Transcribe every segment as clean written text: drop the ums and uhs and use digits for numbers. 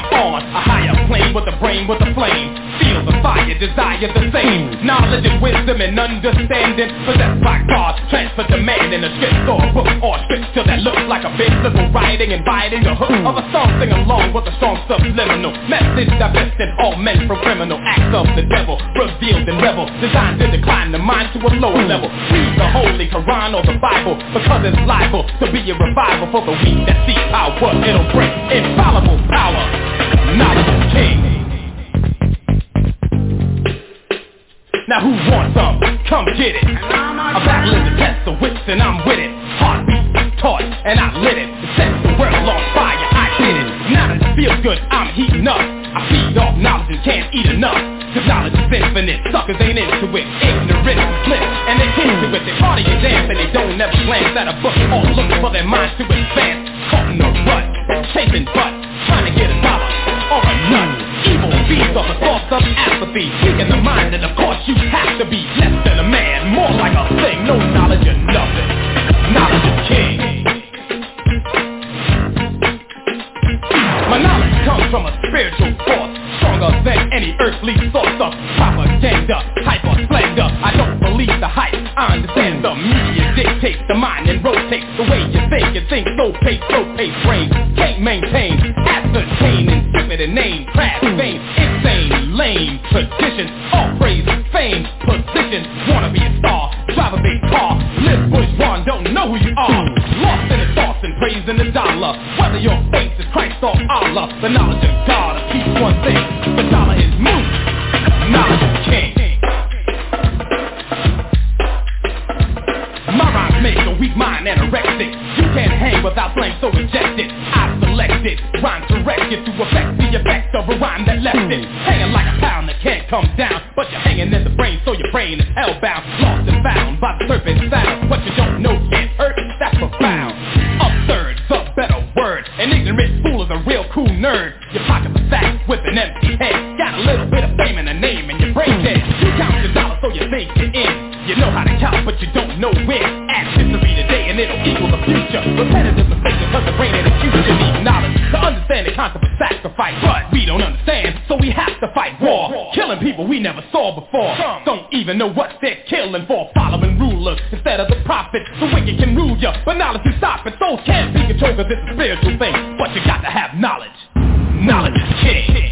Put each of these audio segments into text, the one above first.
On a higher plane with a brain with a flame. Feel the fire, desire the same. Knowledge and wisdom and understanding possessed by God, transfer demand in a script or a book or a script till that looks like a biblical writing, inviting a hook of a song sing along with a strong subliminal message divesting all men from criminal acts of the devil, revealed in rebel, designed to decline the mind to a lower level. Read the Holy Quran or the Bible because it's liable to be a revival for the weak that seek power. It'll bring infallible power. Knowledge is king. Now who wants some? Come get it. I'm battling the test of wits and I'm with it. Heartbeat taught and I lit it. It sets the world on fire, I did it. Now that it feels good, I'm heating up. I feed off knowledge and can't eat enough. Cause knowledge is infinite, suckers ain't into it. Ignorant and flip, and they into it. They party and dance and they don't never glance at a book. All looking for their minds to advance. Caught in a rut, chasing butts, trying to get a dollar or a nut. Evil feeds off a source of apathy, weak in the mind, and of course you have to be less than a man, more like a thing. No knowledge or nothing. Knowledge is king. My knowledge comes from a spiritual force, stronger than any earthly source of propaganda, hype or splendor. I don't believe the hype, I understand the media dictates the mind and rotates the way you think and think. Slow pace brain, can't maintain, ascertain, insipid and name, crass, vain, insane, lame, tradition, all praise, fame, position, wanna be a star, drive a big car, live bourgeois, don't know who you are, lost in the sauce and praising the dollar, whether your faith is Christ or Allah, the knowledge of God will teach one thing, the dollar is moved, knowledge is king. My rhymes make a weak mind anorexic. You can't hang without flame, so reject it. I've selected rhymes to wreck it to affect the effect of a rhyme that left it. Hanging like a pound that can't come down, but you're hanging in the brain, so your brain is hellbound, lost and found by the serpent sound. What you don't know can't hurt, that's profound. Absurd, the better word. An ignorant fool is a real cool nerd. Your pockets are stacked with an empty head. Got a little bit of fame and a name, and your brain dead. You count your dollars, so you think you're in. You know how to count, but you don't know when. Add history today and it'll equal the future. Repetitive mistakes because the brain ain't acute. You need knowledge to understand the concept of sacrifice. But we don't understand, so we have to fight war. Killing people we never saw before. Don't even know what they're killing for. Following rulers instead of the prophet. The wicked can rule you, but knowledge can stop it. Souls can't be controlled because it's a spiritual thing. But you got to have knowledge. Knowledge is king.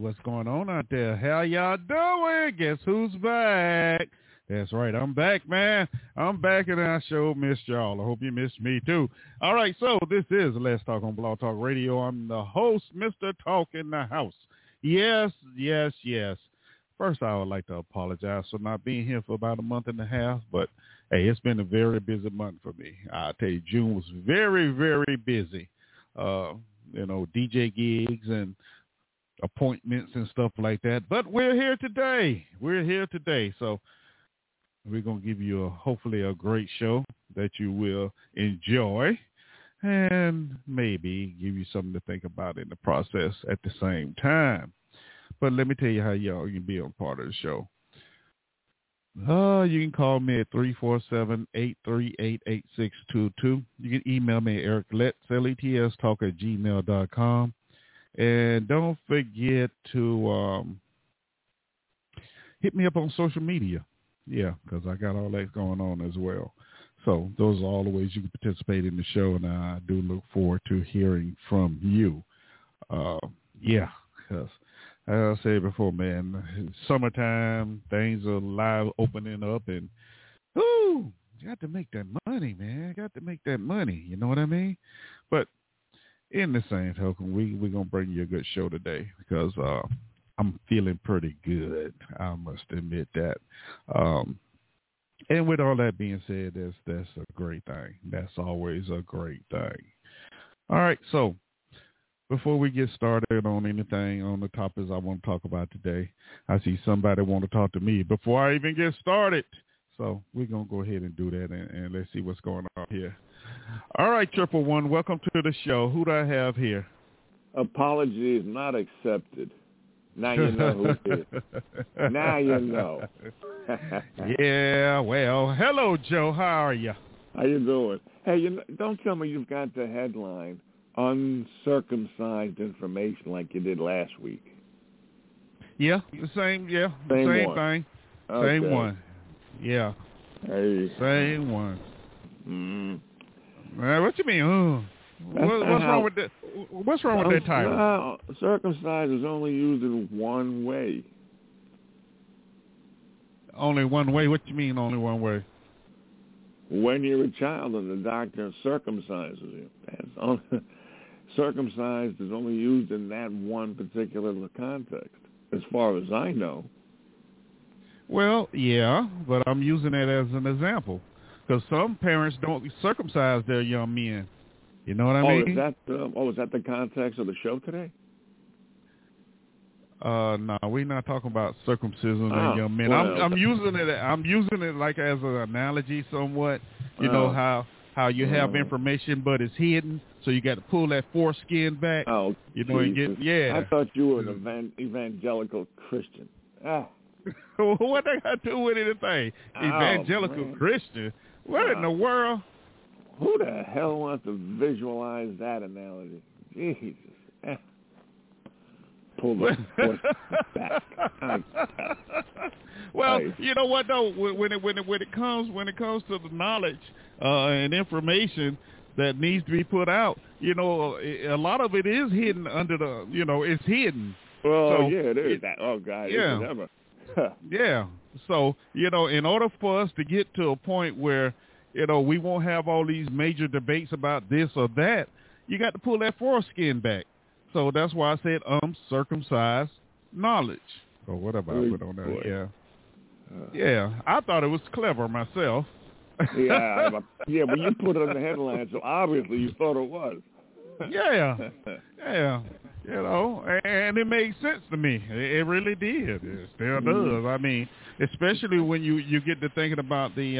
what's going on out there? How y'all doing? Guess who's back? That's right, I'm back, man. I'm back, and I sure missed y'all. I hope you missed me, too. All right, so this is Let's Talk on Blog Talk Radio. I'm the host, Mr. Talk in the House. Yes. First, I would like to apologize for not being here for about a month and a half, but, hey, it's been a very busy month for me. I'll tell you, June was very, very busy. DJ gigs and appointments and stuff like that. But we're here today. So we're going to give you hopefully a great show that you will enjoy and maybe give you something to think about in the process at the same time. But let me tell you how y'all can be a part of the show. You can call me at 347-838-8622. You can email me at ericletstalk@gmail.com. And don't forget to hit me up on social media. Yeah, because I got all that going on as well. So those are all the ways you can participate in the show, and I do look forward to hearing from you. Because as I said before, man, summertime, things are live opening up, and you got to make that money, man. Got to make that money. You know what I mean? But in the same token, we're going to bring you a good show today because I'm feeling pretty good. I must admit that. And with all that being said, that's a great thing. That's always a great thing. All right, so before we get started on anything on the topics I want to talk about today, I see somebody want to talk to me before I even get started. So we're going to go ahead and do that, and let's see what's going on here. All right, 111, welcome to the show. Who do I have here? Apologies not accepted. Now you know who it is. Now you know. Yeah, well, hello, Joe. How are you? How you doing? Hey, don't tell me you've got the headline, uncircumcised information, like you did last week. Yeah, the same thing. Okay. Same one. Yeah. Hey. Same one. Mm. What you mean? What's wrong with that? What's wrong with that title? Circumcised is only used in one way. Only one way? What you mean only one way? When you're a child and the doctor circumcises you. Circumcised is only used in that one particular context, as far as I know. Well, yeah, but I'm using it as an example because some parents don't circumcise their young men. You know what I mean? Is that the context of the show today? No, we're not talking about circumcision of young men. Well, I'm using it like as an analogy somewhat. You know how you have information but it's hidden, so you got to pull that foreskin back. Oh, you know, and get I thought you were an evangelical Christian. What they got to do with anything? Evangelical Christian? What in the world? Who the hell wants to visualize that analogy? Jesus. Pull the horse back. Well, you know what though? When it comes to the knowledge and information that needs to be put out, you know, a lot of it is hidden under the, it's hidden. Well, so, yeah, it is. God, yeah, ever. Yeah. So, in order for us to get to a point where, we won't have all these major debates about this or that, you got to pull that foreskin back. So that's why I said uncircumcised knowledge. Or whatever I put on there. Yeah. Yeah. I thought it was clever myself. Yeah, but you put it on the headline, so obviously you thought it was. Yeah. And it made sense to me. It really did. It still does. I mean, especially when you get to thinking about the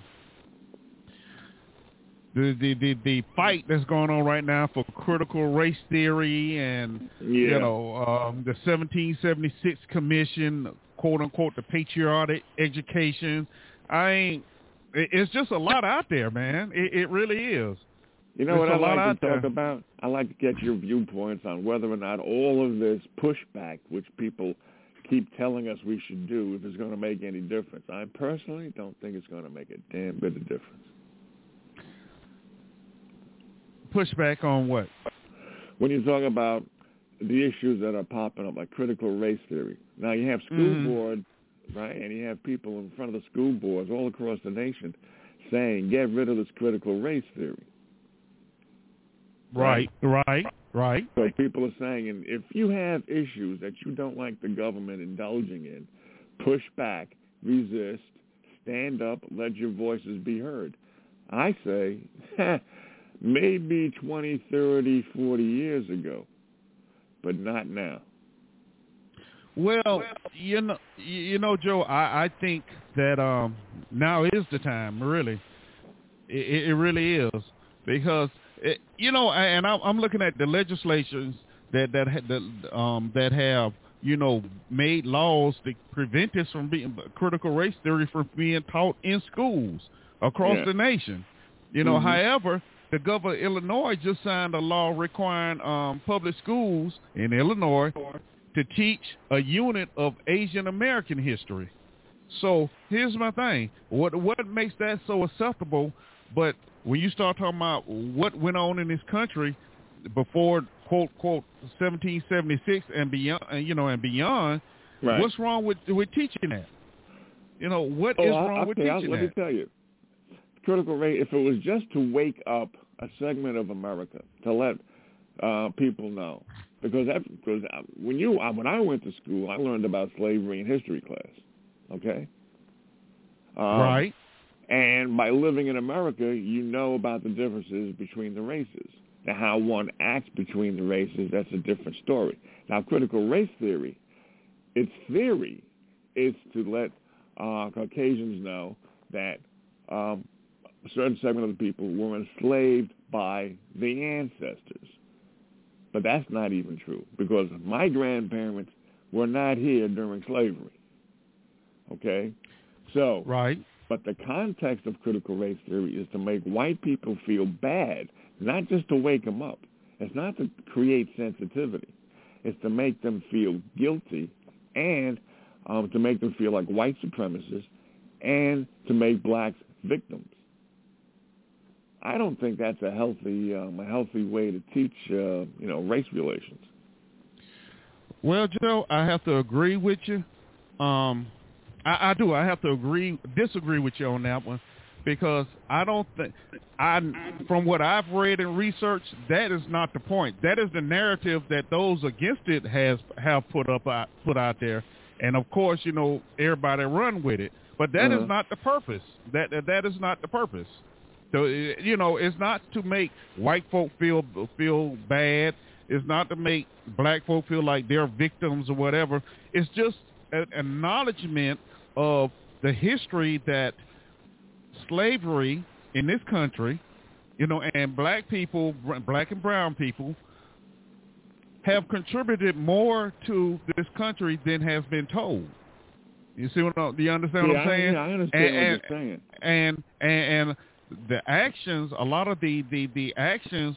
fight that's going on right now for critical race theory and the 1776 Commission, quote unquote, the patriotic education. It's just a lot out there, man. It really is. You know what I like to talk about? I like to get your viewpoints on whether or not all of this pushback, which people keep telling us we should do, if it's going to make any difference. I personally don't think it's going to make a damn bit of difference. Pushback on what? When you talk about the issues that are popping up, like critical race theory. Now you have school board, right, and you have people in front of the school boards all across the nation saying, get rid of this critical race theory. Right. So people are saying, and if you have issues that you don't like the government indulging in, push back, resist, stand up, let your voices be heard. I say, maybe 20, 30, 40 years ago, but not now. Well, you know, Joe, I think that now is the time, really. It really is, because and I'm looking at the legislations that have made laws that prevent this from being critical race theory from being taught in schools across the nation. However, the governor of Illinois just signed a law requiring public schools in Illinois to teach a unit of Asian American history. So here's my thing: what makes that so acceptable? But when you start talking about what went on in this country before quote 1776 and beyond, right. What's wrong with teaching that? What is wrong with teaching that? Let me tell you, critical race. If it was just to wake up a segment of America to let people know, because when I went to school, I learned about slavery in history class. Okay. Right. And by living in America, you know about the differences between the races. Now, how one acts between the races, that's a different story. Now, critical race theory, its theory is to let Caucasians know that a certain segment of the people were enslaved by the ancestors. But that's not even true, because my grandparents were not here during slavery. Okay? So, right. But the context of critical race theory is to make white people feel bad, not just to wake them up. It's not to create sensitivity. It's to make them feel guilty and to make them feel like white supremacists and to make blacks victims. I don't think that's a healthy way to teach, race relations. Well, Joe, I have to agree with you. I do. I have to disagree with you on that one, because I don't think, from what I've read and researched, that is not the point. That is the narrative that those against it have put out there, and of course, everybody run with it. But that is not the purpose. That is not the purpose. So it's not to make white folk feel bad. It's not to make black folk feel like they're victims or whatever. It's just an acknowledgement of the history that slavery in this country, and black people, black and brown people, have contributed more to this country than has been told. You see do you understand what I'm saying? Yeah, I understand what you're saying. And the actions, a lot of the actions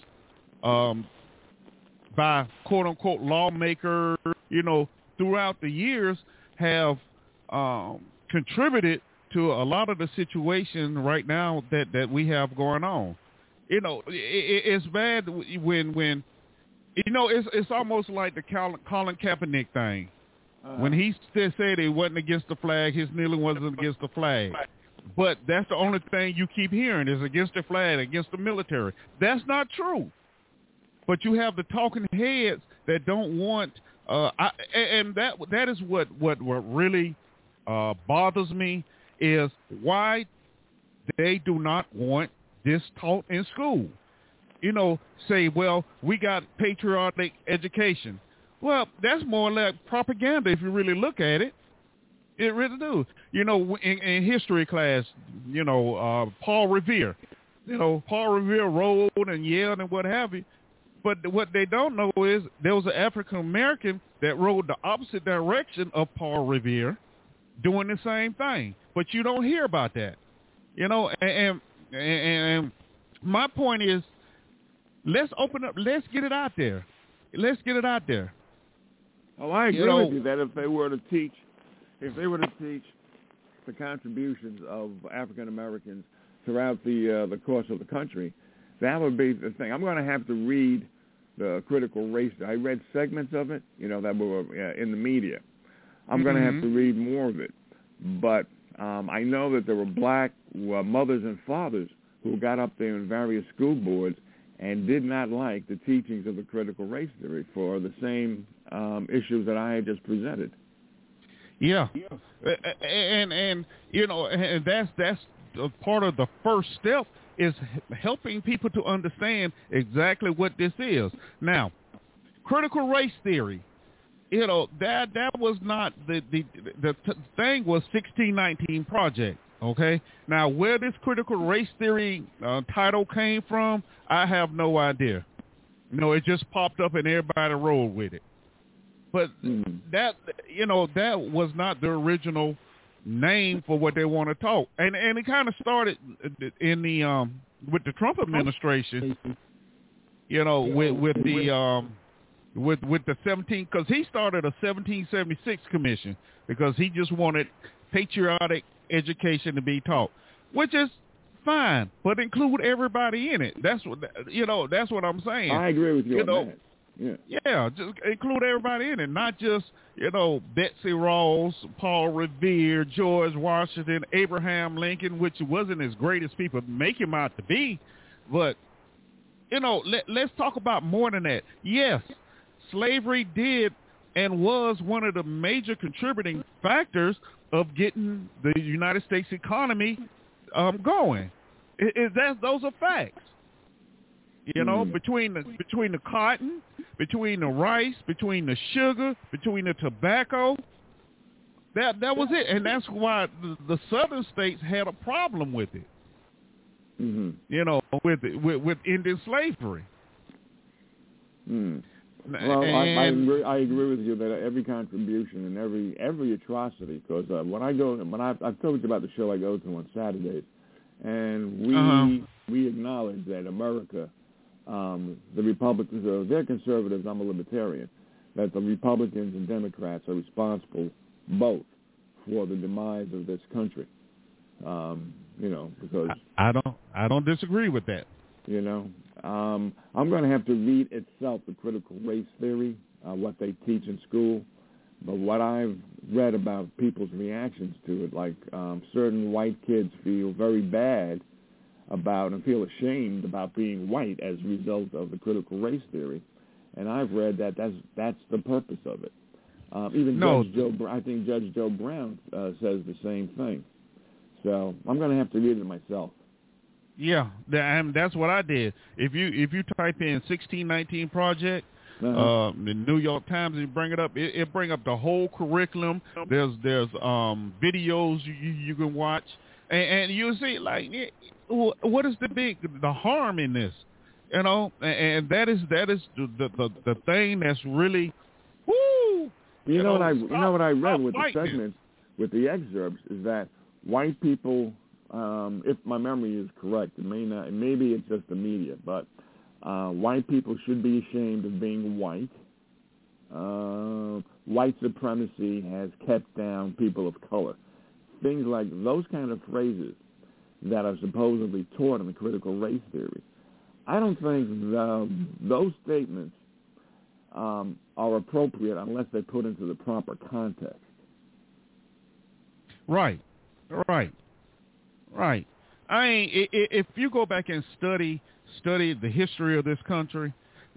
by quote unquote lawmakers, throughout the years have contributed to a lot of the situation right now that we have going on. It's bad when it's almost like the Colin Kaepernick thing. When he said he wasn't against the flag, his kneeling wasn't against the flag. But that's the only thing you keep hearing is against the flag, against the military. That's not true. But you have the talking heads that don't want, and that is what really bothers me, is why they do not want this taught in school. Say, well, we got patriotic education. Well, that's more like propaganda if you really look at it. It really do. In history class, Paul Revere. Paul Revere rode and yelled and what have you. But what they don't know is there was an African American that rode the opposite direction of Paul Revere, doing the same thing. But you don't hear about that. And my point is, let's open up. Let's get it out there. Let's get it out there. Oh, I agree with you that if they were to teach the contributions of African Americans throughout the course of the country, that would be the thing. I'm going to have to read the critical race. I read segments of it, that were in the media. I'm going to have to read more of it. But I know that there were black mothers and fathers who got up there in various school boards and did not like the teachings of the critical race theory for the same issues that I had just presented. Yeah, and that's part of the first step is helping people to understand exactly what this is. Now, critical race theory, that was not the thing was 1619 Project. Okay, now where this critical race theory title came from, I have no idea. It just popped up and everybody rolled with it. But that was not the original name for what they want to talk. And it kind of started in the with the Trump administration, with the 17, because he started a 1776 commission because he just wanted patriotic education to be taught, which is fine, but include everybody in it. That's what I'm saying. I agree with you on that. Yeah, just include everybody in it, not just, Betsy Ross, Paul Revere, George Washington, Abraham Lincoln, which wasn't as great as people make him out to be. But, let's talk about more than that. Yes, slavery did and was one of the major contributing factors of getting the United States economy going. Those are facts. Between the cotton, between the rice, between the sugar, between the tobacco, that was it, and that's why the southern states had a problem with it. With Indian slavery. Well, I agree with you that every contribution and every atrocity, because I've told you about the show I go to on Saturdays, and we acknowledge that America. The Republicans, they're conservatives, I'm a libertarian, that the Republicans and Democrats are responsible both for the demise of this country. Because I don't disagree with that. I'm going to have to read itself the critical race theory, what they teach in school. But what I've read about people's reactions to it, like certain white kids feel very bad about and feel ashamed about being white as a result of the critical race theory, and I've read that that's the purpose of it. I think Judge Joe Brown says the same thing. So I'm going to have to read it myself. Yeah, that's what I did. If you type in 1619 Project, the New York Times, and you bring it up, it bring up the whole curriculum. There's videos you can watch, and you'll see what is the harm in this, and that is the thing that's really, woo. What I read with the segments, with the excerpts, is that white people, if my memory is correct, it may not, maybe it's just the media, but white people should be ashamed of being white. White supremacy has kept down people of color. Things like those kind of phrases that are supposedly taught in the critical race theory. I don't think those statements are appropriate unless they're put into the proper context. Right. If you go back and study the history of this country,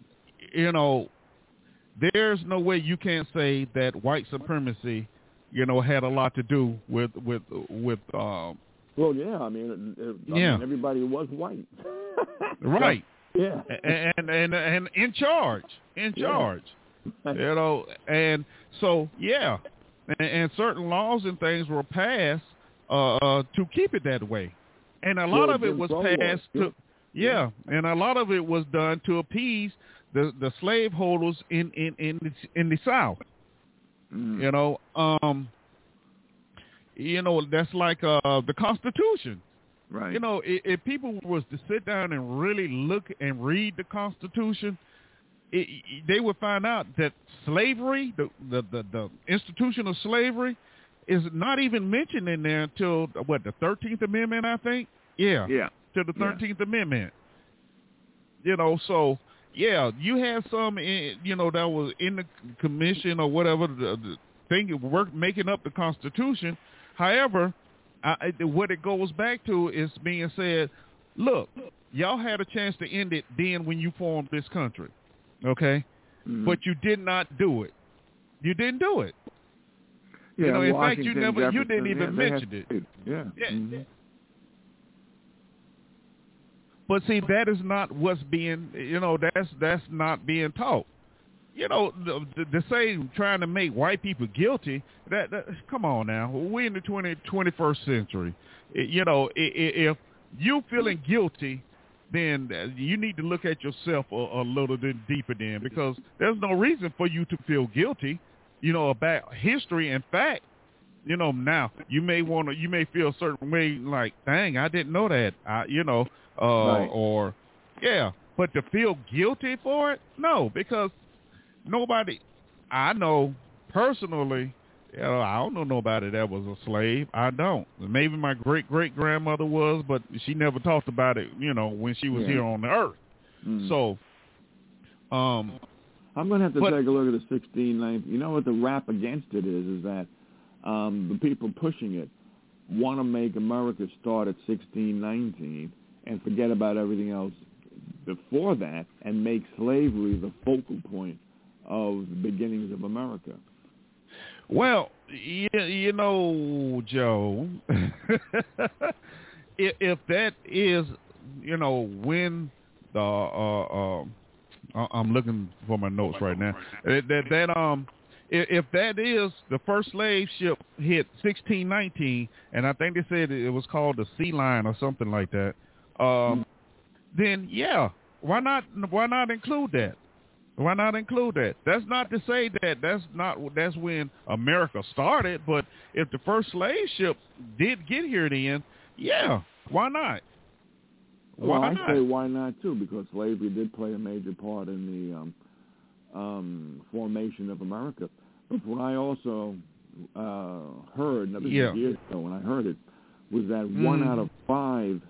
there's no way you can't say that white supremacy, had a lot to do with well, yeah, I mean, everybody was white. Right. Yeah. And in charge. Yeah. And so, yeah. And certain laws and things were passed to keep it that way. And a lot of it was passed to, and a lot of it was done to appease the slaveholders in the South. That's like the Constitution. Right. If people was to sit down and really look and read the Constitution, they would find out that slavery, the institution of slavery, is not even mentioned in there until the 13th Amendment, I think. Yeah. To the 13th Amendment. So yeah, you had some, that was in the commission or whatever, the thing, making up the Constitution. However, what it goes back to is being said, look, y'all had a chance to end it then when you formed this country, okay? Mm-hmm. But you did not do it. You didn't do it. Yeah, in fact, you didn't even mention it. Yeah. Mm-hmm. But see, that is not what's being, that's not being taught. The say trying to make white people guilty, that come on now. We're in the 21st century. If you feeling guilty, then you need to look at yourself a little bit deeper then, because there's no reason for you to feel guilty, about history. In fact, now you may feel a certain way, like, dang, I didn't know that, right. Or, yeah, but to feel guilty for it, no, because nobody, I know personally, I don't know nobody that was a slave. I don't. Maybe my great-great-grandmother was, but she never talked about it, when she was here on the earth. Mm. So, I'm going to have to take a look at the 1619. You know what the rap against it is that the people pushing it want to make America start at 1619 and forget about everything else before that and make slavery the focal point of the beginnings of America. Well, Joe, if that is, when the I'm looking for my notes right now. If that is the first slave ship hit 1619, and I think they said it was called the Sea Lion or something like that, then yeah, why not include that? Why not include that? That's not to say that's when America started, but if the first slave ship did get here then, yeah, why not? I say why not too, because slavery did play a major part in the formation of America. But what I also heard, this was years ago when I heard it, was that 1 out of 5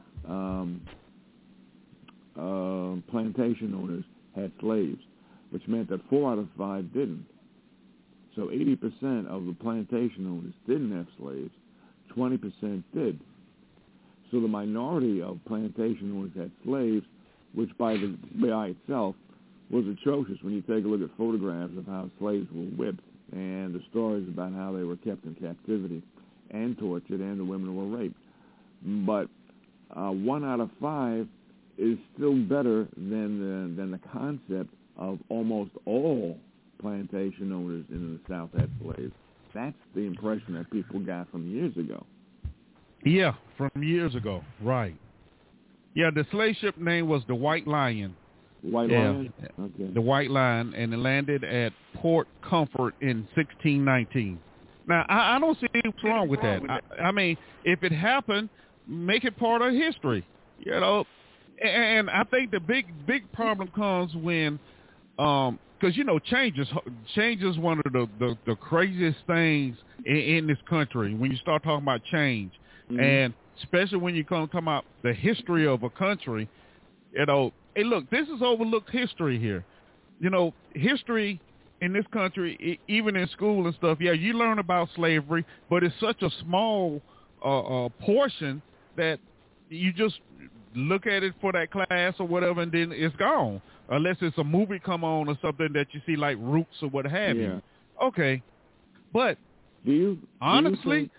plantation owners had slaves, which meant that 4 out of 5 didn't. So 80% of the plantation owners didn't have slaves, 20% did. So the minority of plantation owners had slaves, which by itself was atrocious when you take a look at photographs of how slaves were whipped and the stories about how they were kept in captivity and tortured and the women were raped. But 1 out of 5 is still better than the concept of almost all plantation owners in the South had slaves. That's the impression that people got from years ago. Yeah, from years ago, right. Yeah, the slave ship name was the White Lion. Lion? Okay. The White Lion, and it landed at Port Comfort in 1619. Now, I don't see what's wrong with that. I mean, if it happened, make it part of history, And I think the big problem comes when, because change is one of the craziest things in this country when you start talking about change, and especially when you come about the history of a country. Hey, look, this is overlooked history here. History in this country, even in school and stuff. Yeah, you learn about slavery, but it's such a small portion that you just look at it for that class or whatever, and then it's gone. Unless it's a movie come on or something that you see like Roots or what have you. Okay. But honestly,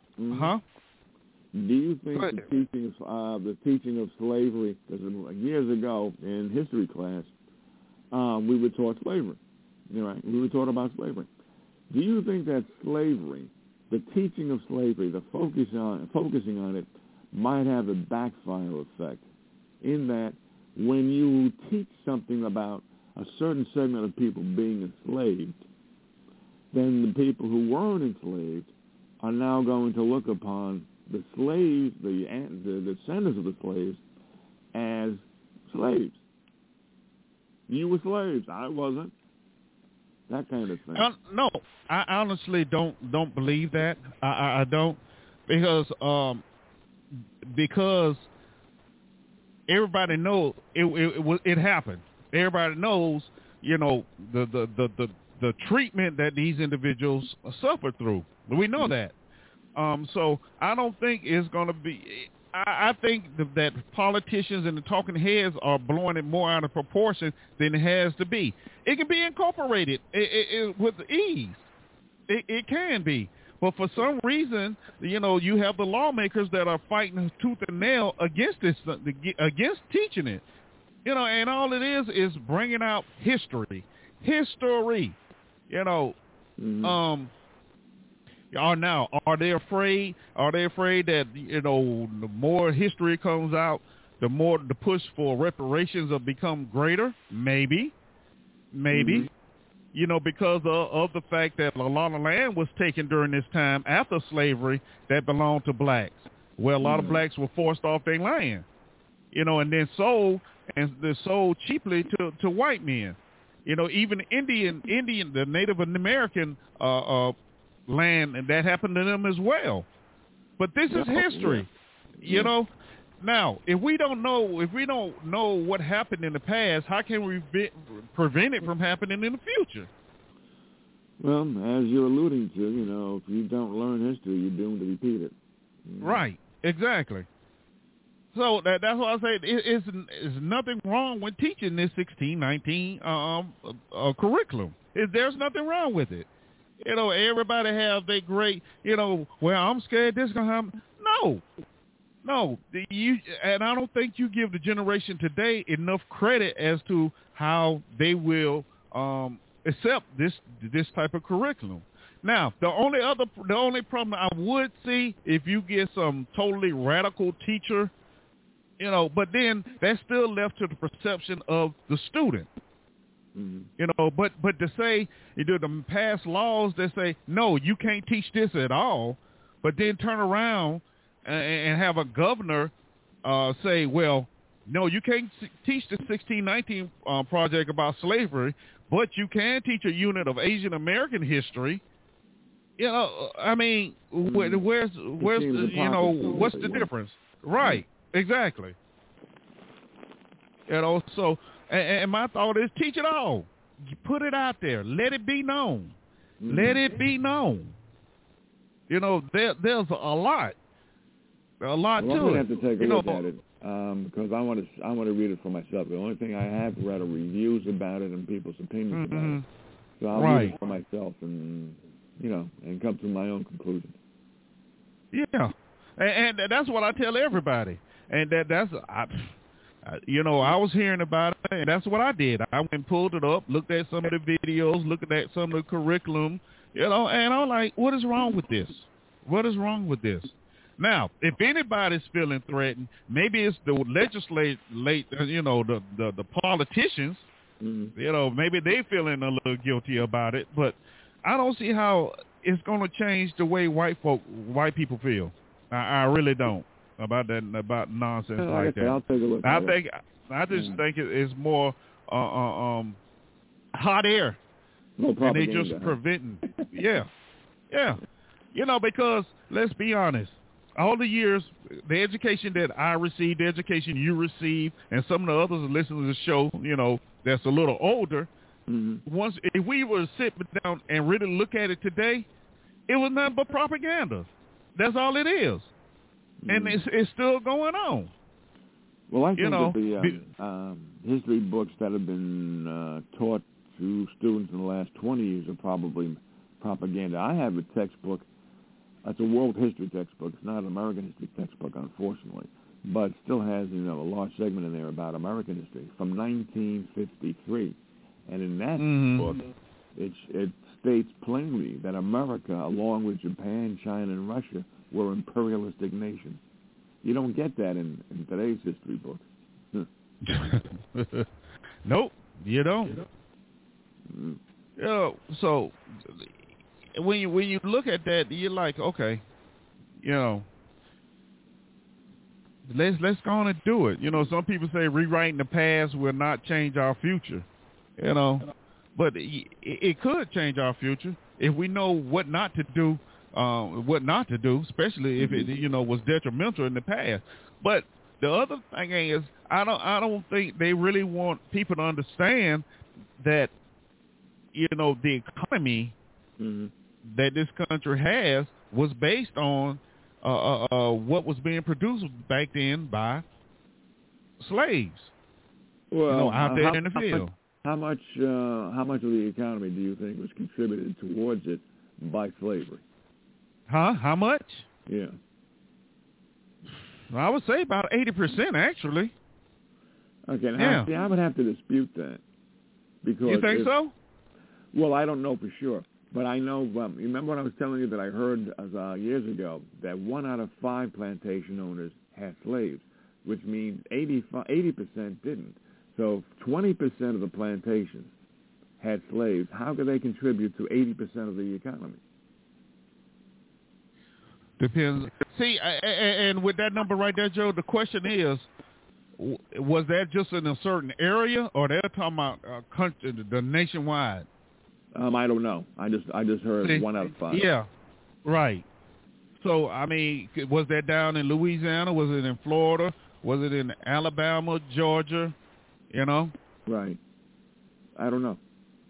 do you think the teaching of slavery, because years ago in history class, we were taught slavery, right? We were taught about slavery. Do you think that slavery, the teaching of slavery, the focusing on it, might have a backfire effect, in that when you teach something about a certain segment of people being enslaved, then the people who weren't enslaved are now going to look upon the slaves, the descendants of the slaves, as slaves. You were slaves. I wasn't. That kind of thing. No, I honestly don't believe that. I don't, because everybody knows it happened. everybody knows, the treatment that these individuals suffer through. We know that. So I don't think it's going to be. I think that politicians and the talking heads are blowing it more out of proportion than it has to be. It can be incorporated with ease. It can be. But for some reason, you have the lawmakers that are fighting tooth and nail against this, against teaching it. And all it is bringing out history. Are they afraid? Are they afraid that, the more history comes out, the more the push for reparations will become greater? Maybe. Because of the fact that a lot of land was taken during this time after slavery that belonged to blacks, where a lot of blacks were forced off their land, and then sold, and they're sold cheaply to white men. Even Indian, the Native American land, and that happened to them as well. But this is history, Now, if we don't know what happened in the past, how can we prevent it from happening in the future? Well, as you're alluding to, if you don't learn history, you're doomed to repeat it. Right, exactly. So that's why I say it's nothing wrong with teaching this 1619 curriculum. There's nothing wrong with it. Everybody have their great, well, I'm scared this is going to happen. No, and I don't think you give the generation today enough credit as to how they will accept this type of curriculum. Now, the only problem I would see if you get some totally radical teacher, but then that's still left to the perception of the student. But to say the past laws that say no, you can't teach this at all, but then turn around and have a governor say, well, no, you can't teach the 1619 project about slavery, but you can teach a unit of Asian American history. I mean, where's what's the difference? Right, exactly. So. And my thought is teach it all. Put it out there. Let it be known. Let it be known. There's a lot to it. I'm going to have to take a look at it because I want to read it for myself. The only thing I have read are reviews about it and people's opinions about it. So I'll read it for myself and come to my own conclusion. Yeah, and that's what I tell everybody. And I was hearing about it, and that's what I did. I went and pulled it up, looked at some of the videos, looked at some of the curriculum, and I'm like, what is wrong with this? What is wrong with this? Now, if anybody's feeling threatened, maybe it's the the politicians, maybe they're feeling a little guilty about it, but I don't see how it's going to change the way white people feel. I really don't. About nonsense like that. I'll take a look. I just think it's more hot air, and they just preventing. Yeah. Because let's be honest, all the years, the education that I received, the education you received, and some of the others listening to the show, that's a little older. If we were to sit down and really look at it today, it was nothing but propaganda. That's all it is. And it's still going on. Well, I think that the history books that have been taught to students in the last 20 years are probably propaganda. I have a textbook. It's a world history textbook. It's not an American history textbook, unfortunately, but it still has a large segment in there about American history from 1953. And in that book, it states plainly that America, along with Japan, China, and Russia, were imperialistic nations. You don't get that in today's history book. Nope, you don't. So when you look at that, you're like, okay, let's go on and do it. Some people say rewriting the past will not change our future. But it could change our future if we know what not to do. Especially if it was detrimental in the past. But the other thing is, I don't think they really want people to understand that, you know, the economy that this country has was based on what was being produced back then by slaves. Well, you know, out there in the field. How much of the economy do you think was contributed towards it by slavery? How much? Yeah. I would say about 80%, actually. Okay. Now, see, I would have to dispute that. Because you think so? Well, I don't know for sure. But I know, remember when I was telling you that I heard years ago that 1 out of 5 plantation owners had slaves, which means 80% didn't. So 20% of the plantations had slaves. How could they contribute to 80% of the economy? Depends. See, and with that number right there, Joe, the question is, was that just in a certain area, or they're talking about country, the nationwide? I don't know. I just heard 1 out of 5. Yeah, right. So, I mean, was that down in Louisiana? Was it in Florida? Was it in Alabama, Georgia? You know? Right. I don't know.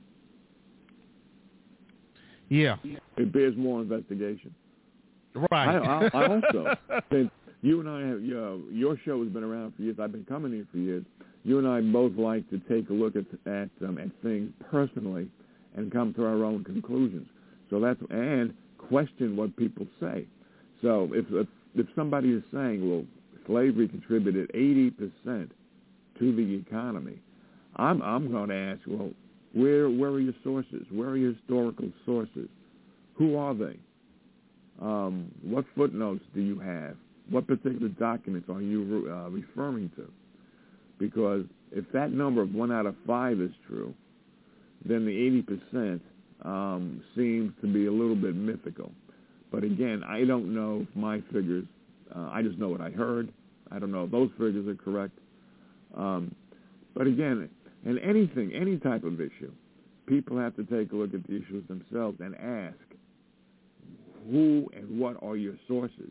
Yeah. It bears more investigation. Right. I also, since you and I have, your show has been around for years, I've been coming here for years, you and I both like to take a look at things personally and come to our own conclusions. So and question what people say. So if somebody is saying, well, slavery contributed 80% to the economy, I'm going to ask, well, where are your sources? Where are your historical sources? Who are they? What footnotes do you have? What particular documents are you referring to? Because if that number of 1 out of 5 is true, then the 80% seems to be a little bit mythical. But again, I don't know if my figures, I just know what I heard. I don't know if those figures are correct. But again, in any type of issue, people have to take a look at the issues themselves and ask, who and what are your sources?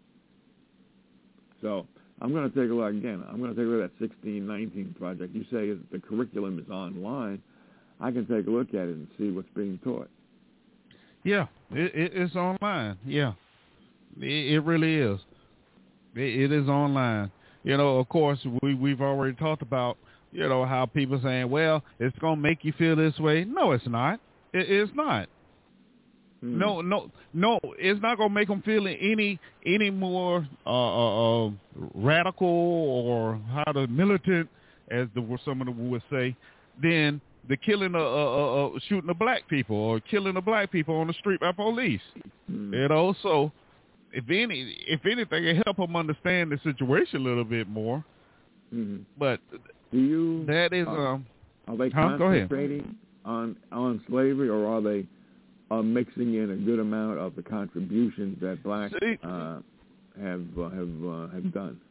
So I'm going to take a look again. I'm going to take a look at that 1619 project. You say the curriculum is online. I can take a look at it and see what's being taught. Yeah, it's online. Yeah, it really is. It is online. You know, of course, we've already talked about, you know, how people saying, well, it's going to make you feel this way. No, it's not. It's not. No, it's not going to make them feel any more radical or how the militant, as some of them would say, than the killing shooting the black people or killing the black people on the street by police. You know, so if anything, it help them understand the situation a little bit more. But that is are they concentrating on slavery, or are they mixing in a good amount of the contributions that blacks have done?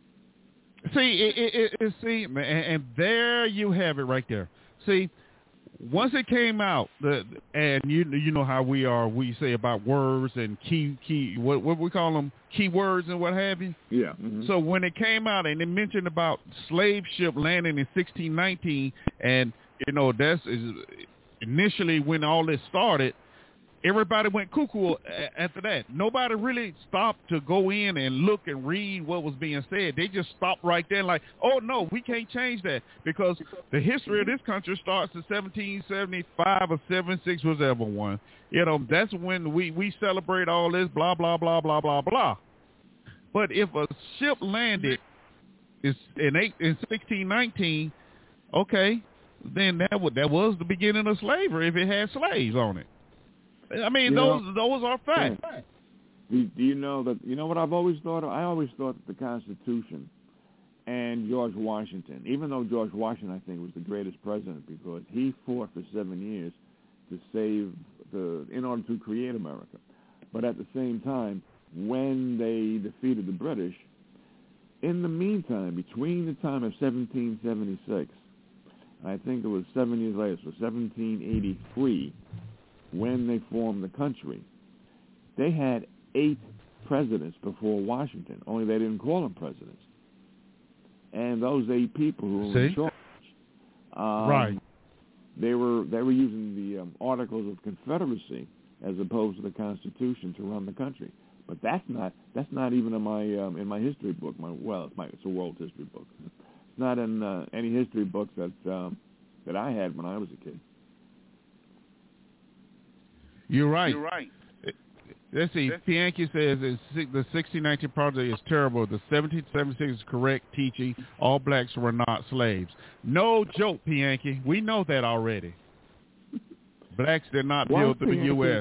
See, and there you have it right there. See, once it came out, and you know how we say about words and key what we call them, keywords and what have you. Yeah. So when it came out and it mentioned about slave ship landing in 1619, and you know that's initially when all this started. Everybody went cuckoo after that. Nobody really stopped to go in and look and read what was being said. They just stopped right there like, oh, no, we can't change that because the history of this country starts in 1775 or 76, whichever one. You know, that's when we celebrate all this blah, blah, blah, blah, blah, blah. But if a ship landed in 1619, okay, then that was the beginning of slavery if it had slaves on it. I mean, those are facts. Do you know that? You know what I've always thought of? I always thought that the Constitution and George Washington, even though George Washington, I think, was the greatest president because he fought for 7 years in order to create America. But at the same time, when they defeated the British, in the meantime, between the time of 1776, I think it was 7 years later, so 1783. When they formed the country, they had 8 presidents before Washington, only they didn't call them presidents. and those 8 people who were in charge, right, they were using the Articles of Confederacy as opposed to the Constitution to run the country. But that's not even in my history book. It's a world history book. It's not in any history book that I had when I was a kid. You're right. Let's see. Pianki says the 1619 Project is terrible. The 1776 is correct teaching all blacks were not slaves. No joke, Pianki. We know that already. Blacks did not build the U.S.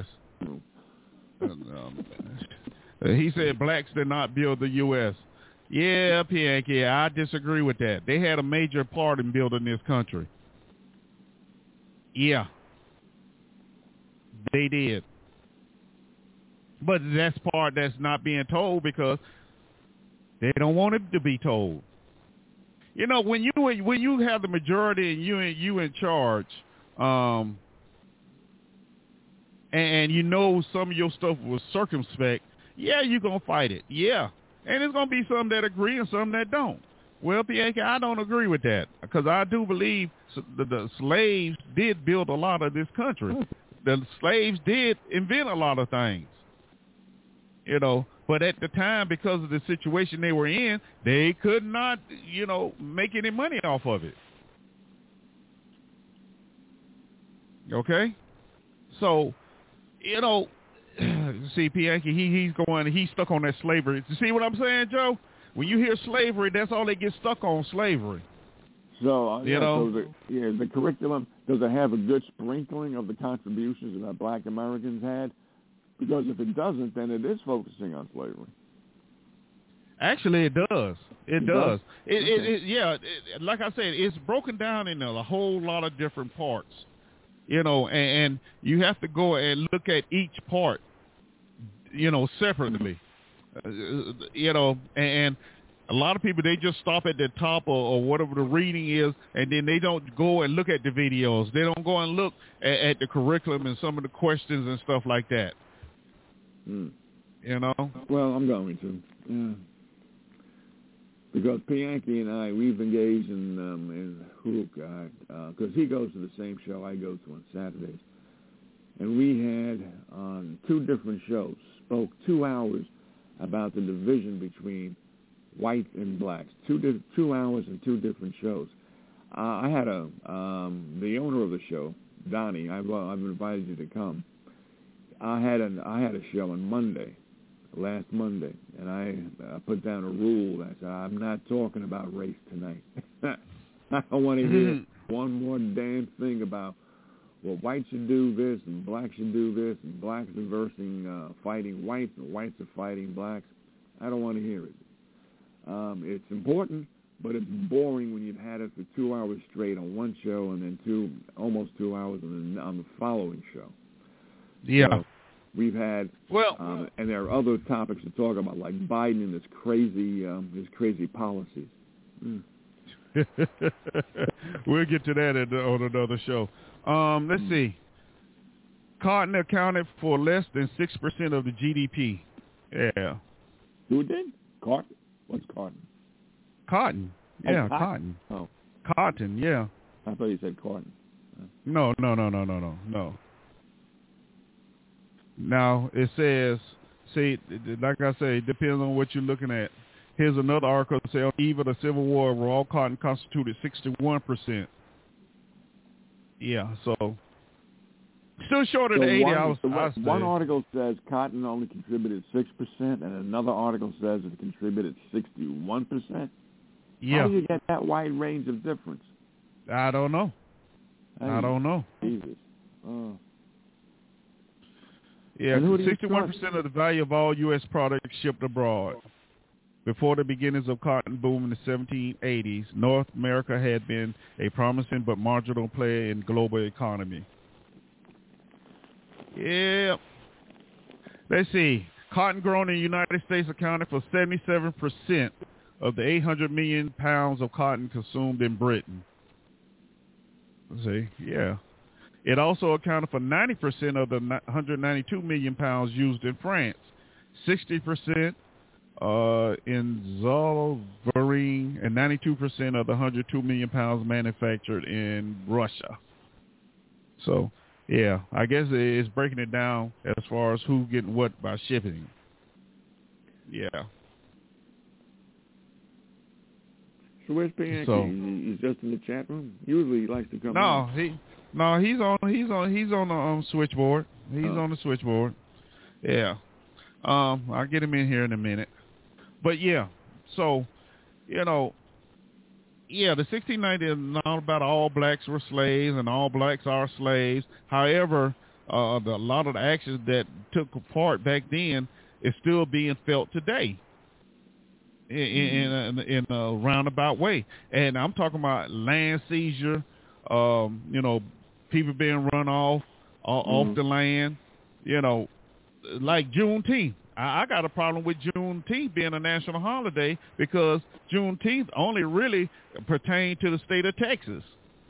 He said blacks did not build the U.S. Yeah, Pianki, I disagree with that. They had a major part in building this country. Yeah. They did. But that's part that's not being told because they don't want it to be told. You know, when you have the majority and you in charge, and you know some of your stuff was circumspect, yeah, you're going to fight it. Yeah. And there's going to be some that agree and some that don't. Well, Pianki, I don't agree with that because I do believe the slaves did build a lot of this country. The slaves did invent a lot of things. You know, but at the time, because of the situation they were in, they could not, make any money off of it. Okay? So, see, Pianki, he's stuck on that slavery. You see what I'm saying, Joe? When you hear slavery, that's all they get stuck on, slavery. So, the curriculum, does it have a good sprinkling of the contributions that black Americans had? Because if it doesn't, then it is focusing on slavery. Actually, it does. It does. Like I said, it's broken down into a whole lot of different parts. And you have to go and look at each part, separately. And a lot of people, they just stop at the top or whatever the reading is, and then they don't go and look at the videos. They don't go and look at the curriculum and some of the questions and stuff like that. Well, I'm going to. Yeah. Because Pianki and I, we've engaged in Hook, because he goes to the same show I go to on Saturdays. And we had, on 2 different shows, spoke 2 hours about the division between whites and blacks. 2 hours and 2 different shows. I had the owner of the show, Donnie, I've invited you to come. I had a show on last Monday, and I put down a rule that said I'm not talking about race tonight. I don't want to hear one more damn thing about, well, whites should do this and blacks should do this and blacks are fighting whites and whites are fighting blacks. I don't want to hear it. It's important, but it's boring when you've had it for 2 hours straight on one show and then almost 2 hours on the following show. Yeah. So we've had, and there are other topics to talk about, like Biden and his crazy policies. We'll get to that on another show. Let's see. Cotton accounted for less than 6% of the GDP. Yeah. Who did? Cotton? What's cotton? Cotton. Yeah, cotton. Oh. Cotton, yeah. I thought you said cotton. No. Now, it says, like I say, it depends on what you're looking at. Here's another article that says, on the eve of the Civil War, raw cotton constituted 61%. Yeah, so still shorter than 80 hours. One article says cotton only contributed 6%, and another article says it contributed 61%. Yeah. How do you get that wide range of difference? I don't know. Jesus. Oh. Yeah, 61% of the value of all U.S. products shipped abroad. Before the beginnings of cotton boom in the 1780s, North America had been a promising but marginal player in global economy. Yeah. Let's see. Cotton grown in the United States accounted for 77% of the 800 million pounds of cotton consumed in Britain. Let's see. Yeah. It also accounted for 90% of the 192 million pounds used in France, 60% in Zolovarine, and 92% of the 102 million pounds manufactured in Russia. So, yeah, I guess it's breaking it down as far as who getting what by shipping. Yeah. So where's Bianchi? He's just in the chat room. Usually he likes to come. He's on the switchboard. He's on the switchboard. Yeah. I'll get him in here in a minute. But yeah, so the 1690 is not about all blacks were slaves and all blacks are slaves. However, a lot of the actions that took part back then is still being felt today. In a roundabout way. And I'm talking about land seizure, people being run off the land, like Juneteenth. I got a problem with Juneteenth being a national holiday because Juneteenth only really pertained to the state of Texas,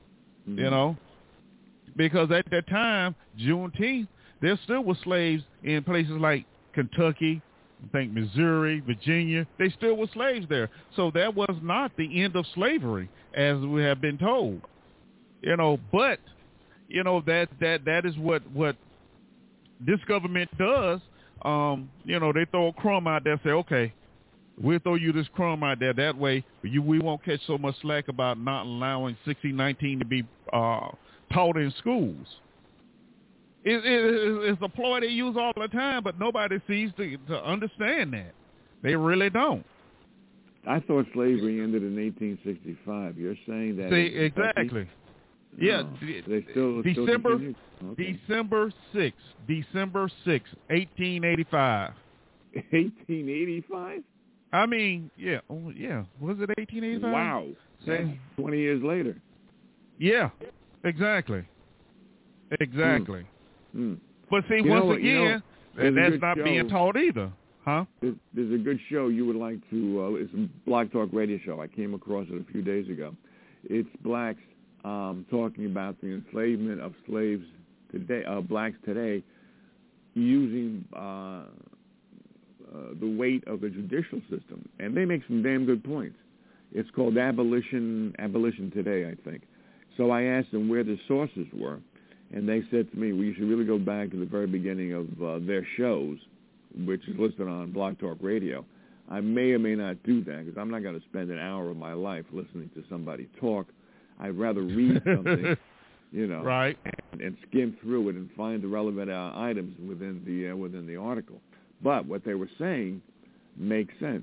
because at that time, Juneteenth, there still were slaves in places like Kentucky, I think Missouri, Virginia, they still were slaves there. So that was not the end of slavery, as we have been told. But that is what this government does. They throw a crumb out there, say, okay, we'll throw you this crumb out there. That way we won't catch so much slack about not allowing 1619 to be taught in schools. It's a ploy they use all the time, but nobody seems to understand that. They really don't. I thought slavery ended in 1865. You're saying that? See, exactly. Yeah. They still December okay. December 6th, 1885. 1885? I mean, yeah. Oh, yeah. Was it 1885? Wow. That's 20 years later. Yeah, exactly. Exactly. But see, once again, that's not being taught either. Huh? There's a good show you would like to, it's a Blog Talk Radio show. I came across it a few days ago. It's blacks talking about the enslavement of slaves today, blacks today, using the weight of the judicial system. And they make some damn good points. It's called Abolition Today, I think. So I asked them where the sources were. And they said to me, well, you should really go back to the very beginning of their shows, which is listed on Blog Talk Radio. I may or may not do that because I'm not going to spend an hour of my life listening to somebody talk. I'd rather read something, right, and skim through it and find the relevant items within the article. But what they were saying makes sense.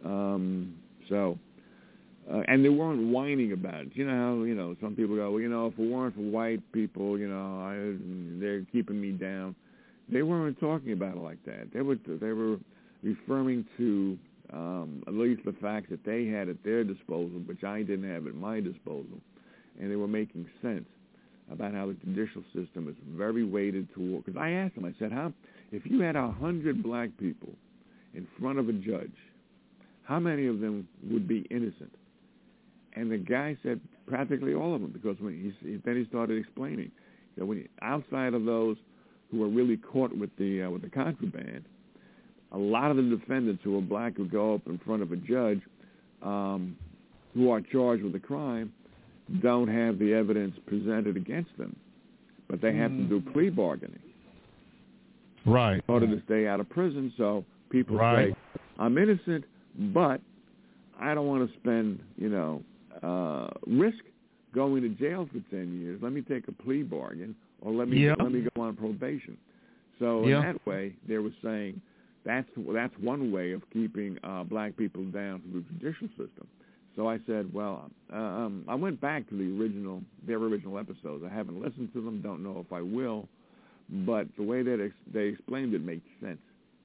And they weren't whining about it. You know how, some people go, well, if it weren't for white people, they're keeping me down. They weren't talking about it like that. They were referring to at least the facts that they had at their disposal, which I didn't have at my disposal. And they were making sense about how the judicial system is very weighted toward. Because I asked them, I said, if you had 100 black people in front of a judge, how many of them would be innocent? And the guy said practically all of them, because then he started explaining that outside of those who were really caught with the contraband, a lot of the defendants who are black who go up in front of a judge who are charged with a crime don't have the evidence presented against them, but they have to do plea bargaining, right, in order to stay out of prison. So people say, I'm innocent, but I don't want to spend, risk going to jail for 10 years. Let me take a plea bargain, or let me go on probation. So in that way, they were saying that's one way of keeping black people down through the judicial system. So I said, well, I went back to their original episodes. I haven't listened to them, don't know if I will, but the way that they explained it makes sense.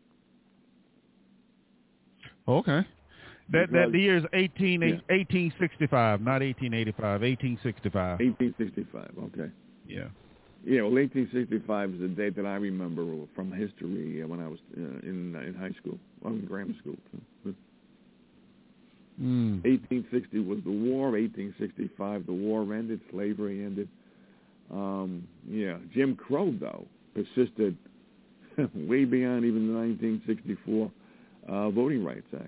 Okay. That year is 1865, not 1885, 1865. 1865, okay. Yeah. Yeah, well, 1865 is the date that I remember from history when I was in high school, in grammar school. 1860 was the war. 1865, the war ended. Slavery ended. Jim Crow, though, persisted way beyond even 1964 Voting Rights Act.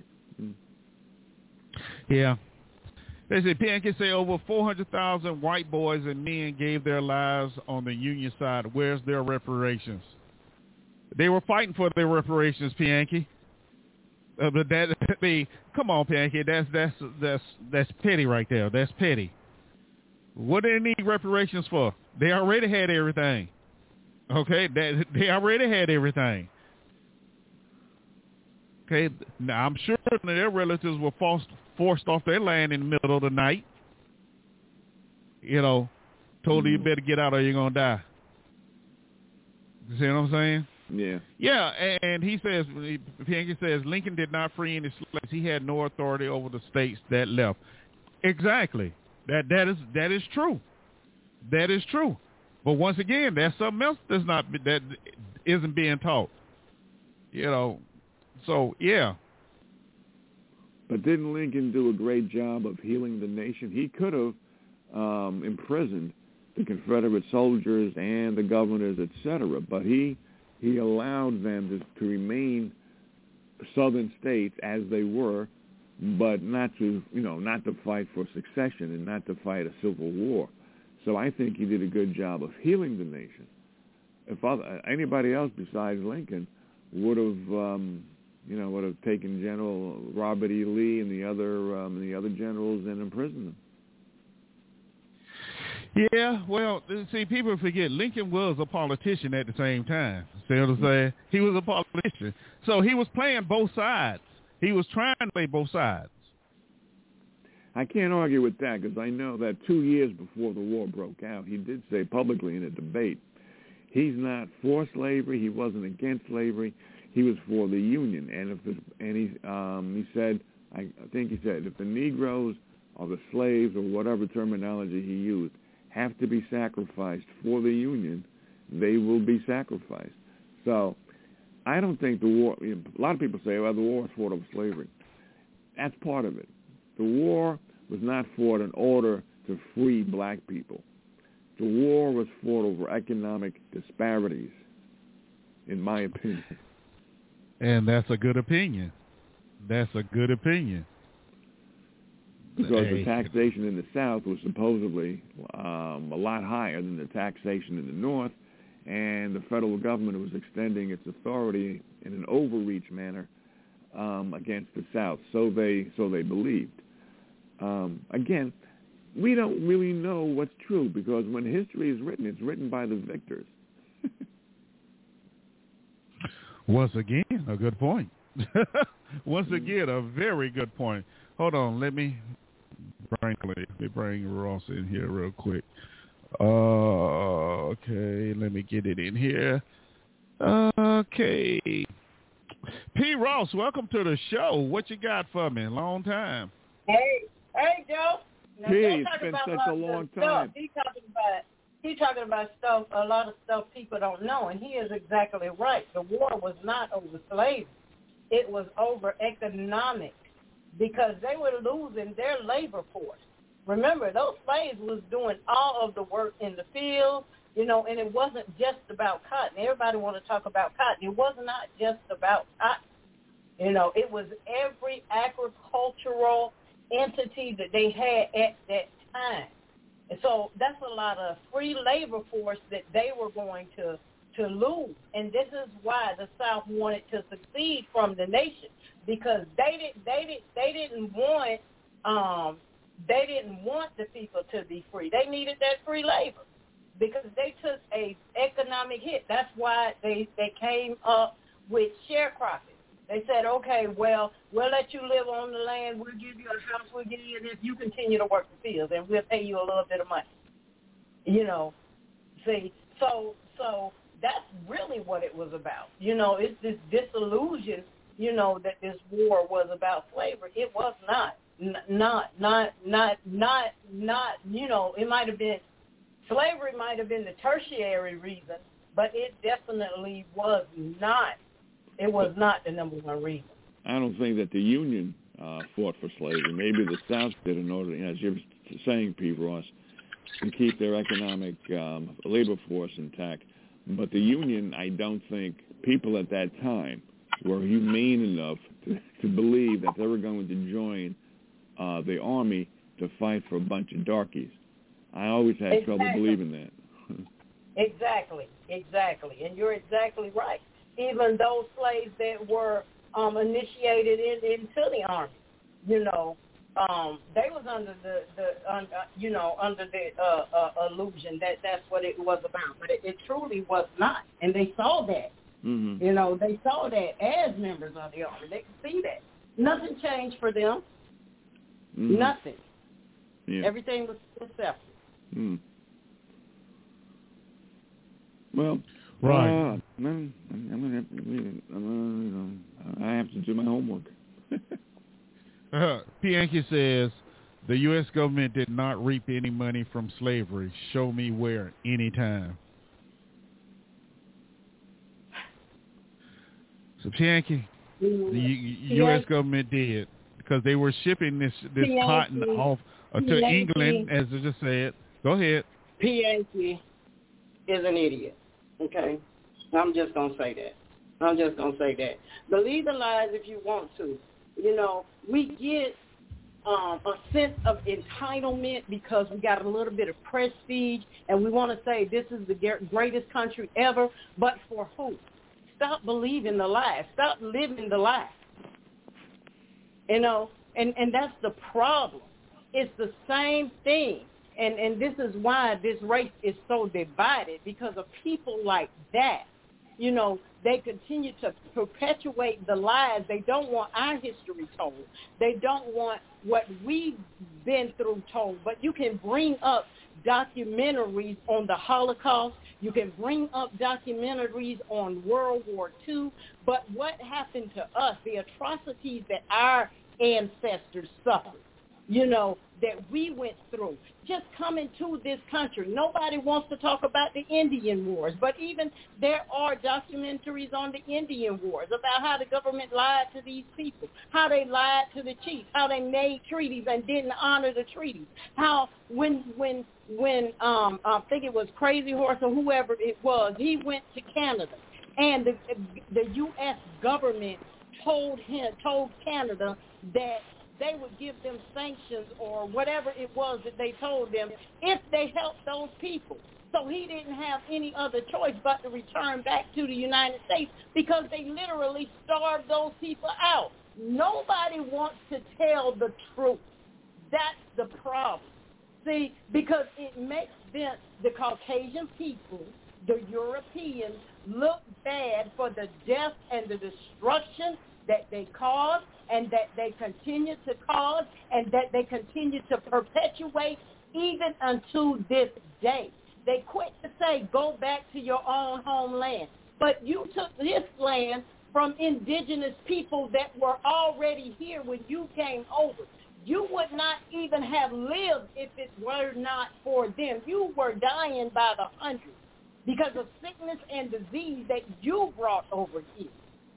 Yeah. They say PNK say over 400,000 white boys and men gave their lives on the Union side. Where's their reparations? They were fighting for their reparations, PNK. But come on, PNK. That's petty right there. That's petty. What do they need reparations for? They already had everything. Okay, they already had everything. Okay, now I'm sure their relatives were forced off their land in the middle of the night. You know, told you better get out or you're gonna die. You see what I'm saying? Yeah. Yeah, and he says, Pianki says, Lincoln did not free any slaves. He had no authority over the states that left. Exactly. That is true. That is true. But once again, there's something else that isn't being taught. You know. So, yeah. But didn't Lincoln do a great job of healing the nation? He could have imprisoned the Confederate soldiers and the governors, etc. But he allowed them to remain Southern states as they were, but not to fight for succession and not to fight a civil war. So I think he did a good job of healing the nation. If anybody else besides Lincoln would have taken General Robert E. Lee and the other generals and imprisoned them. Yeah, well, see, people forget Lincoln was a politician at the same time. See what I'm saying? He was a politician. So he was playing both sides. He was trying to play both sides. I can't argue with that because I know that 2 years before the war broke out, he did say publicly in a debate, he's not for slavery. He wasn't against slavery. He was for the Union. And he said, I think he said, if the Negroes or the slaves or whatever terminology he used have to be sacrificed for the Union, they will be sacrificed. So I don't think the war, a lot of people say, well, the war was fought over slavery. That's part of it. The war was not fought in order to free black people. The war was fought over economic disparities, in my opinion. And that's a good opinion. That's a good opinion. Because the taxation in the South was supposedly a lot higher than the taxation in the North, and the federal government was extending its authority in an overreach manner against the South. So they believed. Again, we don't really know what's true because when history is written, it's written by the victors. Once again, a good point. Once again, a very good point. Hold on, let me bring Ross in here real quick. Okay, let me get it in here. Okay. P. Ross, welcome to the show. What you got for me? Long time. Hey, Joe. Now, Gee, it's been such a long time. He's talking about stuff, a lot of stuff people don't know, and he is exactly right. The war was not over slavery. It was over economic because they were losing their labor force. Remember, those slaves was doing all of the work in the field, and it wasn't just about cotton. Everybody want to talk about cotton. It was not just about cotton. It was every agricultural entity that they had at that time. And so that's a lot of free labor force that they were going to lose. And this is why the South wanted to secede from the nation, because they didn't want the people to be free. They needed that free labor because they took a economic hit. That's why they came up with sharecropping. They said, okay, well, we'll let you live on the land. We'll give you a house. We'll give you this. You continue to work the fields, and we'll pay you a little bit of money. See, so that's really what it was about. It's this disillusion, that this war was about slavery. It was not. It might have been, slavery might have been the tertiary reason, but it definitely was not. It was not the number one reason. I don't think that the Union fought for slavery. Maybe the South did in order, as you're saying, P. Ross, to keep their economic labor force intact. But the Union, I don't think people at that time were humane enough to believe that they were going to join the army to fight for a bunch of darkies. I always had trouble believing that. Exactly. And you're exactly right. Even those slaves that were initiated into the army, they was under under the illusion that that's what it was about, but it truly was not, and they saw that. Mm-hmm. They saw that as members of the army. They could see that. Nothing changed for them. Mm-hmm. Nothing. Yeah. Everything was separate. Mm. Well, right. I have to do my homework. Pianki says, the U.S. government did not reap any money from slavery. Show me where, anytime. So Pianki, the U.S. government did, because they were shipping this cotton off to England, as I just said. Go ahead. Pianki is an idiot. Okay? I'm just going to say that. Believe the lies if you want to. We get a sense of entitlement because we got a little bit of prestige, and we want to say this is the greatest country ever, but for who? Stop believing the lies. Stop living the lies. And that's the problem. It's the same thing. And this is why this race is so divided, because of people like that. They continue to perpetuate the lies. They don't want our history told. They don't want what we've been through told. But you can bring up documentaries on the Holocaust. You can bring up documentaries on World War II. But what happened to us, the atrocities that our ancestors suffered, that we went through, just coming to this country. Nobody wants to talk about the Indian Wars, but even there are documentaries on the Indian Wars about how the government lied to these people, how they lied to the chiefs, how they made treaties and didn't honor the treaties, how when I think it was Crazy Horse or whoever it was, he went to Canada, and the U.S. government told Canada that they would give them sanctions or whatever it was that they told them if they helped those people. So he didn't have any other choice but to return back to the United States because they literally starved those people out. Nobody wants to tell the truth. That's the problem. See, because it makes them, the Caucasian people, the Europeans, look bad for the death and the destruction that they caused and that they continue to cause and that they continue to perpetuate even unto this day. They quit to say, go back to your own homeland. But you took this land from indigenous people that were already here when you came over. You would not even have lived if it were not for them. You were dying by the hundreds because of sickness and disease that you brought over here.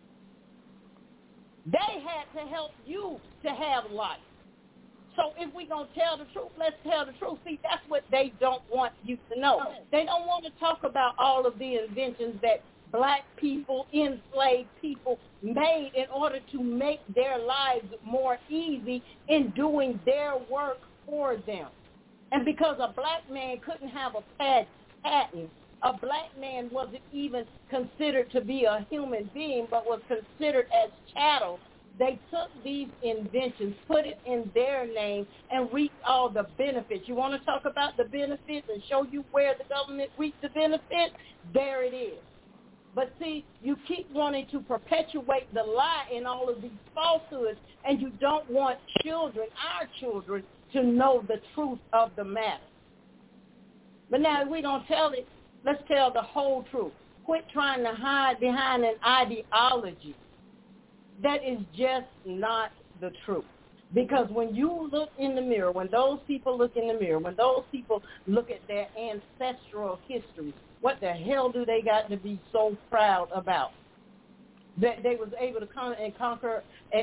They had to help you to have life. So if we're going to tell the truth, let's tell the truth. See, that's what they don't want you to know. They don't want to talk about all of the inventions that black people, enslaved people made in order to make their lives more easy in doing their work for them. And because a black man couldn't have a patent, a black man wasn't even considered to be a human being, but was considered as chattel. They took these inventions, put it in their name, and reaped all the benefits. You want to talk about the benefits and show you where the government reaped the benefits? There it is. But see, you keep wanting to perpetuate the lie in all of these falsehoods, and you don't want children, our children, to know the truth of the matter. But now if we don't tell it, let's tell the whole truth. Quit trying to hide behind an ideology. That is just not the truth. Because when you look in the mirror, when those people look in the mirror, when those people look at their ancestral history, what the hell do they got to be so proud about? That they was able to conquer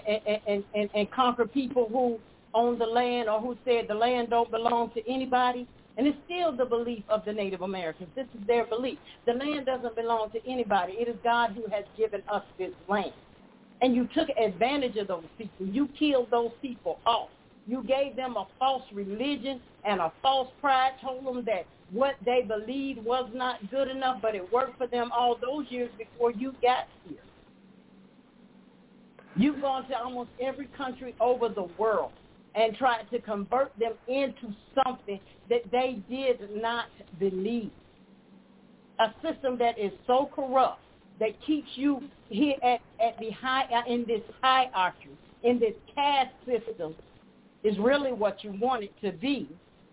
people who owned the land or who said the land don't belong to anybody. And it's still the belief of the Native Americans. This is their belief. The land doesn't belong to anybody. It is God who has given us this land. And you took advantage of those people. You killed those people off. You gave them a false religion and a false pride, told them that what they believed was not good enough, but it worked for them all those years before you got here. You've gone to almost every country over the world and tried to convert them into something that they did not believe. A system that is so corrupt that keeps you here at the high, in this hierarchy, in this caste system, is really what you want it to be,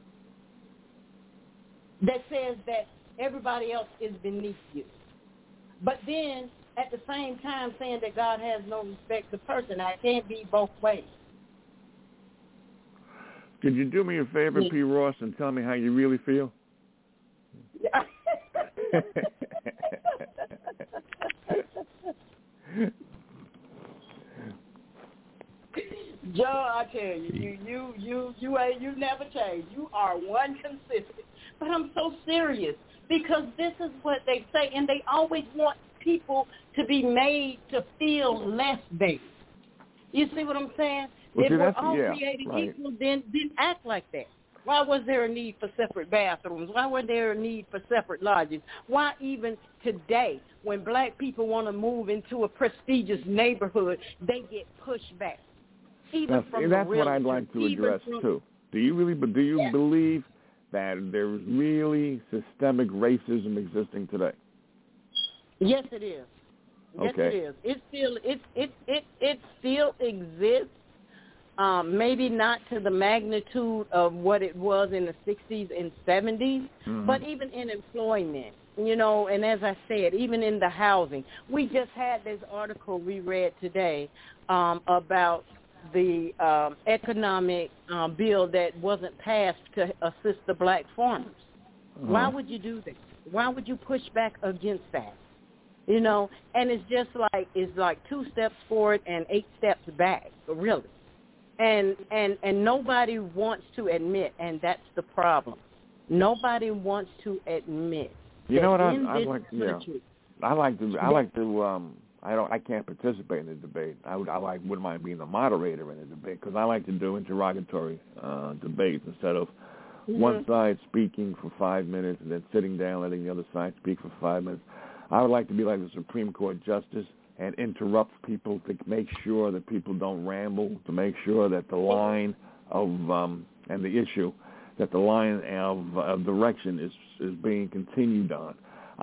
that says that everybody else is beneath you. But then, at the same time, saying that God has no respect to person. I can't be both ways. Could you do me a favor, P. Ross, and tell me how you really feel? Joe, I tell you, you never change. You are one consistent. But I'm so serious because this is what they say, and they always want people to be made to feel less than. You see what I'm saying? Well, if we're all created equal, then act like that. Why was there a need for separate bathrooms? Why was there a need for separate lodges? Why even today, when black people want to move into a prestigious neighborhood, they get pushed back? That's what I'd like to address too. Do you believe that there's really systemic racism existing today? Yes, it is. Yes, it is. It still exists. Maybe not to the magnitude of what it was in the 60s and 70s, but even in employment, and as I said, even in the housing. We just had this article we read today about the economic bill that wasn't passed to assist the black farmers. Why would you do that? Why would you push back against that? And it's like 2 steps forward and 8 steps back, really. And nobody wants to admit, and that's the problem. Nobody wants to admit. You know what I like? Yeah, I can't participate in the debate. wouldn't mind being the moderator in the debate because I like to do interrogatory debates instead of one side speaking for 5 minutes and then sitting down letting the other side speak for 5 minutes. I would like to be like the Supreme Court justice and interrupt people to make sure that people don't ramble, to make sure that the line of and the issue, that the line of direction is being continued on.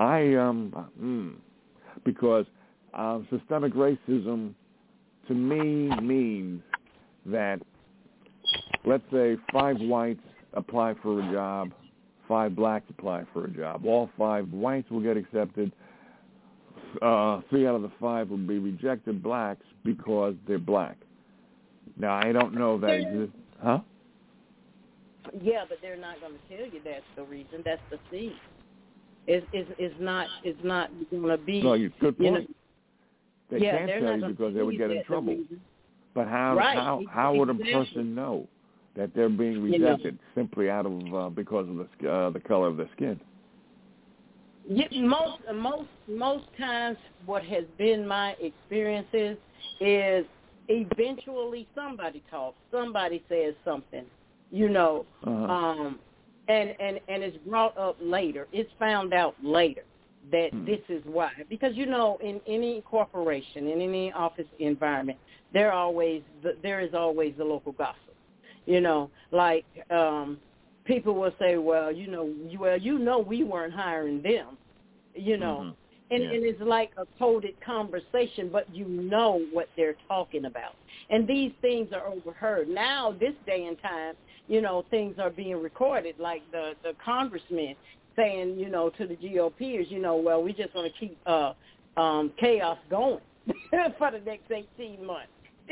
Because systemic racism to me means that, let's say 5 whites apply for a job, 5 blacks apply for a job. All 5 whites will get accepted. 3 out of the 5 will be rejected blacks because they're black. Now, I don't know if that exists. Huh? Yeah, but they're not going to tell you that's the reason. That's the thing. It's not going to be. No, good point. They can't tell you because they would get in trouble. But how would a person know that they're being rejected simply out of because of the color of their skin? Yeah, most times what has been my experiences is eventually somebody talks, somebody says something, and it's brought up later. It's found out later that this is why. Because, in any corporation, in any office environment, there is always the local gossip. People will say, well, we weren't hiring them, and it's like a coded conversation, but you know what they're talking about. And these things are overheard. Now, this day and time, things are being recorded, like the congressman saying, to the GOPers, well, we just want to keep chaos going for the next 18 months.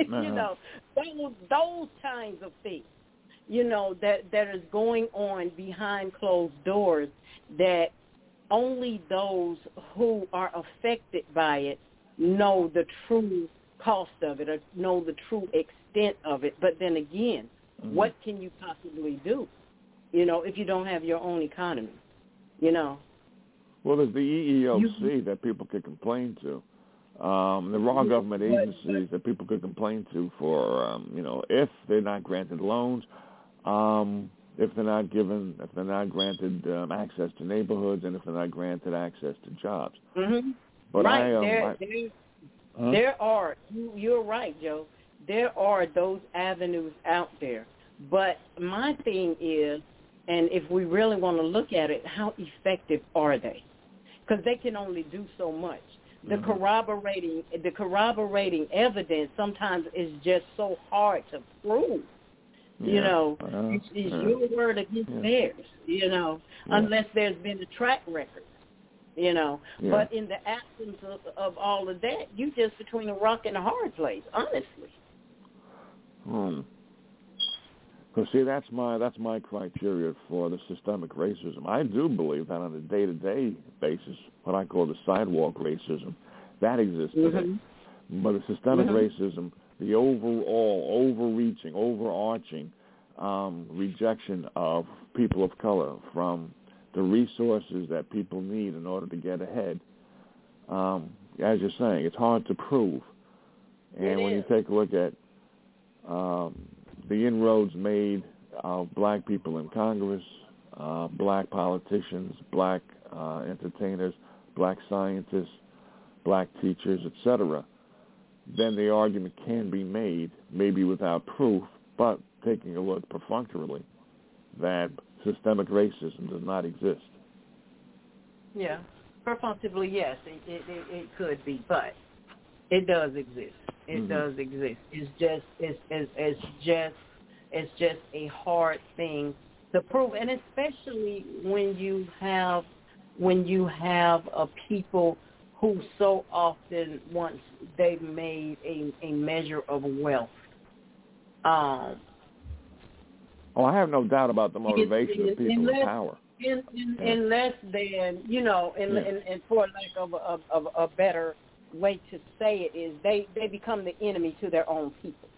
Those kinds of things. That is going on behind closed doors that only those who are affected by it know the true cost of it or know the true extent of it. But then again, what can you possibly do, if you don't have your own economy, Well, there's the EEOC that people can complain to. There are government agencies that people could complain to for, if they're not granted loans, if they're not granted access to neighborhoods, and if they're not granted access to jobs. Mm-hmm. But there are. You're right, Joe. There are those avenues out there. But my thing is, and if we really want to look at it, how effective are they? Because they can only do so much. The corroborating evidence sometimes is just so hard to prove. It's your word against theirs. Unless there's been a track record. But in the absence of all of that, you just between a rock and a hard place, honestly. Because see, that's my criteria for the systemic racism. I do believe that on a day-to-day basis, what I call the sidewalk racism, that exists today. But the systemic racism, the overall, overreaching, overarching rejection of people of color from the resources that people need in order to get ahead, as you're saying, it's hard to prove. And when you take a look at the inroads made of black people in Congress, black politicians, black entertainers, black scientists, black teachers, etc., then the argument can be made, maybe without proof, but taking a look perfunctorily, that systemic racism does not exist. Yeah, perfunctively, yes, it could be, but it does exist. It does exist. It's just a hard thing to prove, and especially when you have a people who so often once they've made a measure of wealth. I have no doubt about the motivation of people in power. In less than, and for lack of a better way to say it is, they become the enemy to their own people.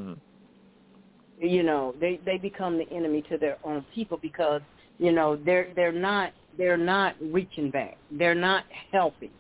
They become the enemy to their own people because they're not reaching back. They're not helping.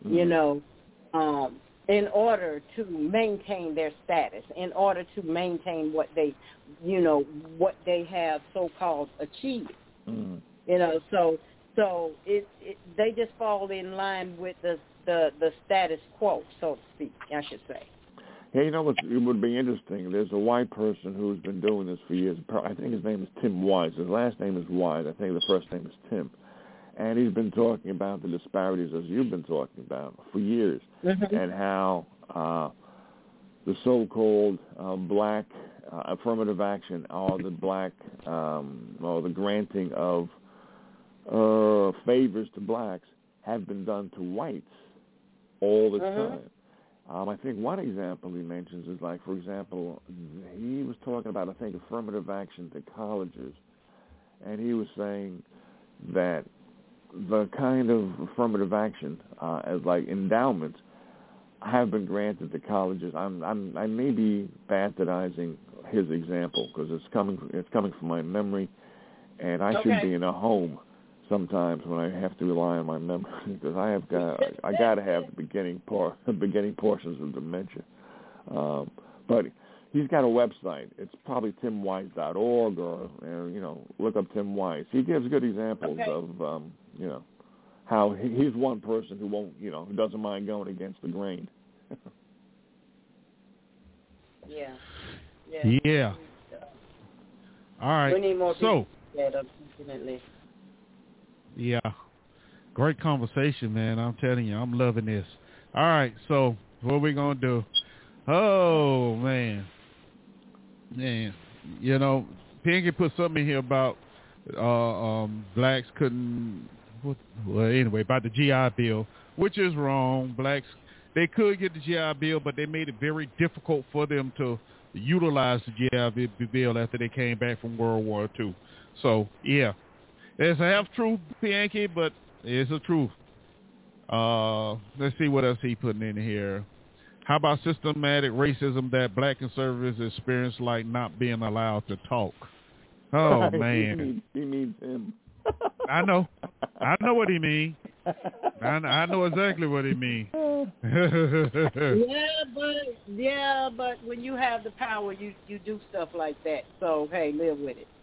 In order to maintain their status, in order to maintain what they have so-called achieved. So they just fall in line with the status quo, so to speak, I should say. Yeah, it would be interesting. There's a white person who's been doing this for years. I think his name is Tim Wise. His last name is Wise. I think the first name is Tim. And he's been talking about the disparities, as you've been talking about, for years, and how the so-called black affirmative action, or the black, or the granting of favors to blacks have been done to whites all the time. I think one example he mentions is, like, for example, he was talking about, I think, affirmative action to colleges, and he was saying that the kind of affirmative action as like endowments have been granted to colleges. I may be bastardizing his example because it's coming from my memory, and I should be in a home sometimes when I have to rely on my memory because I got to have the beginning portions of dementia. But he's got a website. It's probably timwise.org or look up Tim Wise. He gives good examples of how he's one person who won't who doesn't mind going against the grain. Yeah. All right. We need more people unfortunately. Yeah. Great conversation, man. I'm telling you, I'm loving this. All right. So what we gonna do? Oh man. Pinky put something in here about blacks couldn't. Well, anyway, about the GI Bill, which is wrong. Blacks, they could get the GI Bill, but they made it very difficult for them to utilize the GI Bill after they came back from World War II. So, yeah, it's a half-truth, Pinky, but it's a truth. Let's see what else he putting in here. How about systematic racism that black conservatives experience, like not being allowed to talk? Oh, man. He means him. I know what he mean. I know exactly what he mean. but when you have the power, you do stuff like that. So hey, live with it.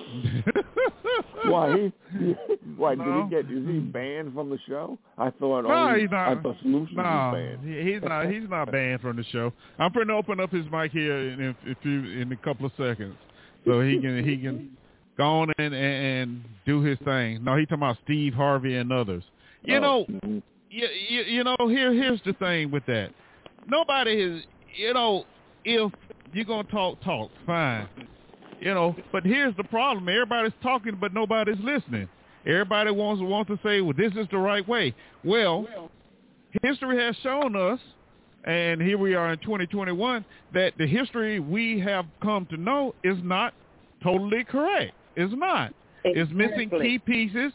Why? Is he banned from the show? I thought. He's not. I thought Solutions was banned. He's not. He's not banned from the show. I'm going to open up his mic here in a couple of seconds, so he can go on and do his thing. No, he's talking about Steve Harvey and others. You know, here's the thing with that. Nobody is. If you're gonna talk, fine. But here's the problem. Everybody's talking, but nobody's listening. Everybody wants to say, well, this is the right way. Well, history has shown us, and here we are in 2021, that the history we have come to know is not totally correct. It's not. It's missing key pieces.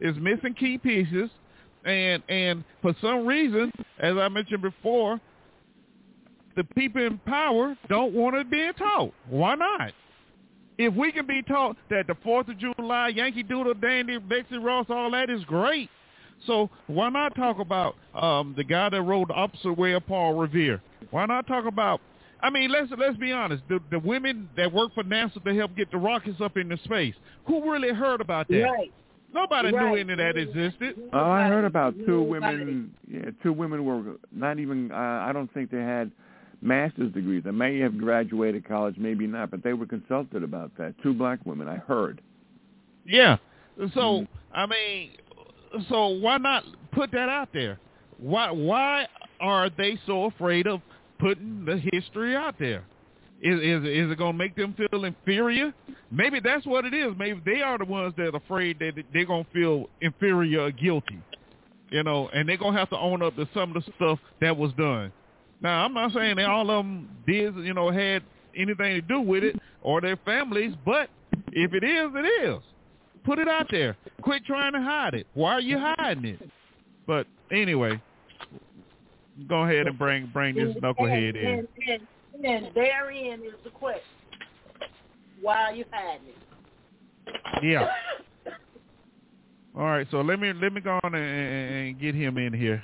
And for some reason, as I mentioned before, the people in power don't want it being taught. Why not? If we can be taught that the 4th of July, Yankee Doodle Dandy, Betsy Ross, all that is great. So why not talk about the guy that rode the opposite way of Paul Revere? Why not talk about, let's be honest, the women that work for NASA to help get the rockets up into space, who really heard about that? Right. Nobody knew any of that existed. I heard about two women. Yeah, two women were not even, I don't think they had master's degrees. They may have graduated college, maybe not, but they were consulted about that. Two black women, I heard. Yeah. So, so why not put that out there? Why are they so afraid of putting the history out there? Is it going to make them feel inferior? Maybe that's what it is. Maybe they are the ones that are afraid that they're going to feel inferior or guilty, and they're going to have to own up to some of the stuff that was done. Now, I'm not saying that all of them did, had anything to do with it or their families, but if it is, it is. Put it out there. Quit trying to hide it. Why are you hiding it? But anyway, go ahead and bring this knucklehead in. And therein is the question. Why are you hiding it? Yeah. All right, so let me go on and get him in here.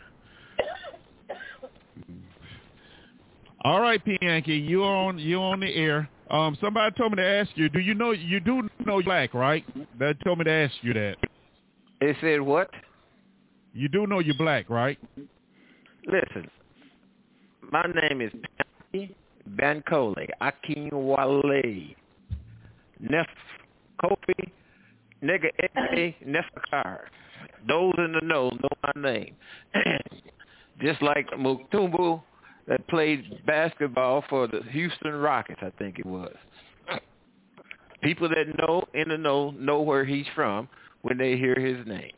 All right, P. Yankee, you're on the air. Somebody told me to ask you. You do know you're black, right? They told me to ask you that. They said what? You do know you're black, right? Listen, my name is P. Bankole Akinwale Nef Kofi Nigga A Nefakar. Those in the know my name. Just like Mutombo that played basketball for the Houston Rockets, I think it was. People that know where he's from when they hear his name.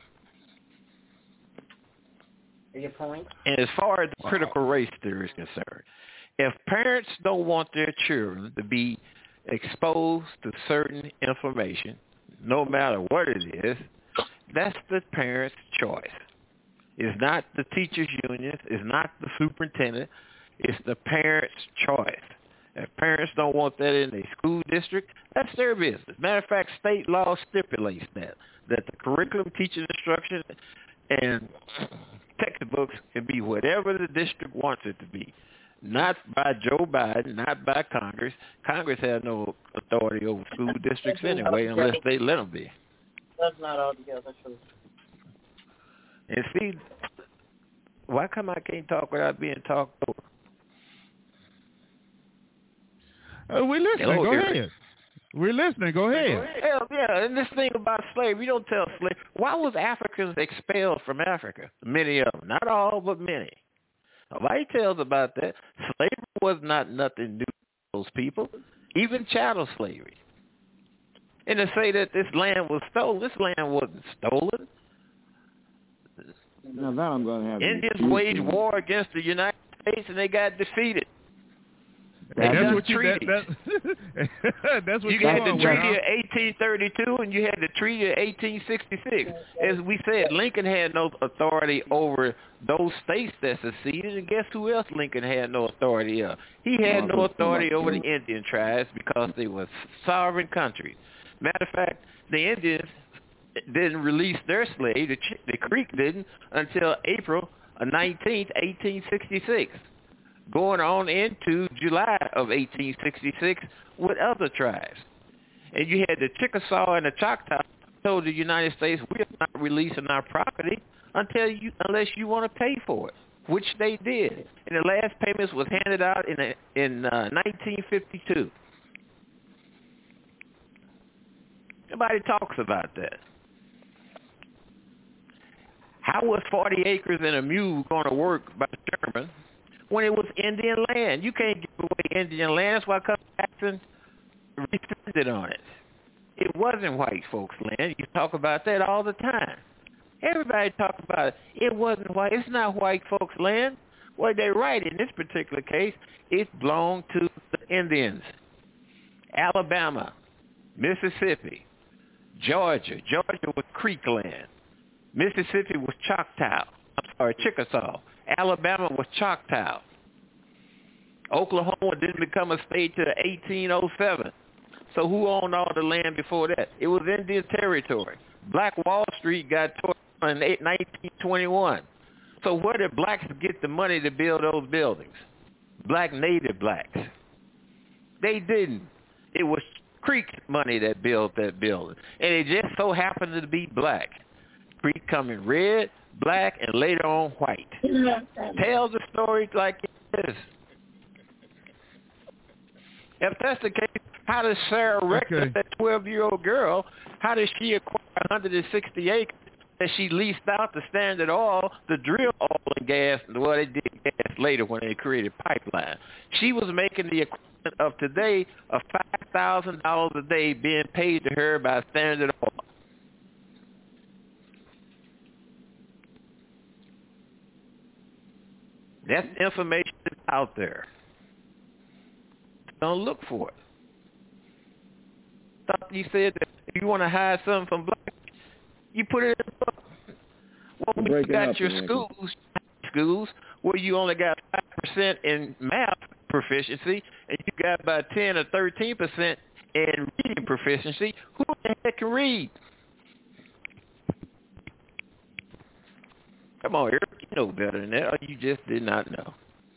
Your point? And as far as the critical race theory is concerned, if parents don't want their children to be exposed to certain information, no matter what it is, that's the parent's choice. It's not the teachers' unions. It's not the superintendent. It's the parent's choice. If parents don't want that in their school district, that's their business. Matter of fact, state law stipulates that the curriculum, teaching instruction, and textbooks can be whatever the district wants it to be. Not by Joe Biden, not by Congress. Congress has no authority over school districts anyway unless they let them be. That's not altogether true. And see, why come I can't talk without being talked over? We're listening. Go ahead. We're listening. Go ahead. Hell, yeah, and this thing about slavery, you don't tell slavery. Why was Africans expelled from Africa? Many of them. Not all, but many. Nobody tells about that. Slavery was not nothing new to those people, even chattel slavery. And to say that this land was stolen, this land wasn't stolen. Now that I'm going to have Indians waged war against the United States and they got defeated. That's what you had the Treaty of 1832 and you had the Treaty of 1866. As we said, Lincoln had no authority over those states that seceded, and guess who else Lincoln had no authority of? He had no authority over the Indian tribes because they were sovereign countries. Matter of fact, the Indians didn't release their slave, the Creek didn't, until April 19th, 1866, going on into July of 1866 with other tribes. And you had the Chickasaw and the Choctaw told the United States, we are not releasing our property unless you want to pay for it, which they did. And the last payments was handed out in 1952. Nobody talks about that. How was 40 acres and a mule going to work by Sherman when it was Indian land? You can't give away Indian land. That's why Custer Jackson rescinded on it. It wasn't white folks' land. You talk about that all the time. Everybody talks about it. It wasn't white. It's not white folks' land. Well, they're right. In this particular case, it belonged to the Indians. Alabama, Mississippi, Georgia. Georgia was Creek land. Mississippi was Chickasaw. Alabama was Choctaw. Oklahoma didn't become a state till 1807. So who owned all the land before that? It was Indian territory. Black Wall Street got torn in 1921. So where did blacks get the money to build those buildings? Black native blacks. They didn't. It was Creek money that built that building. And it just so happened to be black. Creek coming red, black, and later on white. Tells the story like it is. If that's the case, how does Sarah Rector, that 12-year-old girl, how does she acquire 160 acres that she leased out to Standard Oil to drill oil and gas? Well, they did gas later when they created pipeline. She was making the equivalent of today of $5,000 a day being paid to her by Standard Oil. That's information that's out there. Don't look for it. Thought you said that if you want to hide something from black, you put it in the book. Well, when you got your schools where you only got 5% in math proficiency and you got about 10 or 13% in reading proficiency, who the heck can read? Come on, Eric, you know better than that, or you just did not know.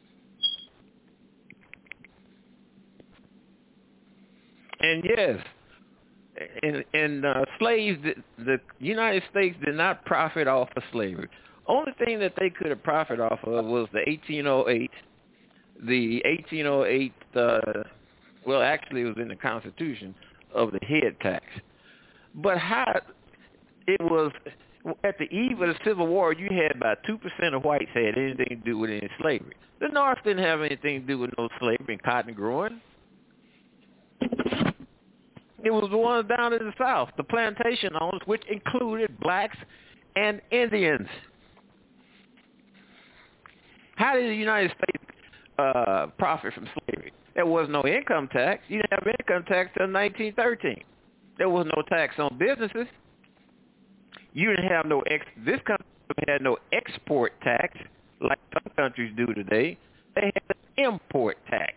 And yes, and slaves, the United States did not profit off of slavery. Only thing that they could have profited off of was the 1808. The 1808, well, actually it was in the Constitution, of the head tax. But how it was, at the eve of the Civil War, you had about 2% of whites had anything to do with any slavery. The North didn't have anything to do with no slavery and cotton growing. It was the ones down in the South, the plantation owners, which included blacks and Indians. How did the United States profit from slavery? There was no income tax. You didn't have income tax until 1913. There was no tax on businesses. You didn't have this country had no export tax like some countries do today. They had an import tax.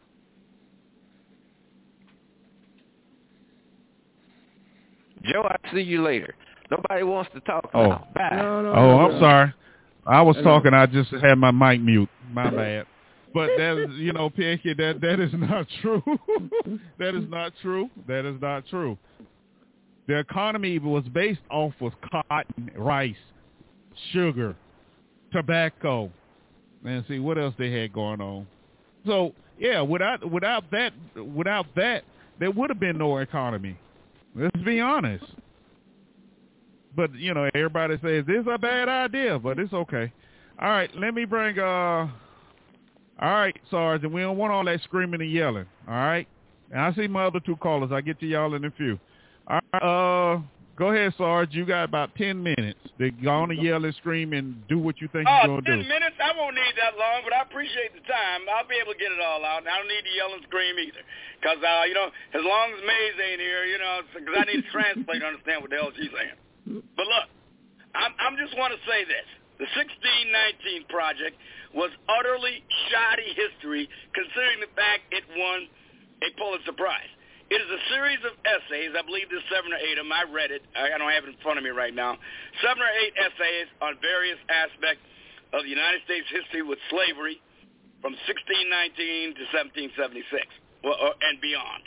Joe, I'll see you later. Nobody wants to talk now. Bye. No, I'm sorry. I was talking. I just had my mic mute. My bad. But that is, Pinky, that is not true. That is not true. That is not true. The economy was based off of cotton, rice, sugar, tobacco, and see what else they had going on. So yeah, without that, there would have been no economy. Let's be honest. But, everybody says this is a bad idea, but it's okay. All right, let me bring, all right, Sergeant, we don't want all that screaming and yelling, all right? And I see my other two callers. I'll get to y'all in a few. All right, go ahead, Sarge. You got about 10 minutes. They're going to yell and scream and do what you think you're going to do. 10 minutes? I won't need that long, but I appreciate the time. I'll be able to get it all out. And I don't need to yell and scream either. Because, as long as Maze ain't here, because I need to translate to understand what the hell she's saying. But look, I'm just want to say this. The 1619 Project was utterly shoddy history, considering the fact it won a Pulitzer Prize. It is a series of essays. I believe there's 7 or 8 of them. I read it. I don't have it in front of me right now. 7 or 8 essays on various aspects of the United States history with slavery from 1619 to 1776 and beyond.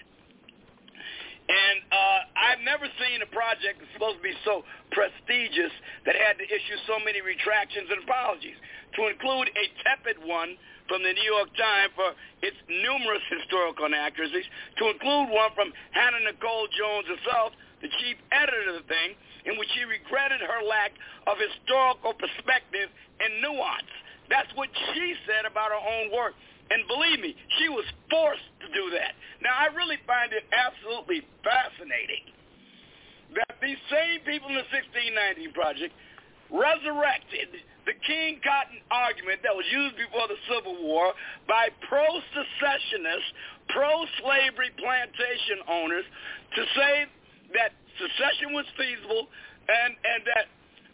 And I've never seen a project that's supposed to be so prestigious that had to issue so many retractions and apologies, to include a tepid one from the New York Times for its numerous historical inaccuracies, to include one from Hannah Nicole Jones herself, the chief editor of the thing, in which she regretted her lack of historical perspective and nuance. That's what she said about her own work. And believe me, she was forced to do that. Now, I really find it absolutely fascinating that these same people in the 1619 Project resurrected the King Cotton argument that was used before the Civil War by pro-secessionists, pro-slavery plantation owners to say that secession was feasible and that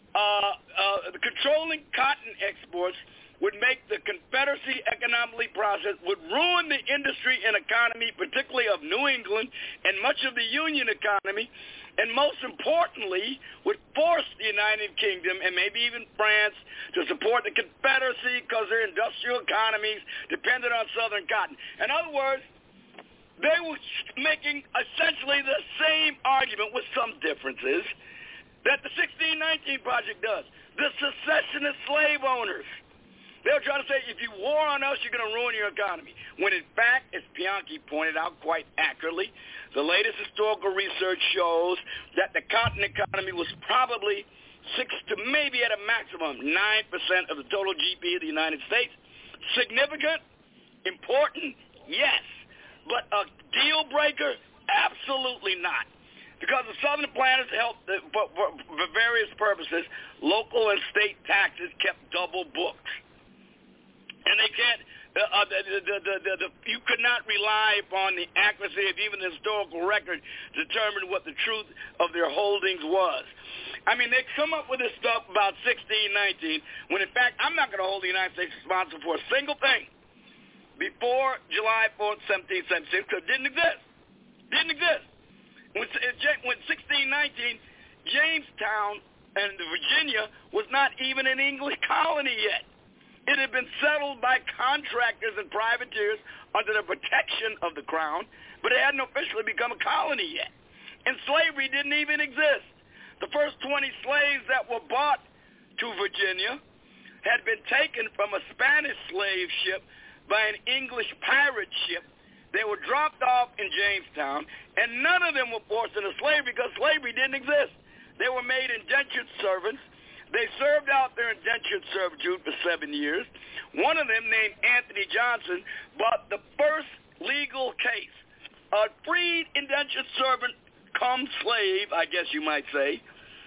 the controlling cotton exports would make the Confederacy economically process, would ruin the industry and economy, particularly of New England and much of the Union economy, and most importantly, would force the United Kingdom and maybe even France to support the Confederacy because their industrial economies depended on Southern cotton. In other words, they were making essentially the same argument with some differences that the 1619 Project does. The secessionist slave owners. They were trying to say, if you war on us, you're going to ruin your economy. When in fact, as Bianchi pointed out quite accurately, the latest historical research shows that the cotton economy was probably 6 to maybe at a maximum 9% of the total GDP of the United States. Significant? Important? Yes. But a deal breaker? Absolutely not. Because the Southern planters helped for various purposes, local and state taxes kept double booked. And they can't, you could not rely upon the accuracy of even the historical record to determine what the truth of their holdings was. I mean, they come up with this stuff about 1619, when in fact, I'm not going to hold the United States responsible for a single thing before July 4th, 1776, because it didn't exist. Didn't exist. When 1619, Jamestown and Virginia was not even an English colony yet. It had been settled by contractors and privateers under the protection of the crown, but it hadn't officially become a colony yet. And slavery didn't even exist. The first 20 slaves that were bought to Virginia had been taken from a Spanish slave ship by an English pirate ship. They were dropped off in Jamestown, and none of them were forced into slavery because slavery didn't exist. They were made indentured servants. They served out their indentured servitude for 7 years. One of them, named Anthony Johnson, bought the first legal case. A freed indentured servant come slave, I guess you might say.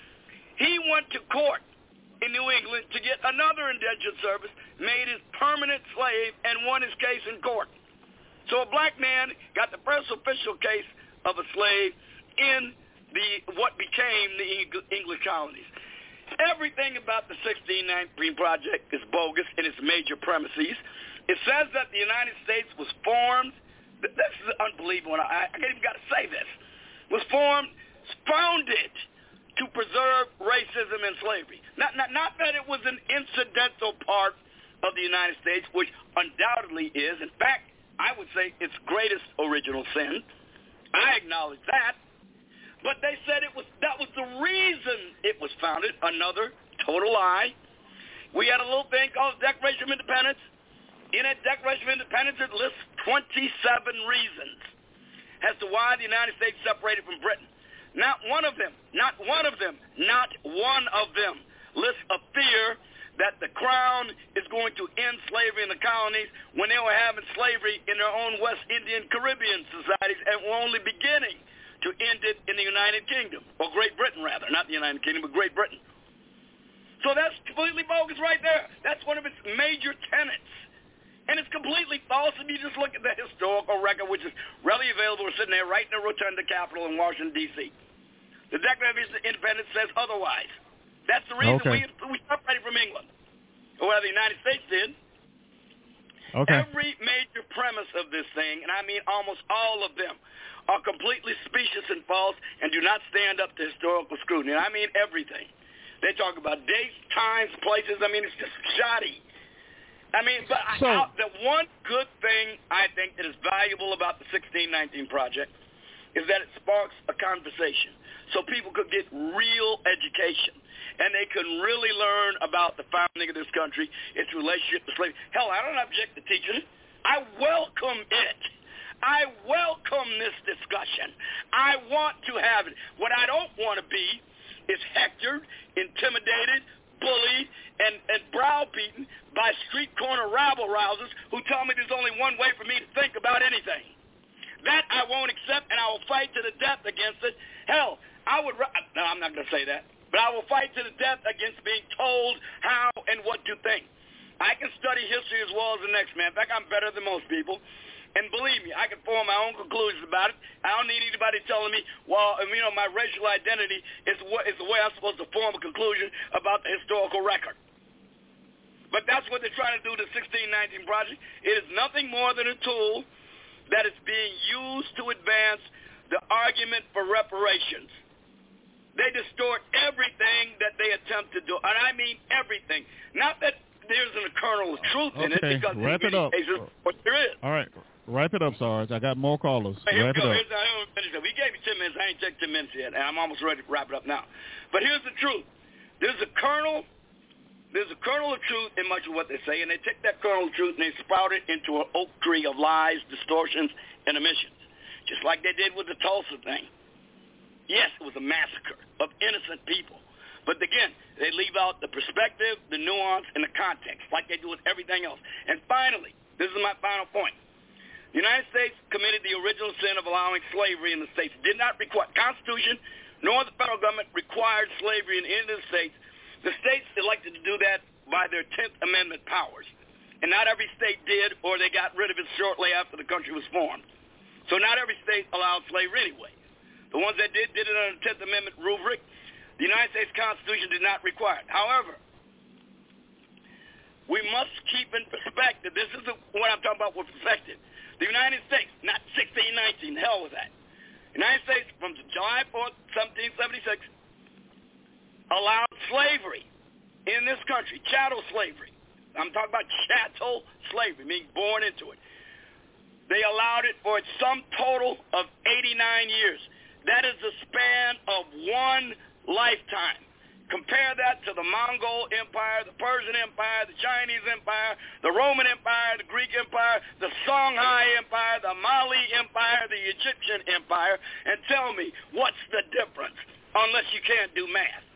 He went to court in New England to get another indentured servant, made his permanent slave, and won his case in court. So a black man got the first official case of a slave in what became the English colonies. Everything about the 1619 Project is bogus in its major premises. It says that the United States was formed, this is unbelievable, I can't even got to say this, was founded to preserve racism and slavery. Not that it was an incidental part of the United States, which undoubtedly is. In fact, I would say its greatest original sin. I acknowledge that. But they said that was the reason it was founded. Another total lie. We had a little thing called Declaration of Independence. In that Declaration of Independence, it lists 27 reasons as to why the United States separated from Britain. Not one of them lists a fear that the Crown is going to end slavery in the colonies when they were having slavery in their own West Indian Caribbean societies and were only beginning to end it in the United Kingdom, or Great Britain rather, not the United Kingdom, but Great Britain. So that's completely bogus right there. That's one of its major tenets. And it's completely false if you just look at the historical record, which is readily available. We're sitting there right in the Rotunda Capitol in Washington, D.C. The Declaration of Independence says otherwise. That's the reason we separated from England, or the United States did. Okay. Every major premise of this thing, and I mean almost all of them, are completely specious and false and do not stand up to historical scrutiny. And I mean everything. They talk about dates, times, places. I mean, it's just shoddy. I mean, but the one good thing I think that is valuable about the 1619 Project is that it sparks a conversation so people could get real education and they can really learn about the founding of this country, its relationship to slavery. Hell, I don't object to teaching it. I welcome it. I welcome this discussion. I want to have it. What I don't want to be is hectored, intimidated, bullied, and browbeaten by street corner rabble-rousers who tell me there's only one way for me to think about anything. That I won't accept, and I will fight to the death against it. Hell, no, I'm not going to say that, but I will fight to the death against being told how and what to think. I can study history as well as the next man. In fact, I'm better than most people. And believe me, I can form my own conclusions about it. I don't need anybody telling me, well, my racial identity is the way I'm supposed to form a conclusion about the historical record. But that's what they're trying to do with the 1619 Project. It is nothing more than a tool that is being used to advance the argument for reparations. They distort everything that they attempt to do, and I mean everything. Not that there isn't a kernel of truth in it, because wrap it up. What there is. All right. Wrap it up, Sarge. I got more callers. Here wrap it up. We gave you 10 minutes. I ain't checked 10 minutes yet, and I'm almost ready to wrap it up now. But here's the truth. There's a kernel of truth in much of what they say, and they take that kernel of truth and they sprout it into an oak tree of lies, distortions, and omissions, just like they did with the Tulsa thing. Yes, it was a massacre of innocent people. But again, they leave out the perspective, the nuance, and the context, like they do with everything else. And finally, this is my final point. The United States committed the original sin of allowing slavery in the states. Did not require Constitution, nor the federal government required slavery in any of the states. The states elected to do that by their 10th Amendment powers. And not every state did, or they got rid of it shortly after the country was formed. So not every state allowed slavery anyway. The ones that did it under the 10th Amendment rubric. The United States Constitution did not require it. However, we must keep in perspective, this is what I'm talking about with perspective. The United States, not 1619, hell with that. The United States, from July 4th, 1776, allowed slavery in this country, chattel slavery. I'm talking about chattel slavery, meaning born into it. They allowed it for its sum total of 89 years. That is the span of one lifetime. Compare that to the Mongol Empire, the Persian Empire, the Chinese Empire, the Roman Empire, the Greek Empire, the Songhai Empire, the Mali Empire, the Egyptian Empire, and tell me, what's the difference, unless you can't do math?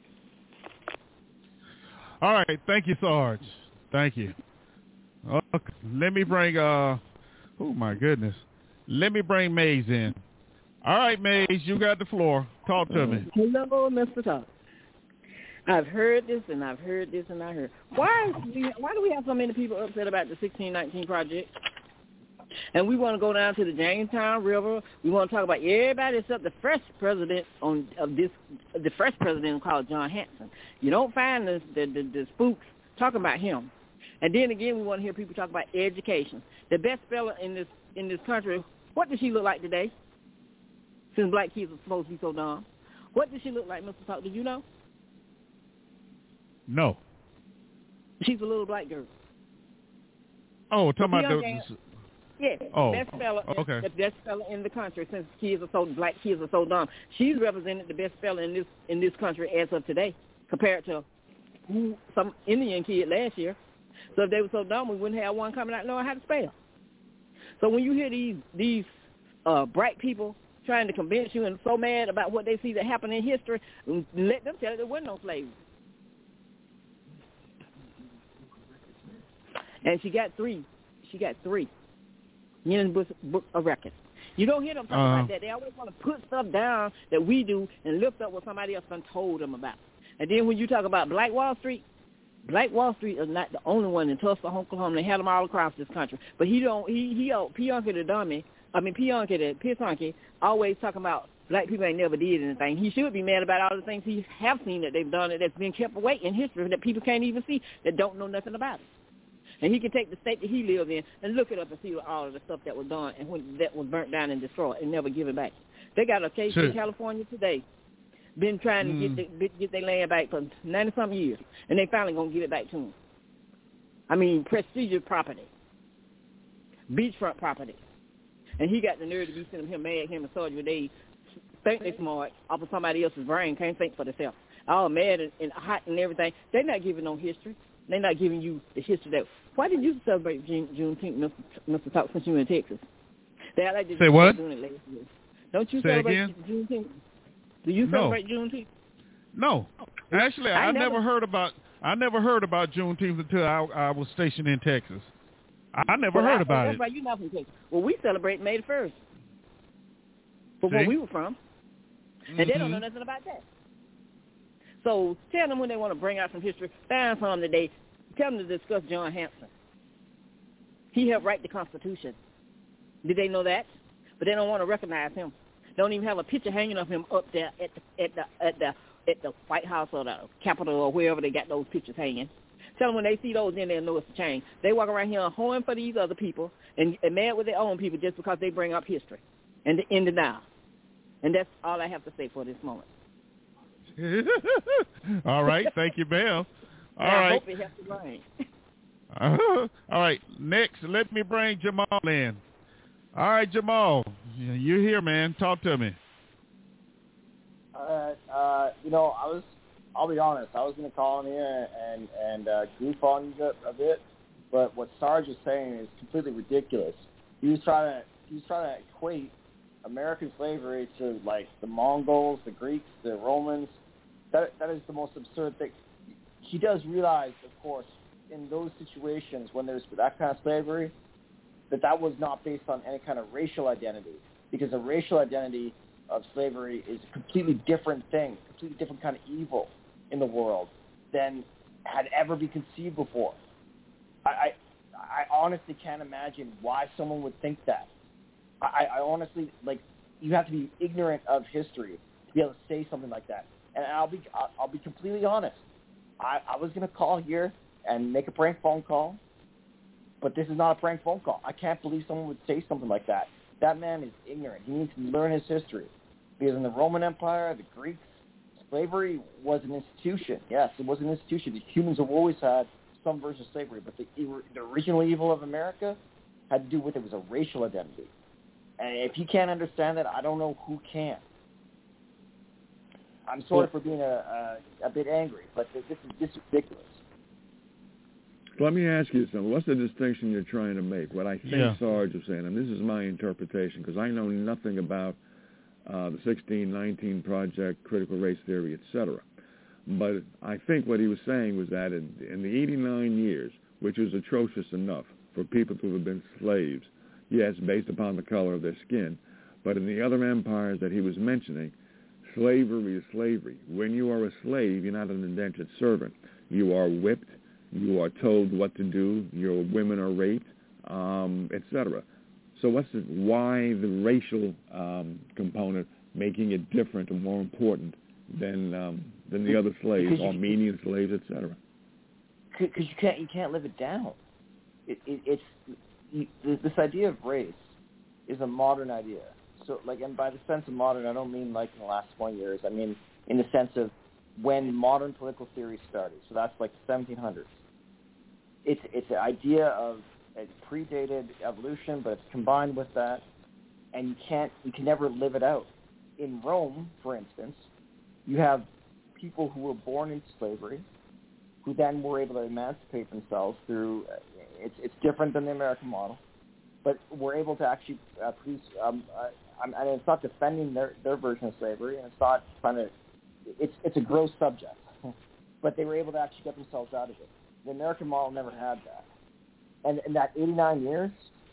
All right. Thank you, Sarge. Thank you. Okay. Let me bring, oh, my goodness. Let me bring Mays in. All right, Mays, you got the floor. Talk to me. Hello, Mr. Talk. I've heard this, and I've heard this, and I heard. Why do we have so many people upset about the 1619 Project? And we want to go down to the Jamestown River. We want to talk about everybody except the first president the first president called John Hanson. You don't find the spooks talking about him. And then again, we want to hear people talk about education. The best fella in this country. What does she look like today? Since black kids are supposed to be so dumb, what does she look like, Mr. Talk? Did you know? No. She's a little black girl. Oh, talking about yes. Oh, best fella, okay. The best fella in the country since black kids are so dumb. She's represented the best fella in this country as of today, compared to some Indian kid last year. So if they were so dumb, we wouldn't have one coming out knowing how to spell. So when you hear these bright people trying to convince you and so mad about what they see that happened in history, let them tell you there wasn't no slavery. And she got three. Guinness Book of Records. You don't hear them talk about that. They always want to put stuff down that we do and lift up what somebody else done told them about. And then when you talk about Black Wall Street is not the only one in Tulsa, Oklahoma. They had them all across this country. But Pionka the dummy, Pionka the piss honky, always talking about black people ain't never did anything. He should be mad about all the things he have seen that they've done that's been kept away in history that people can't even see, that don't know nothing about it. And he can take the state that he lives in and look it up and see all of the stuff that was done and when that was burnt down and destroyed and never given back. They got a case in California today. Been trying to get their land back for 90-something years, and they finally going to give it back to them. I mean, prestigious property, beachfront property. And he got the nerve to be sending him mad, him and Sergeant, they think they smart off of somebody else's brain, can't think for themselves. All mad and hot and everything. They're not giving no history. They're not giving you the history that. Why did you celebrate Juneteenth, Mr. Talk, since you were in Texas? They like to say what? Doing it last year. Don't you say celebrate again? Juneteenth? Do you celebrate Juneteenth? No. Actually, I never heard about Juneteenth until I was stationed in Texas. I never heard about it. That's why you're not from Texas. Well, we celebrate May the 1st. From where we were from. And they don't know nothing about that. So tell them when they want to bring out some history, find something today. Tell them to discuss John Hanson. He helped write the Constitution. Did they know that? But they don't want to recognize him. Don't even have a picture hanging of him up there at the White House or the Capitol or wherever they got those pictures hanging. Tell them when they see those, then they'll know it's a change. They walk around here hoeing for these other people and mad with their own people just because they bring up history and in denial. And that's all I have to say for this moment. All right. Thank you, Belle. All right. I hope it helps you learn. All right. Next, let me bring Jamal in. All right, Jamal. You're here, man. Talk to me. I'll be honest. I was going to call in here and goof on you a bit, but what Sarge is saying is completely ridiculous. He was trying to equate American slavery to like the Mongols, the Greeks, the Romans. That is the most absurd thing. He does realize, of course, in those situations when there's that kind of slavery, that was not based on any kind of racial identity, because the racial identity of slavery is a completely different thing, completely different kind of evil in the world than had ever been conceived before. I honestly can't imagine why someone would think that. I honestly, like, you have to be ignorant of history to be able to say something like that. And I'll be completely honest. I was going to call here and make a prank phone call, but this is not a prank phone call. I can't believe someone would say something like that. That man is ignorant. He needs to learn his history. Because in the Roman Empire, the Greeks, slavery was an institution. Yes, it was an institution. The humans have always had some version of slavery, but the original evil of America had to do with it was a racial identity. And if you can't understand that, I don't know who can. I'm sorry for being a bit angry, but this is ridiculous. Let me ask you something. What's the distinction you're trying to make? What I think Sarge is saying, and this is my interpretation, because I know nothing about the 1619 Project, critical race theory, etc. But I think what he was saying was that in the 89 years, which was atrocious enough for people to have been slaves, yes, based upon the color of their skin, but in the other empires that he was mentioning, slavery is slavery. When you are a slave, you're not an indentured servant. You are whipped. You are told what to do. Your women are raped, etc. So why the racial component making it different and more important than the other slaves, Armenian slaves, etc.? Because you can't live it down. This idea of race is a modern idea. So, like, and by the sense of modern, I don't mean like in the last 20 years. I mean in the sense of when modern political theory started. So that's like the 1700s. It's an idea of it predated evolution, but it's combined with that, and you can never live it out. In Rome, for instance, you have people who were born into slavery, who then were able to emancipate themselves through. It's different than the American model, but were able to actually produce. And it's not defending their version of slavery, and it's not trying to. It's a gross subject, but they were able to actually get themselves out of it. The American model never had that. And in that 89 years,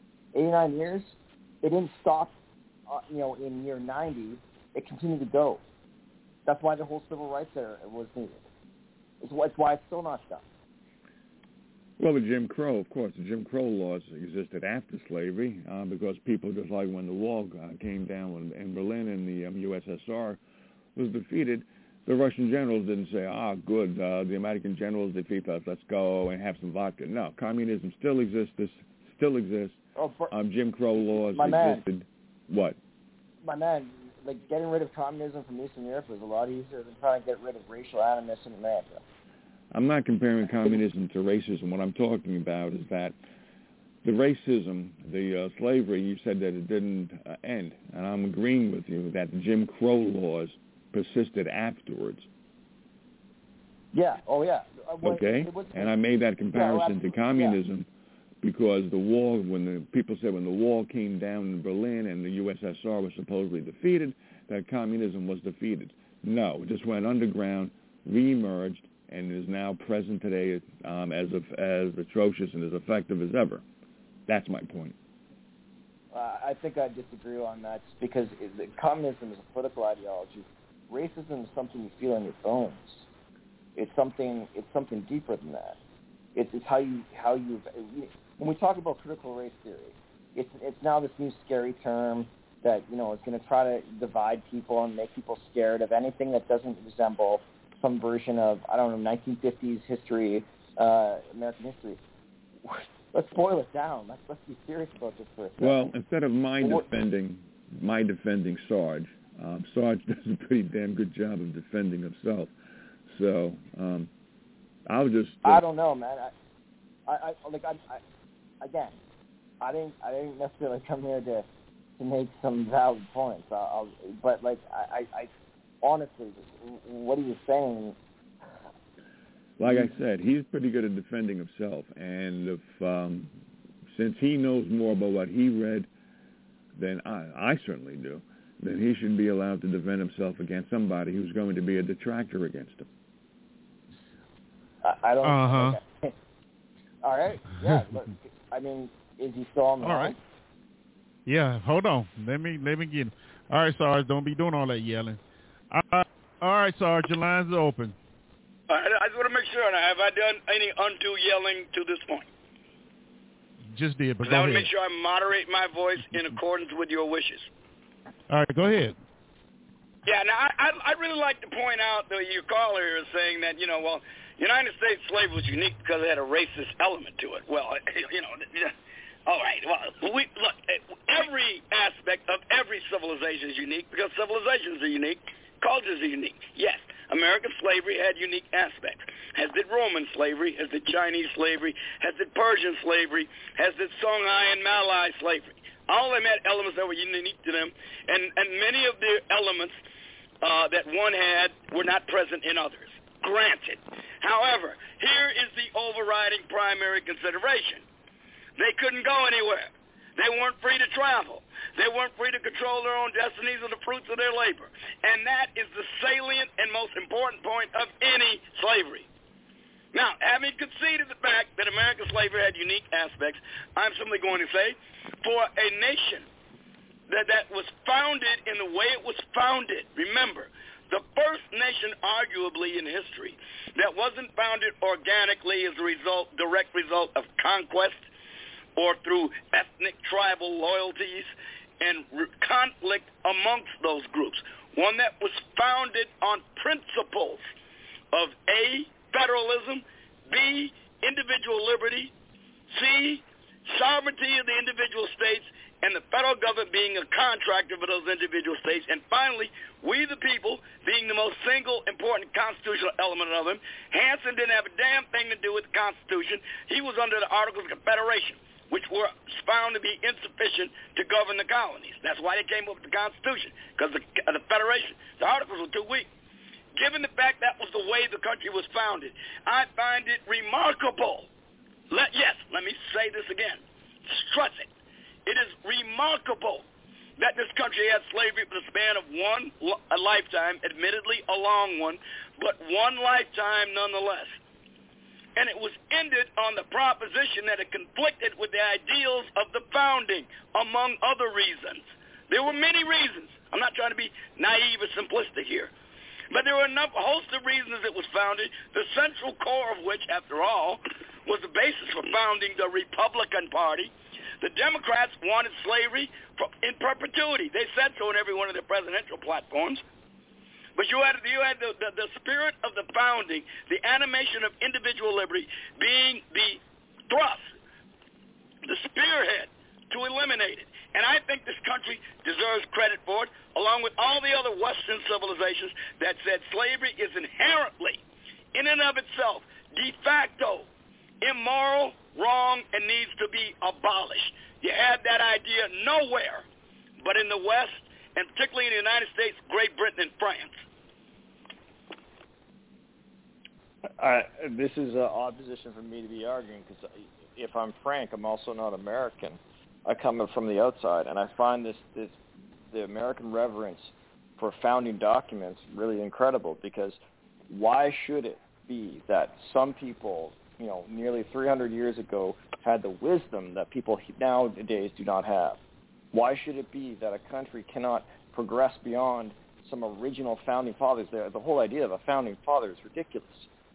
it didn't stop, in year 90. It continued to go. That's why the whole civil rights era was needed. It's why it's still not done. Well, the Jim Crow, of course, the Jim Crow laws existed after slavery because people, just like when the wall came down in Berlin and the USSR was defeated, the Russian generals didn't say, good, the American generals defeat us, let's go and have some vodka. No, communism still exists. Jim Crow laws existed. My man, like getting rid of communism from Eastern Europe was a lot easier than trying to get rid of racial animus in America. I'm not comparing communism to racism. What I'm talking about is that the racism, the slavery, you said that it didn't end. And I'm agreeing with you that the Jim Crow laws persisted afterwards. Yeah. Oh, yeah. Okay? And I made that comparison to communism because the wall, people said when the wall came down in Berlin and the USSR was supposedly defeated, that communism was defeated. No, it just went underground, reemerged, and is now present today as atrocious and as effective as ever. That's my point. I think I disagree on that because communism is a political ideology. Racism is something you feel in your bones. It's something deeper than that. It's how you when we talk about critical race theory, it's now this new scary term that is going to try to divide people and make people scared of anything that doesn't resemble some version of 1950s history, American history. Let's boil it down. Let's be serious about this for a second. Well, instead of defending Sarge, Sarge does a pretty damn good job of defending himself. So I'll just. I don't know, man. I didn't necessarily come here to make some valid points. But I honestly, what are you saying? Like I said, he's pretty good at defending himself, and if since he knows more about what he read than I certainly do, then he should be allowed to defend himself against somebody who's going to be a detractor against him. I don't. Okay. All right. Yeah. But, is he still on the line? All right. Yeah. Hold on. Let me get him. All right, Sarge. Don't be doing all that yelling. All right, Sarge. Your line's open. I just want to make sure. Have I done any undue yelling to this point? Just did, but go ahead. I want to make sure I moderate my voice in accordance with your wishes. All right, go ahead. Yeah, now I'd really like to point out that your caller here is saying that, United States slavery was unique because it had a racist element to it. Well, all right. Well, look, every aspect of every civilization is unique because civilizations are unique, cultures are unique. Yes, American slavery had unique aspects, as did Roman slavery, as did Chinese slavery, as did Persian slavery, as did Songhai and Malay slavery. All of them had elements that were unique to them, and many of the elements that one had were not present in others. Granted. However, here is the overriding primary consideration. They couldn't go anywhere. They weren't free to travel. They weren't free to control their own destinies or the fruits of their labor. And that is the salient and most important point of any slavery. Now, having conceded the fact that American slavery had unique aspects, I'm simply going to say, for a nation that was founded in the way it was founded, remember, the first nation arguably in history that wasn't founded organically as a direct result of conquest or through ethnic tribal loyalties and conflict amongst those groups. One that was founded on principles of A, federalism, B, individual liberty, C, sovereignty of the individual states, and the federal government being a contractor for those individual states, and finally, we the people being the most single important constitutional element of them. Hanson didn't have a damn thing to do with the Constitution. He was under the Articles of Confederation, which were found to be insufficient to govern the colonies. That's why they came up with the Constitution, because the Federation, the Articles were too weak. Given the fact that was the way the country was founded, I find it remarkable. Let me say this again. Stress it. It is remarkable that this country had slavery for the span of a lifetime, admittedly a long one, but one lifetime nonetheless. And it was ended on the proposition that it conflicted with the ideals of the founding, among other reasons. There were many reasons. I'm not trying to be naive or simplistic here. But there were a host of reasons it was founded, the central core of which, after all, was the basis for founding the Republican Party. The Democrats wanted slavery in perpetuity. They said so in every one of their presidential platforms. But you had the spirit of the founding, the animation of individual liberty being the thrust, the spearhead to eliminate it. And I think this country deserves credit for it, along with all the other Western civilizations that said slavery is inherently, in and of itself, de facto, immoral, wrong, and needs to be abolished. You have that idea nowhere but in the West, and particularly in the United States, Great Britain, and France. This is an odd position for me to be arguing because if I'm frank, I'm also not American. I come from the outside, and I find the American reverence for founding documents really incredible because why should it be that some people, nearly 300 years ago had the wisdom that people nowadays do not have? Why should it be that a country cannot progress beyond some original founding fathers? The whole idea of a founding father is ridiculous.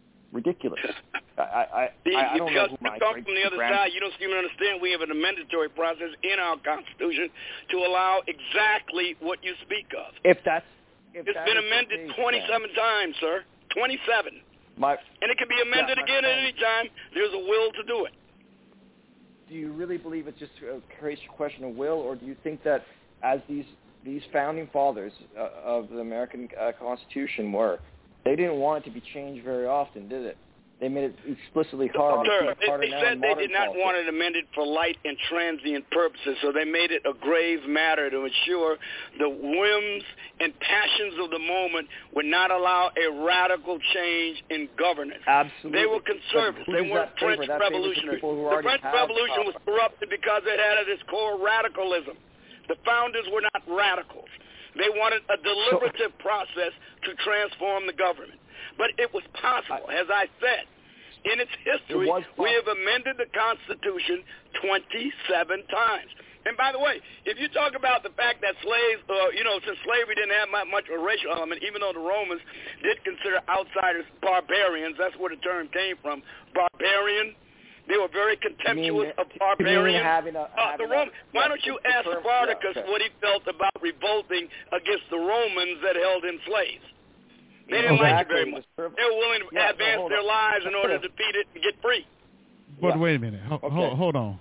I don't know who my from the other side, you don't seem to understand. We have an amendatory process in our Constitution to allow exactly what you speak of. It's been amended 27 times, sir. 27. And it can be amended again at any time. There's a will to do it. Do you really believe it's just a question of will, or do you think that as these founding fathers of the American Constitution were, they didn't want it to be changed very often, did it? They made it explicitly hard. Sir, they said they did not want it amended for light and transient purposes, so they made it a grave matter to ensure the whims and passions of the moment would not allow a radical change in governance. Absolutely. They were conservatives. They weren't French revolutionaries. The French Revolution was corrupted because it had at its core radicalism. The founders were not radicals. They wanted a deliberative process to transform the government. But it was possible, as I said. In its history, we have amended the Constitution 27 times. And by the way, if you talk about the fact that slaves, since slavery didn't have much of a racial element, even though the Romans did consider outsiders barbarians, that's where the term came from, barbarian. They were very contemptuous of barbarians. Why don't you ask Spartacus what he felt about revolting against the Romans that held him slaves? They didn't like it very much. They were willing to advance their lives in order to defeat it and get free. But wait a minute. Hold on.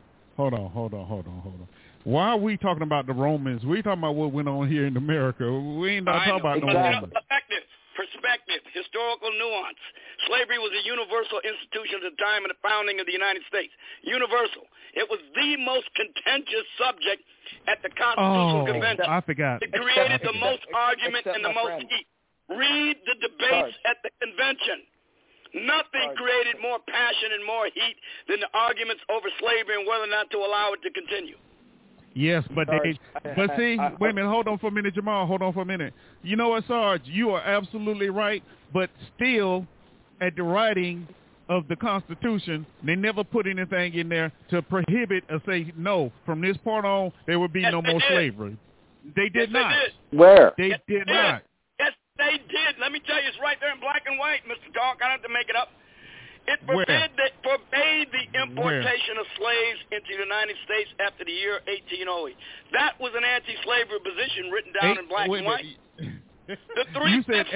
Why are we talking about the Romans? We talking about what went on here in America. We ain't not talking about the Romans. Perspective, historical nuance. Slavery was a universal institution at the time of the founding of the United States. Universal. It was the most contentious subject at the Constitutional Convention. I forgot. It created the most argument and the most heat. Read the debates at the convention. Nothing created more passion and more heat than the arguments over slavery and whether or not to allow it to continue. Yes, but see, wait a minute, hold on for a minute, Jamal, hold on for a minute. You know what, Sarge, you are absolutely right, but still, at the writing of the Constitution, they never put anything in there to prohibit or say, no, from this point on, there will be no more slavery. They did not. They did. Where? They did not. Yes, they did. Let me tell you, it's right there in black and white, Mr. Talk. I don't have to make it up. It forbade the importation of slaves into the United States after the year 1808. That was an anti-slavery position written down in black and white. The three-fifths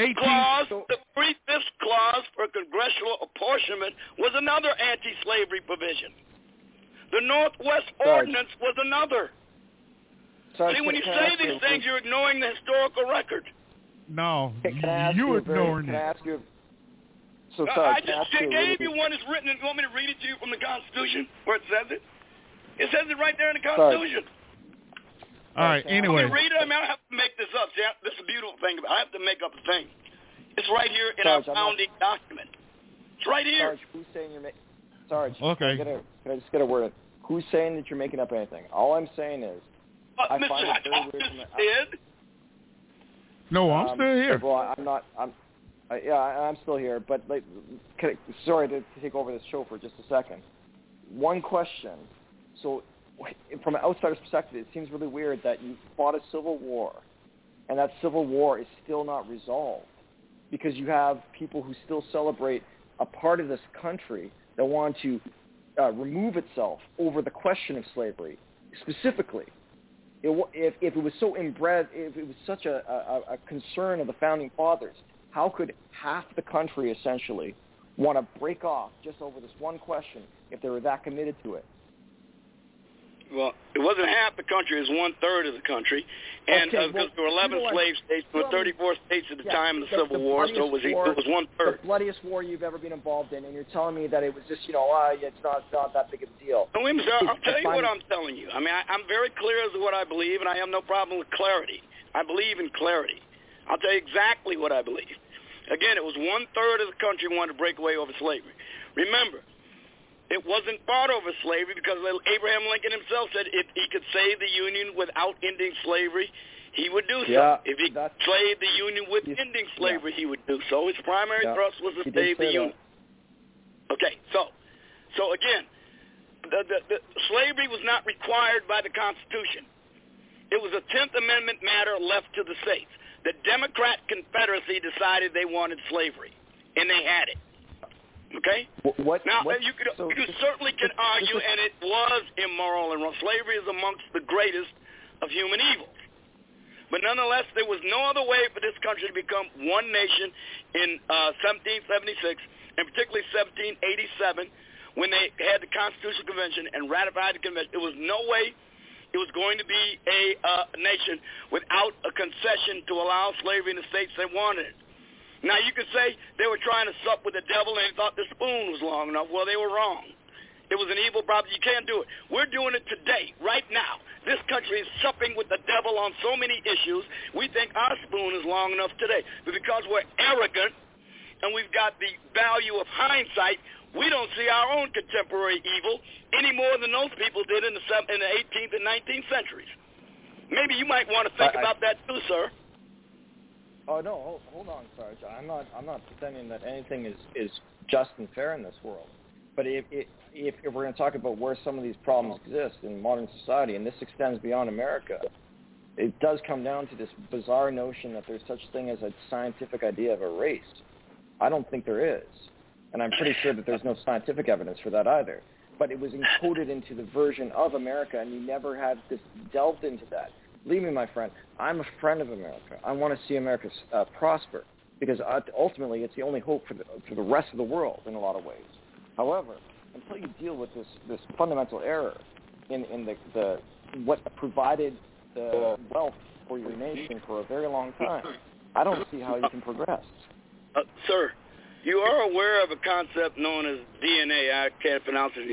clause for congressional apportionment was another anti-slavery provision. The Northwest Ordinance was another. See, when you say these things, you're ignoring the historical record. No, you're ignoring it. Can I ask you? I just gave you one that's written. You want me to read it to you from the Constitution where it says it? It says it right there in the Constitution. All right, anyway. You read it? I mean, I don't have to make this up. See, this is a beautiful thing. I have to make up a thing. It's right here in our founding document. It's right here. Sarge, who's saying you're making... Sarge, okay. Can I just get a word? Who's saying that you're making up anything? All I'm saying is... I find it very weird. No, I'm still here. Well, I'm not... I'm still here, but sorry to take over this show for just a second. One question. So from an outsider's perspective, it seems really weird that you fought a civil war, and that civil war is still not resolved because you have people who still celebrate a part of this country that want to remove itself over the question of slavery. Specifically, if it was so inbred, if it was such a concern of the Founding Fathers, how could half the country essentially want to break off just over this one question if they were that committed to it? Well, it wasn't half the country; it was 1/3 of the country, and because there were 11 slave states, there were 34 states at the time of the Civil War, so it was 1/3. The bloodiest war you've ever been involved in, and you're telling me that it was just, it's not that big of a deal. No, I'll tell you what I'm telling you. I mean, I'm very clear as to what I believe, and I have no problem with clarity. I believe in clarity. I'll tell you exactly what I believe. Again, it was 1/3 of the country wanted to break away over slavery. Remember, it wasn't fought over slavery because Abraham Lincoln himself said if he could save the Union without ending slavery, he would do so. Yeah, if he could save the Union with ending slavery, he would do so. His primary thrust was to save the Union. Okay, so again, the slavery was not required by the Constitution. It was a 10th Amendment matter left to the states. The Democrat Confederacy decided they wanted slavery, and they had it. Okay? You certainly can argue, and it was immoral and wrong. Slavery is amongst the greatest of human evils. But nonetheless, there was no other way for this country to become one nation in 1776, and particularly 1787, when they had the Constitutional Convention and ratified the convention. There was no way it was going to be a nation without a concession to allow slavery in the states they wanted it. Now, you could say they were trying to sup with the devil and they thought the spoon was long enough. Well, they were wrong. It was an evil proposition. You can't do it. We're doing it today, right now. This country is supping with the devil on so many issues. We think our spoon is long enough today. But because we're arrogant and we've got the value of hindsight, we don't see our own contemporary evil any more than those people did in the 18th and 19th centuries. Maybe you might want to think about that too, sir. Oh no! Hold on, Sarge. I'm not pretending that anything is just and fair in this world. But if we're going to talk about where some of these problems exist in modern society, and this extends beyond America, it does come down to this bizarre notion that there's such thing as a scientific idea of a race. I don't think there is, and I'm pretty sure that there's no scientific evidence for that either. But it was encoded into the version of America, and you never had this delved into that. Believe me, my friend, I'm a friend of America. I want to see America prosper because ultimately it's the only hope for the rest of the world in a lot of ways. However, until you deal with this fundamental error in the what provided the wealth for your nation for a very long time, I don't see how you can progress. Sir, you are aware of a concept known as DNA. I can't pronounce it.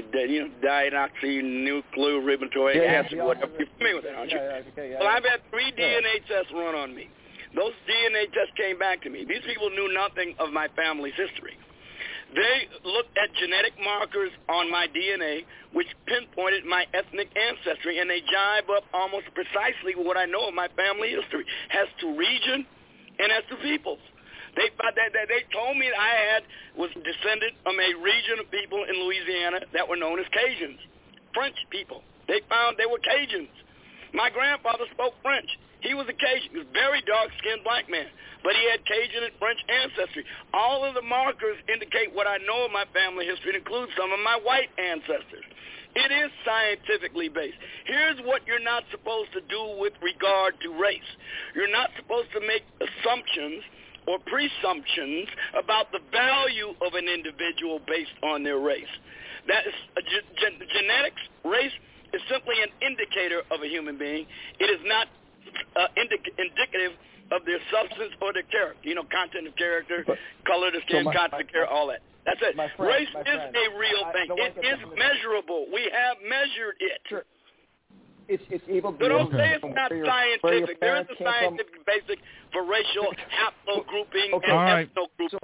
Deoxynucleoribosnucleic acid, whatever. You're familiar with that, aren't you? Well, I've had 3 DNA tests run on me. Those DNA tests came back to me. These people knew nothing of my family's history. They looked at genetic markers on my DNA, which pinpointed my ethnic ancestry, and they jibe up almost precisely with what I know of my family history, as to region and as to peoples. They told me that I was descended from a region of people in Louisiana that were known as Cajuns, French people. They found they were Cajuns. My grandfather spoke French. He was a Cajun. He was a very dark-skinned black man, but he had Cajun and French ancestry. All of the markers indicate what I know of my family history. It includes some of my white ancestors. It is scientifically based. Here's what you're not supposed to do with regard to race. You're not supposed to make assumptions or presumptions about the value of an individual based on their race. That is genetics. Race is simply an indicator of a human being. It is not indicative of their substance or their character. Content of character, color of the skin, content of character, all that. That's it. Race is a real thing. It is measurable. We have measured it. Sure. It's able to. So don't say it's not scientific. There is a scientific basic for racial haplogrouping and ethnogrouping.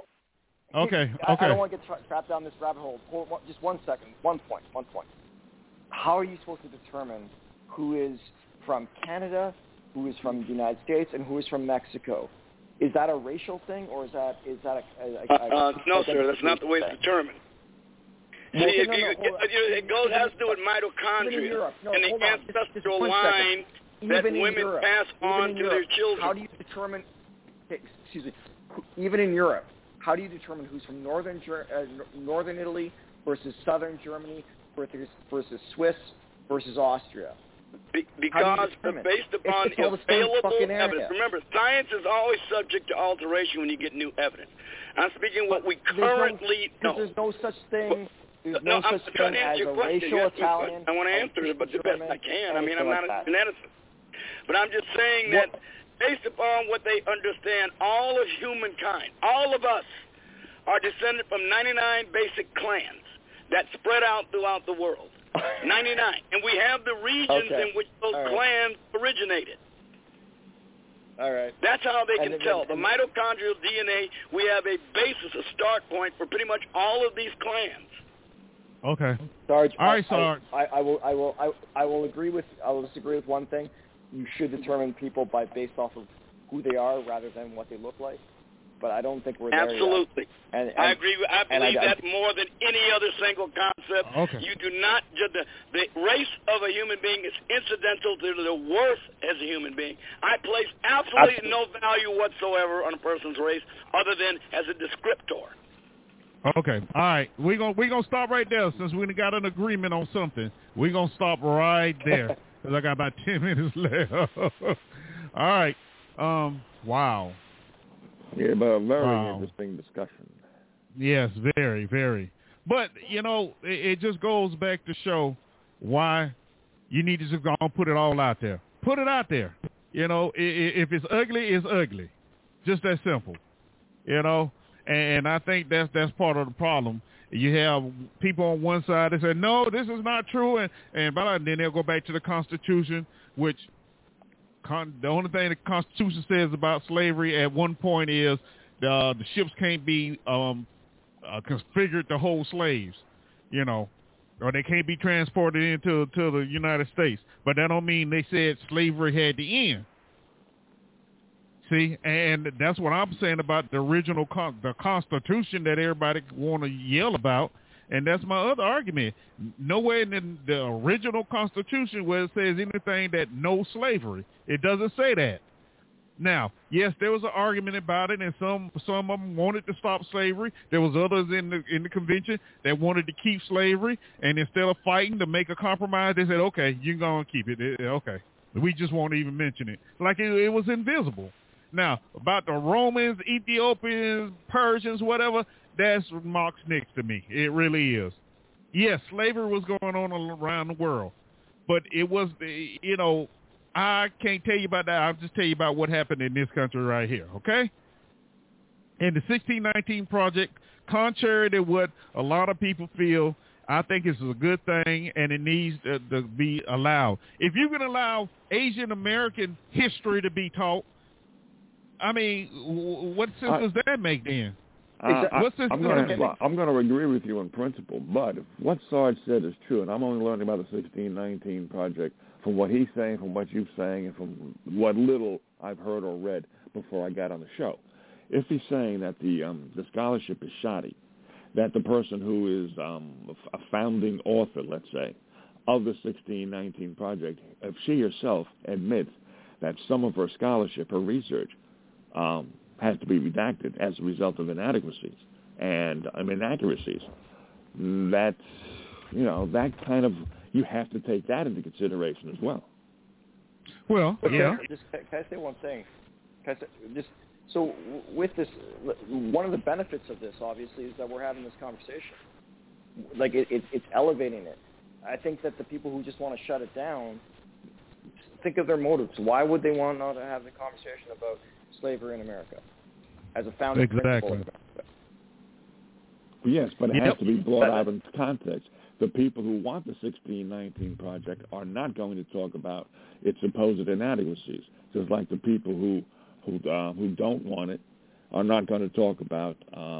I don't want to get trapped down this rabbit hole. Just 1 second. One point. How are you supposed to determine who is from Canada, who is from the United States, and who is from Mexico? Is that a racial thing, or is that no, sir. That's not the way it's determined. It has to do with mitochondria and the ancestral line that women pass on to their children. How do you determine? Even in Europe, how do you determine who's from northern Italy versus southern Germany versus Swiss versus Austria? Because based upon available evidence. Remember, science is always subject to alteration when you get new evidence. I'm speaking what we currently know. There's no such thing There's no such thing as a racial Italian. I want to answer it, but the best I can. I mean, I'm not a geneticist. But I'm just saying that based upon what they understand, all of humankind, all of us, are descended from 99 basic clans that spread out throughout the world. 99. And we have the regions in which those clans originated. All right. That's how they can tell. The mitochondrial DNA, we have a basis, a start point for pretty much all of these clans. Okay. Sarge. All right, Sarge. I will disagree with one thing. You should determine people based off of who they are rather than what they look like. But I don't think we're there Absolutely. yet. And I agree. I believe that more than any other single concept. Okay. You do not judge the race of a human being is incidental to the worth as a human being. I place absolutely no value whatsoever on a person's race other than as a descriptor. Okay. All right. We're gonna stop right there since we got an agreement on something. We're gonna stop right there because I got about 10 minutes left. All right. Wow. Yeah, but a very interesting discussion. Yes, very, very. But, it just goes back to show why you need to just go and put it all out there. Put it out there. If it's ugly, it's ugly. Just that simple. And I think that's part of the problem. You have people on one side that say, no, this is not true, and then they'll go back to the Constitution, which the only thing the Constitution says about slavery at one point is the ships can't be configured to hold slaves, or they can't be transported into the United States. But that don't mean they said slavery had to end. See, and that's what I'm saying about the original the Constitution that everybody want to yell about. And that's my other argument. Nowhere in the original Constitution where it says anything that no slavery. It doesn't say that. Now, yes, there was an argument about it, and some of them wanted to stop slavery. There was others in the convention that wanted to keep slavery, and instead of fighting to make a compromise, they said, okay, you're going to keep it. Okay. We just won't even mention it. Like it was invisible. Now, about the Romans, Ethiopians, Persians, whatever, that's Marx next to me. It really is. Yes, slavery was going on around the world, but it was, I can't tell you about that. I'll just tell you about what happened in this country right here, okay? In the 1619 Project, contrary to what a lot of people feel, I think it's a good thing, and it needs to be allowed. If you can allow Asian American history to be taught, I mean, what sense does that make then? I'm going to agree with you in principle, but if what Sarge said is true, and I'm only learning about the 1619 Project from what he's saying, from what you're saying, and from what little I've heard or read before I got on the show. If he's saying that the scholarship is shoddy, that the person who is a founding author, let's say, of the 1619 Project, if she herself admits that some of her scholarship, her research, has to be redacted as a result of inadequacies and inaccuracies, that's, that kind of, you have to take that into consideration as well. Well, yeah. Can I say one thing? So with this, one of the benefits of this, obviously, is that we're having this conversation. Like, it's elevating it. I think that the people who just want to shut it down, think of their motives. Why would they want not to have the conversation about slavery in America as a founding principle of America? Yes, but it has to be brought out in context. The people who want the 1619 Project are not going to talk about its supposed inadequacies, just like the people who don't want it are not going to talk about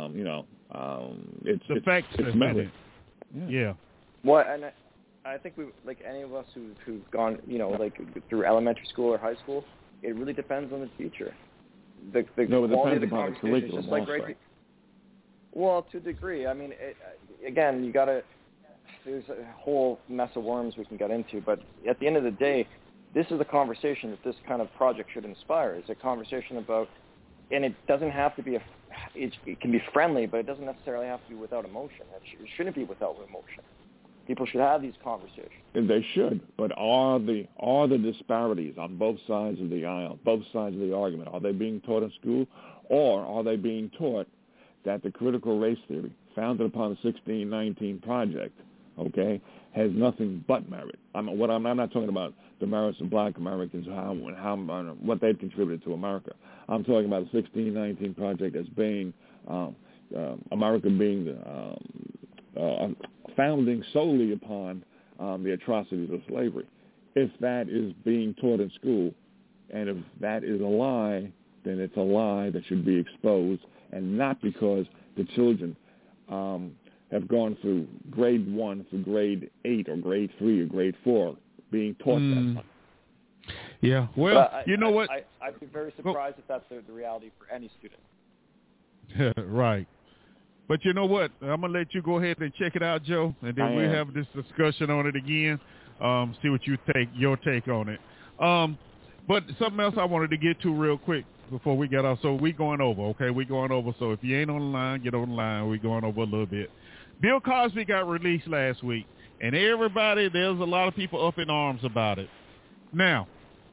the facts. It's merit. Yeah. Well, and I think we, like any of us who've gone, like through elementary school or high school, it really depends on the teacher. The quality of the conversation is just like right. Well, to a degree. I mean, again, there's a whole mess of worms we can get into, but at the end of the day, this is the conversation that this kind of project should inspire. It's a conversation about, and it doesn't have to be it can be friendly, but it doesn't necessarily have to be without emotion. It shouldn't be without emotion. People should have these conversations. And they should, but are the disparities on both sides of the aisle, both sides of the argument, are they being taught in school, or are they being taught that the critical race theory, founded upon the 1619 Project, okay, has nothing but merit. I'm not talking about the merits of Black Americans, what they've contributed to America. I'm talking about the 1619 Project as being America being founding solely upon the atrocities of slavery. If that is being taught in school, and if that is a lie, then it's a lie that should be exposed, and not because the children have gone through grade 1 through grade 8 or grade 3 or grade 4 being taught that. Yeah, well, you know what? I'd be very surprised if that's the reality for any student. Right. But you know what? I'm going to let you go ahead and check it out, Joe, and then we'll have this discussion on it again, see what your take on it. But something else I wanted to get to real quick before we get off. So we're going over, okay? We're going over. So if you ain't on the line, get on the line. We're going over a little bit. Bill Cosby got released last week, and there's a lot of people up in arms about it. Now,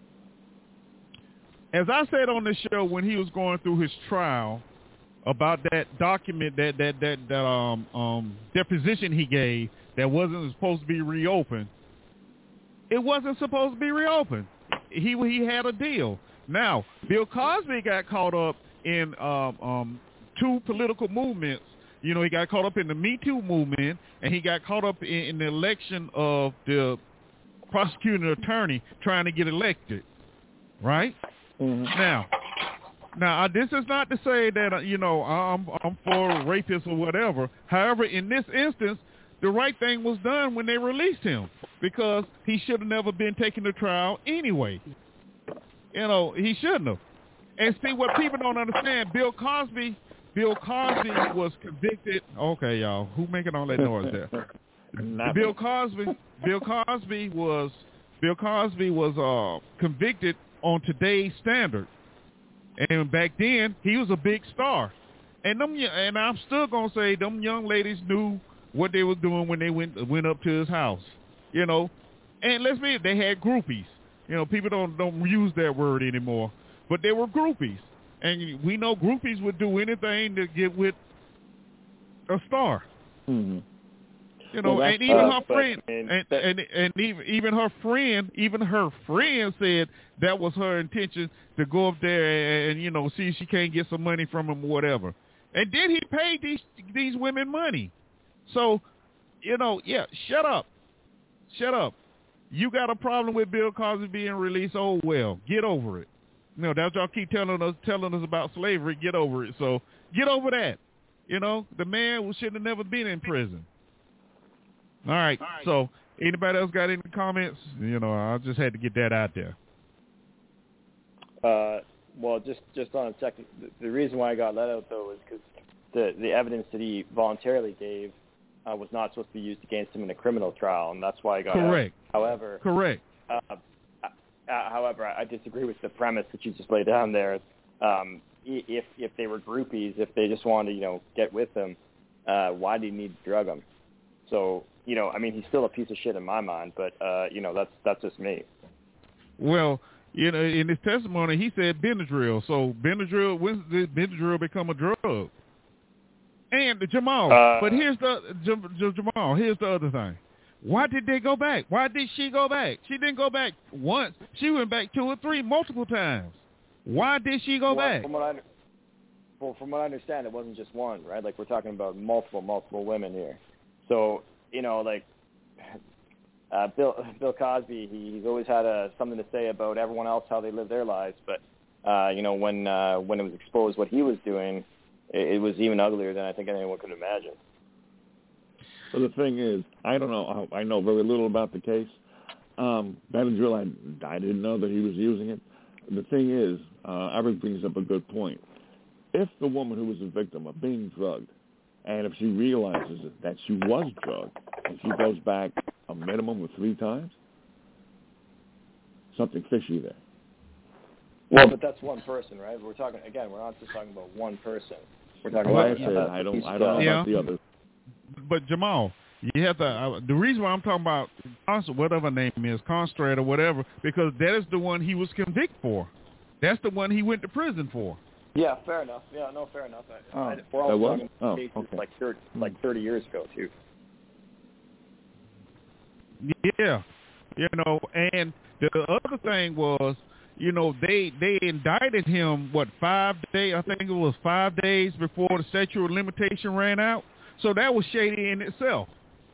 as I said on the show when he was going through his trial about that document, that deposition he gave that wasn't supposed to be reopened, it wasn't supposed to be reopened. He had a deal. Now, Bill Cosby got caught up in two political movements. You know, he got caught up in the Me Too movement, and he got caught up in the election of the prosecuting attorney trying to get elected, right? Mm-hmm. Now, this is not to say that, I'm for rapists or whatever. However, in this instance, the right thing was done when they released him, because he should have never been taken to trial anyway. He shouldn't have. And see, what people don't understand, Bill Cosby was convicted. Okay, y'all, who making all that noise there? Bill Cosby was convicted on today's standard, and back then he was a big star. And I'm still gonna say them young ladies knew what they were doing when they went up to his house, And let's be, they had groupies. People don't use that word anymore, but they were groupies. And we know groupies would do anything to get with a star. Mm-hmm. And even her friend, even her friend said that was her intention, to go up there and see if she can't get some money from him or whatever. And then he paid these women money. So, shut up. You got a problem with Bill Cosby being released? Oh well, get over it. That's y'all keep telling us about slavery. Get over it. So get over that. The man should have never been in prison. All right. So anybody else got any comments? I just had to get that out there. Well, just on a second, the reason why I got let out though is because the evidence that he voluntarily gave was not supposed to be used against him in a criminal trial, and that's why I got correct. Out. However, correct. However, I disagree with the premise that you just laid down there. If they were groupies, if they just wanted to, get with him, why do you need to drug him? So, he's still a piece of shit in my mind, but that's just me. Well, in his testimony, he said Benadryl. So Benadryl, when did Benadryl become a drug? And Jamal, but here's Jamal. Here's the other thing. Why did they go back? Why did she go back? She didn't go back once. She went back 2 or 3, multiple times. Why did she go back? From what I understand, it wasn't just one, right? Like, we're talking about multiple women here. So, Bill Cosby, he's always had something to say about everyone else, how they live their lives. But, when it was exposed what he was doing, it was even uglier than I think anyone could imagine. Well, the thing is, I don't know. I know very little about the case. Benadryl, I didn't know that he was using it. The thing is, Eric brings up a good point. If the woman who was a victim of being drugged, and if she realizes that she was drugged, and she goes back a minimum of 3 times, something fishy there. Well, but that's one person, right? We're not just talking about one person. We're talking about. I don't know about the others. But Jamal, you have to. The reason why I'm talking about whatever her name is, Constrate or whatever, because that is the one he was convicted for. That's the one he went to prison for. Yeah, fair enough. Yeah, no, fair enough. We're all talking cases like 30 years ago, too. Yeah, and the other thing was, they indicted him, 5 days, I think it was 5 days before the statute of limitation ran out. So that was shady in itself.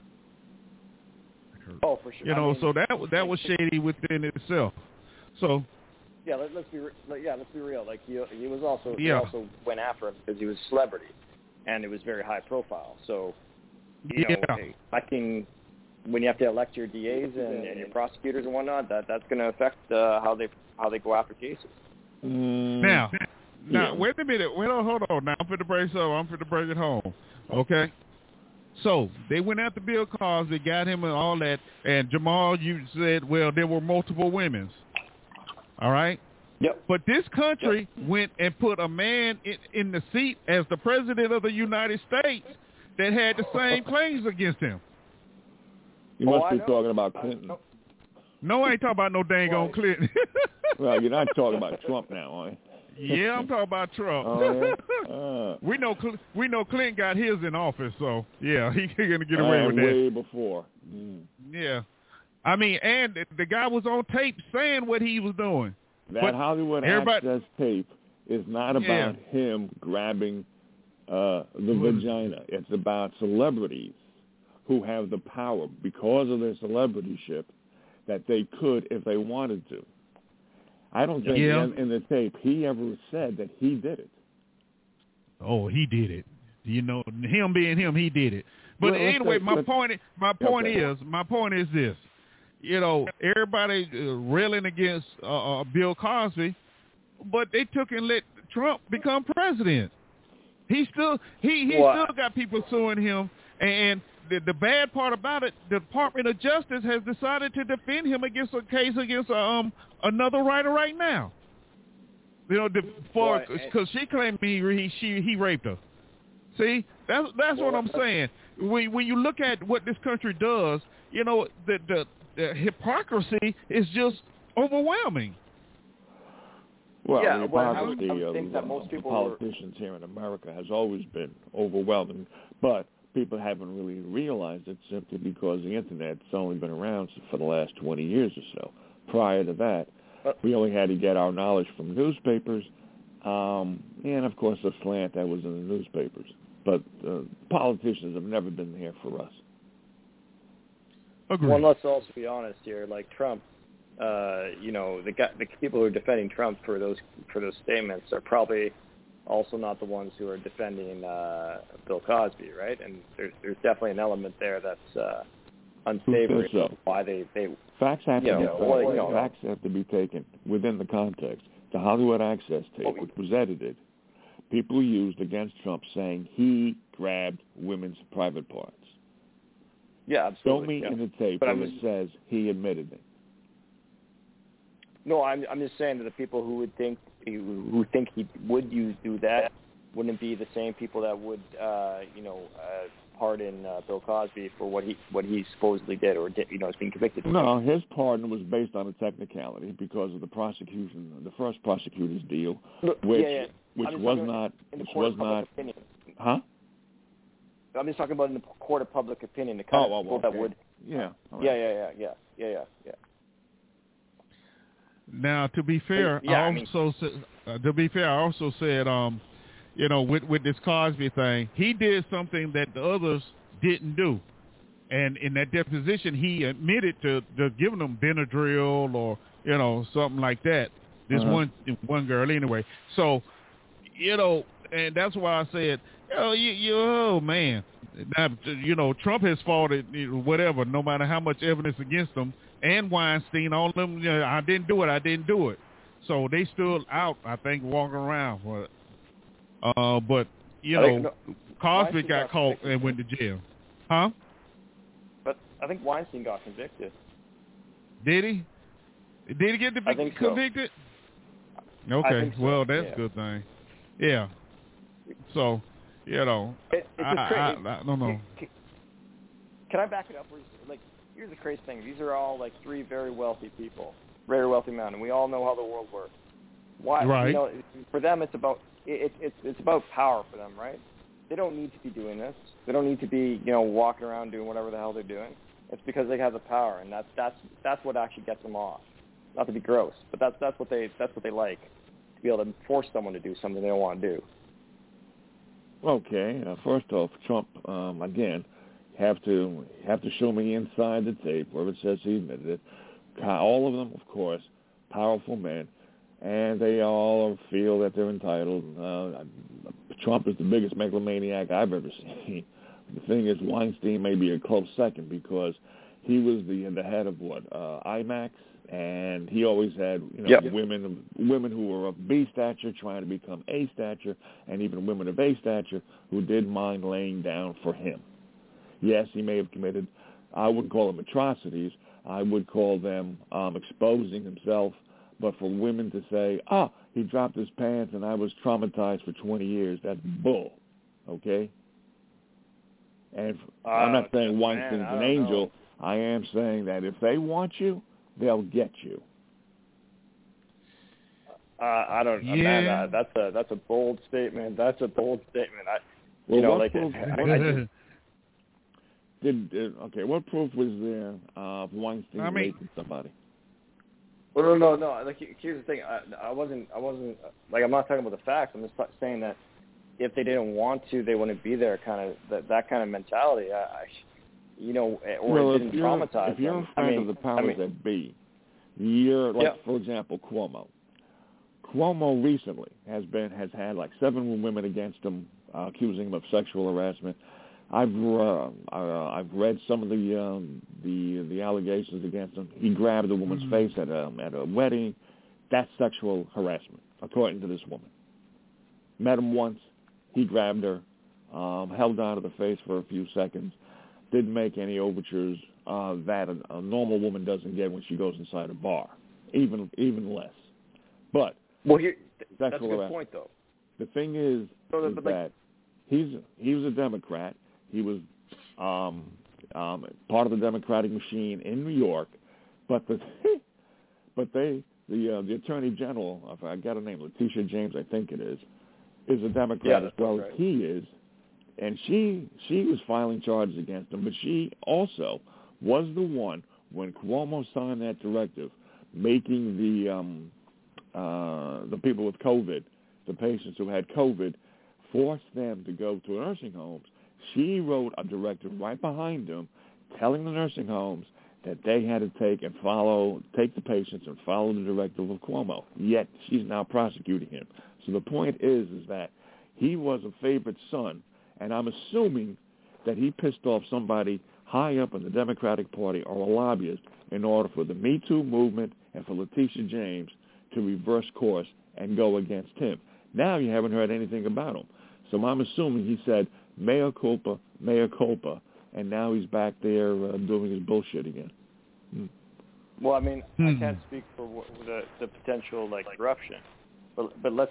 Oh, for sure. So that was shady within itself. So yeah, let's be real. Like he was also he also went after him because he was a celebrity, and it was very high profile. So you know, when you have to elect your DAs and your prosecutors and whatnot, that's going to affect how they go after cases. Now, wait a minute. Hold on. Now I'm for to break it home. Okay. So they went after Bill Cosby, got him and all that. And Jamal, you said, well, there were multiple women. All right. Yep. But this country went and put a man in the seat as the president of the United States that had the same claims against him. You must be talking about Clinton. No, I ain't talking about no dang on Clinton. Well, you're not talking about Trump now, are you? Yeah, I'm talking about Trump. Oh, yeah? We know Clinton got his in office, so yeah, he's gonna get away with that. Way before. Yeah, I mean, and the guy was on tape saying what he was doing. That Hollywood Access tape is not about him grabbing the vagina. It's about celebrities who have the power because of their celebrityship that they could if they wanted to. I don't think in the tape he ever said that he did it. Oh, he did it. Him being him, he did it. But anyway, my point is this. Everybody railing against Bill Cosby, but they took and let Trump become president. He still got people suing him, and the bad part about it, the Department of Justice has decided to defend him against a case against another writer right now. Because she claimed he raped her. See, that's what I'm saying. When you look at what this country does, the hypocrisy is just overwhelming. Well, the hypocrisy of politicians here in America has always been overwhelming, but people haven't really realized it simply because the Internet's only been around for the last 20 years or so. Prior to that, we only had to get our knowledge from newspapers, and, of course, the slant that was in the newspapers. But politicians have never been there for us. Agreed. Well, let's also be honest here. Like Trump, the people who are defending Trump for those statements are probably also not the ones who are defending Bill Cosby, right? And there's definitely an element there that's unsavory. So. Why they facts have to be taken within the context. The Hollywood Access tape, which was edited, people used against Trump saying he grabbed women's private parts. Yeah, absolutely. Show me in the tape where it says he admitted it. No, I'm just saying that the people who think he would do that wouldn't be the same people that would pardon Bill Cosby for what he supposedly did or did, is being convicted of. No, his pardon was based on a technicality because of the first prosecutor's deal, which was not. Opinion. Huh? I'm just talking about in the court of public opinion. The kind of people that would. Yeah. Right. Yeah. Now, to be fair, I also said, with this Cosby thing, he did something that the others didn't do, and in that deposition, he admitted to giving them Benadryl or something like that. This one girl, anyway. So, and that's why I said, oh man, now, Trump has fought it, whatever, no matter how much evidence against him. And Weinstein, all of them, I didn't do it. So they still out, I think, walking around. But Cosby got caught and went to jail. Huh? But I think Weinstein got convicted. Did he? Did he get convicted? So. Okay, so. Well, that's a good thing. Yeah. So, I don't know. Can I back it up? Here's the crazy thing. These are all three very wealthy people, very wealthy men, and we all know how the world works. Why? Right. For them, it's about it's about power for them, right? They don't need to be doing this. They don't need to be, walking around doing whatever the hell they're doing. It's because they have the power, and that's what actually gets them off. Not to be gross, but that's what they like, to be able to force someone to do something they don't want to do. Okay. First off, Trump again have to show me inside the tape where it says he admitted it. All of them, of course, powerful men, and they all feel that they're entitled. Trump is the biggest megalomaniac I've ever seen. The thing is, Weinstein may be a close second because he was the head of IMAX, and he always had women who were of B stature trying to become A stature, and even women of A stature who didn't mind laying down for him. Yes, he may have committed, I wouldn't call them atrocities, I would call them exposing himself, but for women to say, he dropped his pants and I was traumatized for 20 years, that's bull, okay? And I'm not saying Weinstein's an angel. I am saying that if they want you, they'll get you. I don't. Yeah. Man, that's a bold statement. That's a bold statement. What proof was there of Weinstein raping somebody? Well, no. Like, here's the thing. I wasn't. Like, I'm not talking about the facts. I'm just saying that if they didn't want to, they wouldn't be there. Kind of that kind of mentality. Or it didn't traumatize them. If you're a friend of the powers that be, you're like, for example, Cuomo. Cuomo recently has had like 7 women against him, accusing him of sexual harassment. I've read some of the allegations against him. He grabbed a woman's face at a wedding. That's sexual harassment, according to this woman. Met him once. He grabbed her, held on to the face for a few seconds. Didn't make any overtures that a normal woman doesn't get when she goes inside a bar, even less. But that's a good point, though. The thing is that he was a Democrat. He was part of the Democratic machine in New York, but the Attorney General, I got her name, Letitia James, I think it is a Democrat as well as he is. And she was filing charges against him, but she also was the one, when Cuomo signed that directive, making the people with COVID, the patients who had COVID, force them to go to nursing homes. She wrote a directive right behind them, telling the nursing homes that they had to take the patients and follow the directive of Cuomo. Yet she's now prosecuting him. So the point is that he was a favorite son. And I'm assuming that he pissed off somebody high up in the Democratic Party or a lobbyist in order for the Me Too movement and for Letitia James to reverse course and go against him. Now you haven't heard anything about him. So I'm assuming he said, mea culpa, and now he's back there doing his bullshit again. Well, I mean, I can't speak for the potential, corruption. But let's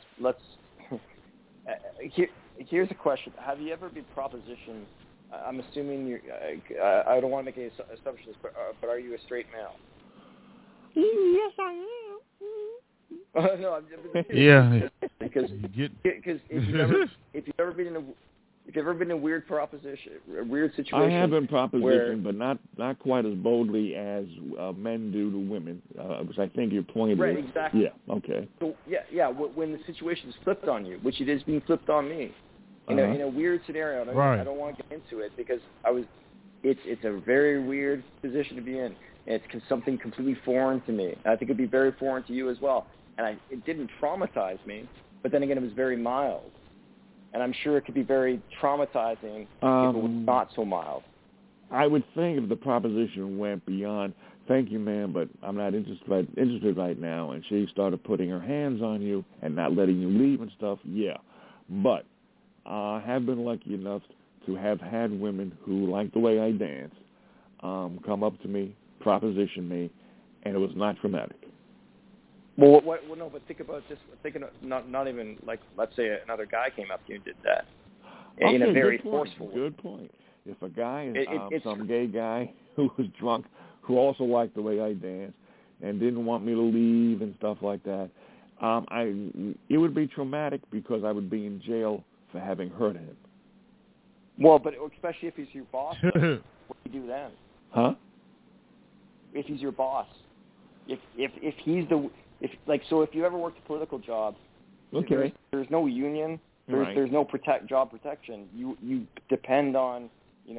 Here's a question. Have you ever been propositioned, I'm assuming I don't want to make any assumptions, but are you a straight male? Yes, I am. No, I'm just because if you've ever been in a weird proposition, a weird situation. I have been propositioned, but not quite as boldly as men do to women, which I think your point is. Right, exactly. Yeah, okay. So, when the situation is flipped on you, which it is being flipped on me, in a weird scenario, I don't want to get into it because it's a very weird position to be in. And it's something completely foreign to me. And I think it'd be very foreign to you as well. And it didn't traumatize me, but then again, it was very mild. And I'm sure it could be very traumatizing if it was not so mild. I would think if the proposition went beyond, thank you, ma'am, but I'm not interested right now, and she started putting her hands on you and not letting you leave and stuff, yeah. But I have been lucky enough to have had women who like the way I dance come up to me, proposition me, and it was not traumatic. Well, no, but think about just thinking of not even like, let's say another guy came up to you and did that in a very forceful way. Good point. If a guy, some gay guy who was drunk, who also liked the way I danced and didn't want me to leave and stuff like that, It would be traumatic because I would be in jail for having hurt him. Well, but especially if he's your boss, what do you do then? Huh? If he's your boss, if he's so if you ever worked a political job, okay, there's no union, there's no job protection. You depend on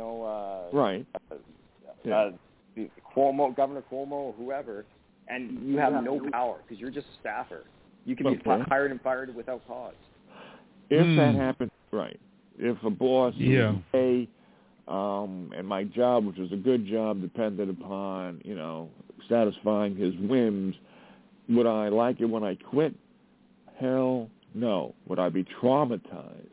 Cuomo, Governor Cuomo, or whoever, and you have no power because you're just a staffer. You can be hired and fired without cause. If that happens, right. If a boss and my job, which was a good job, depended upon, satisfying his whims, would I like it when I quit? Hell no. Would I be traumatized?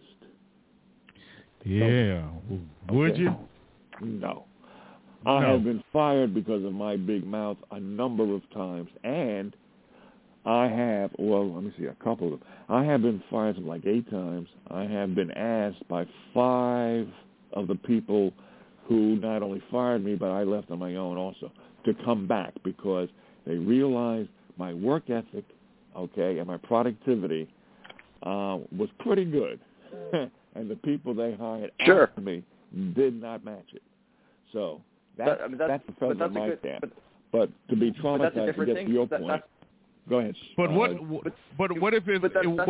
Yeah. Would you? No. I have been fired because of my big mouth a number of times, and I have, let me see, a couple of them. I have been fired like 8 times. I have been asked by 5 of the people who not only fired me, but I left on my own also, to come back because they realized my work ethic, and my productivity was pretty good. And the people they hired after me did not match it. So that's the fellow on my staff. But to be traumatized, to get to your point. Go ahead. But what if it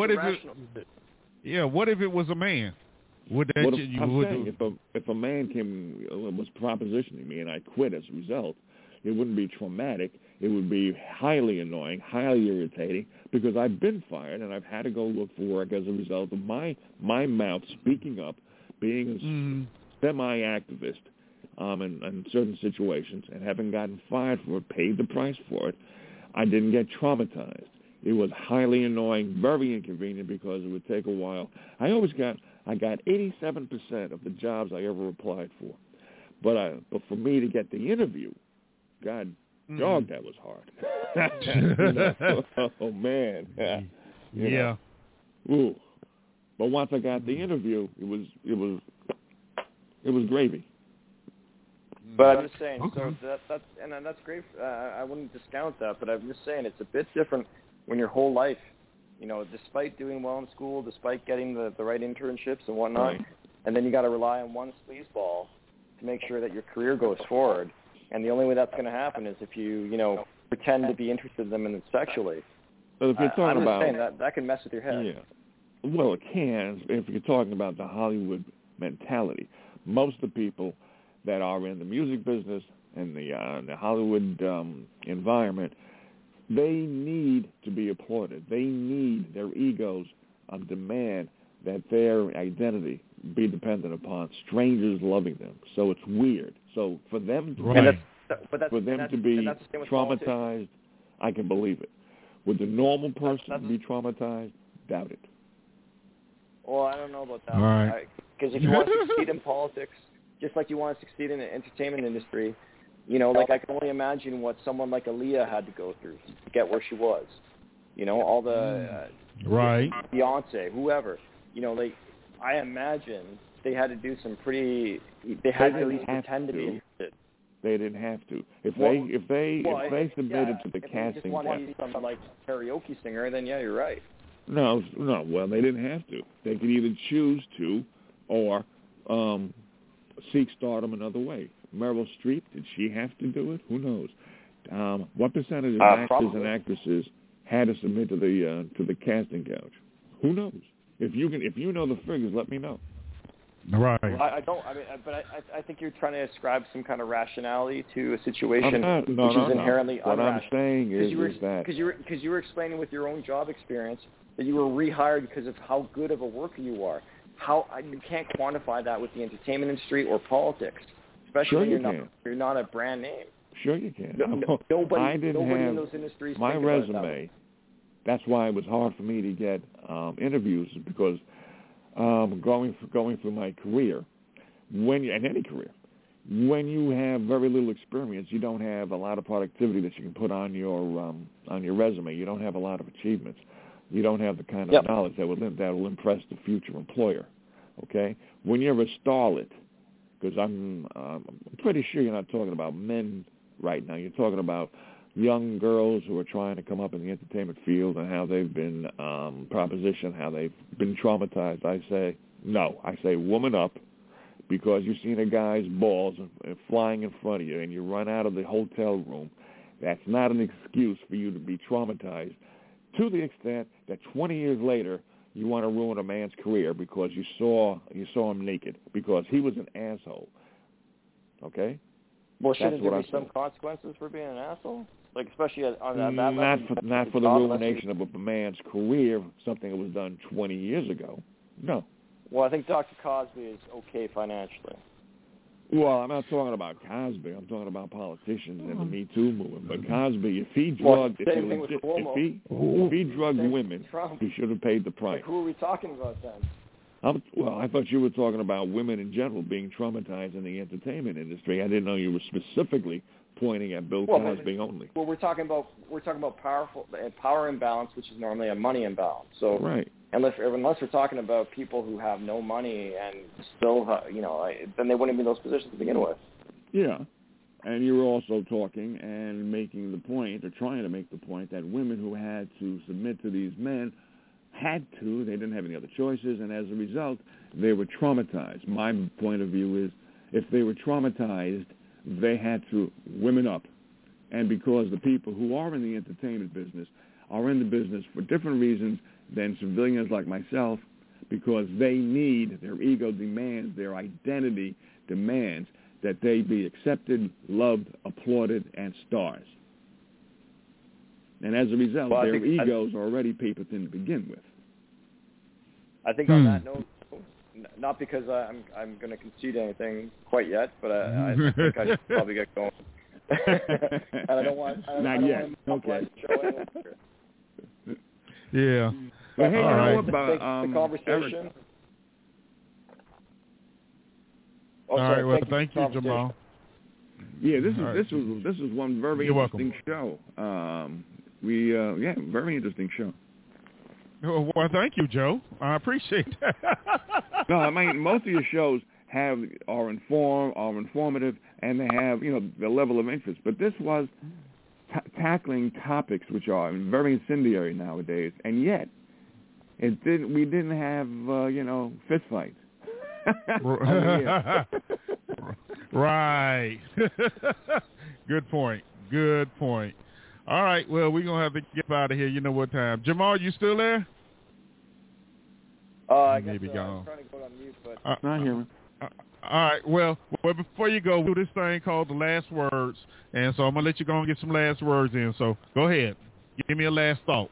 was a man? Would that saying, if a man was propositioning me and I quit as a result, it wouldn't be traumatic. It would be highly annoying, highly irritating, because I've been fired and I've had to go look for work as a result of my mouth speaking up, being a semi-activist in certain situations, and having gotten fired for it, paid the price for it. I didn't get traumatized. It was highly annoying, very inconvenient because it would take a while. I got 87% of the jobs I ever applied for. But for me to get the interview, God, dog, that was hard. Oh, man. Yeah. Ooh. But once I got the interview, it was gravy. But I'm just saying, so that's great. I wouldn't discount that, but I'm just saying it's a bit different when your whole life, despite doing well in school, despite getting the right internships and whatnot, and then you got to rely on one sleazeball to make sure that your career goes forward. And the only way that's going to happen is if you, pretend to be interested in them sexually. But if you're talking I'm just saying that can mess with your head. Yeah. Well, it can if you're talking about the Hollywood mentality. Most of the people that are in the music business and the Hollywood environment, they need to be applauded. They need their egos demand that their identity be dependent upon strangers loving them. So it's weird. So for them to be traumatized, I can believe it. Would the normal person be traumatized? Doubt it. Well, I don't know about that. Right. Because if you want to succeed in politics, just like you want to succeed in the entertainment industry, I can only imagine what someone like Aaliyah had to go through to get where she was. All the Beyonce, whoever. I imagine they had to do some pretty. They had to at least pretend to be interested. They didn't have to. If they submitted to the casting, want to be some karaoke singer, then yeah, you're right. No. Well, they didn't have to. They could either choose to, or seek stardom another way. Meryl Streep, did she have to do it? Who knows? What percentage of actors and actresses had to submit to the casting couch? Who knows? If you know the figures, let me know. Right. Well, I don't. I mean, but I think you're trying to ascribe some kind of rationality to a situation which is inherently what unrational. I'm saying is that because you were explaining with your own job experience that you were rehired because of how good of a worker you are. You can't quantify that with the entertainment industry or politics, especially when you're not a brand name. Sure you can. Nobody in those industries. My resume. That's why it was hard for me to get interviews, because going through my career, in any career, when you have very little experience, you don't have a lot of productivity that you can put on your resume. You don't have a lot of achievements. You don't have the kind of knowledge that will impress the future employer. Okay, when you're a starlet, because I'm pretty sure you're not talking about men right now. You're talking about young girls who are trying to come up in the entertainment field and how they've been propositioned, how they've been traumatized, I say no. I say woman up, because you've seen a guy's balls flying in front of you and you run out of the hotel room. That's not an excuse for you to be traumatized to the extent that 20 years later you want to ruin a man's career because you saw him naked because he was an asshole. Okay? Well, shouldn't there be some consequences for being an asshole? Like, especially on that level? Not for the ruination of a man's career, something that was done 20 years ago. No. Well, I think Dr. Cosby is okay financially. Well, I'm not talking about Cosby. I'm talking about politicians and the Me Too movement. But Cosby, if he drugged women, he should have paid the price. Like, who are we talking about then? I thought you were talking about women in general being traumatized in the entertainment industry. I didn't know you were specifically pointing at Bill Cosby only. Well, we're talking about power imbalance, which is normally a money imbalance. So right. Unless we're talking about people who have no money and still, then they wouldn't be in those positions to begin with. Yeah. And you were also talking and making the point, or trying to make the point, that women who had to submit to these men had to, they didn't have any other choices, and as a result, they were traumatized. My point of view is, if they were traumatized, they had to women up. And because the people who are in the entertainment business are in the business for different reasons than civilians like myself, because they need, their ego demands, their identity demands that they be accepted, loved, applauded, and stars. And as a result, their egos are already paper thin to begin with. I think on that note, not because I'm going to concede anything quite yet, but I think I should probably get going. And I don't want to okay. Yeah. But hey, all right. About the conversation. Eric. All right. Well, thank you, Jamal. Yeah, this is one very interesting show. Very interesting show. Well, thank you, Joe. I appreciate that. No, I mean, most of your shows are informative, and they have the level of interest. But this was tackling topics which are very incendiary nowadays, and yet we didn't have fist fights. Right. Good point. All right, well, we're going to have to get out of here. You know what time. Jamal, you still there? I may be gone. I was trying to go on mute, but... Not here. All right, well, before you go, we'll do this thing called the last words, and so I'm going to let you go and get some last words in. So go ahead. Give me a last thought.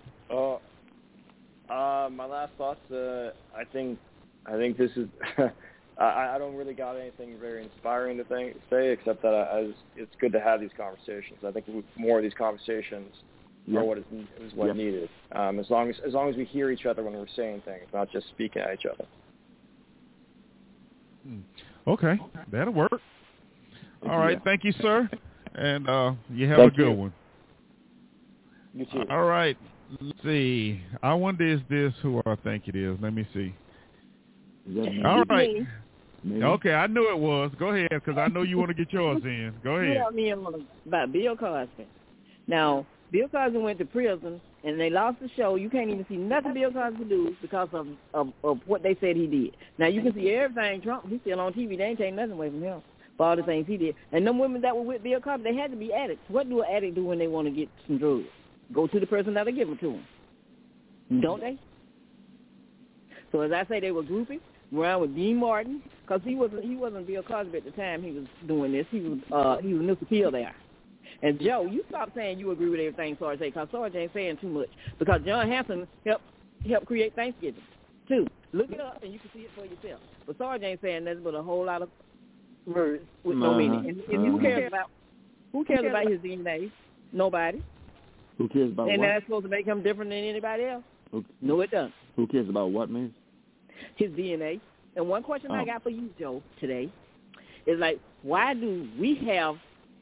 My last thoughts, I think this is... I don't really got anything very inspiring to say, except that it's good to have these conversations. I think more of these conversations are what is needed. As long as we hear each other when we're saying things, not just speaking at each other. Okay, that'll work. All right, thank you, sir, and you have a good one. You too. All right, let's see. I wonder is this who I think it is. Let me see. All right. Maybe. Okay, I knew it was. Go ahead, because I know you want to get yours in. Go ahead. You me about Bill Cosby. Now, Bill Cosby went to prison, and they lost the show. You can't even see nothing Bill Cosby do because of what they said he did. Now, you can see everything Trump, he's still on TV. They ain't taking nothing away from him for all the things he did. And them women that were with Bill Cosby, they had to be addicts. What do an addict do when they want to get some drugs? Go to the person that'll give them to them. Don't they? So as I say, they were groupies. Around with Dean Martin, because he wasn't Bill Cosby at the time he was doing this. He was Mr. Peel there. And Joe, you stop saying you agree with everything Sarge say, because Sarge ain't saying too much. Because John Hanson helped create Thanksgiving too. Look it up and you can see it for yourself. But Sarge ain't saying nothing but a whole lot of words with no meaning. And who cares about his DNA? Nobody. Who cares about and what? And that's supposed to make him different than anybody else? No, it doesn't. Who cares about what, man? His DNA. And one question I got for you, Joe, today is like, why do we have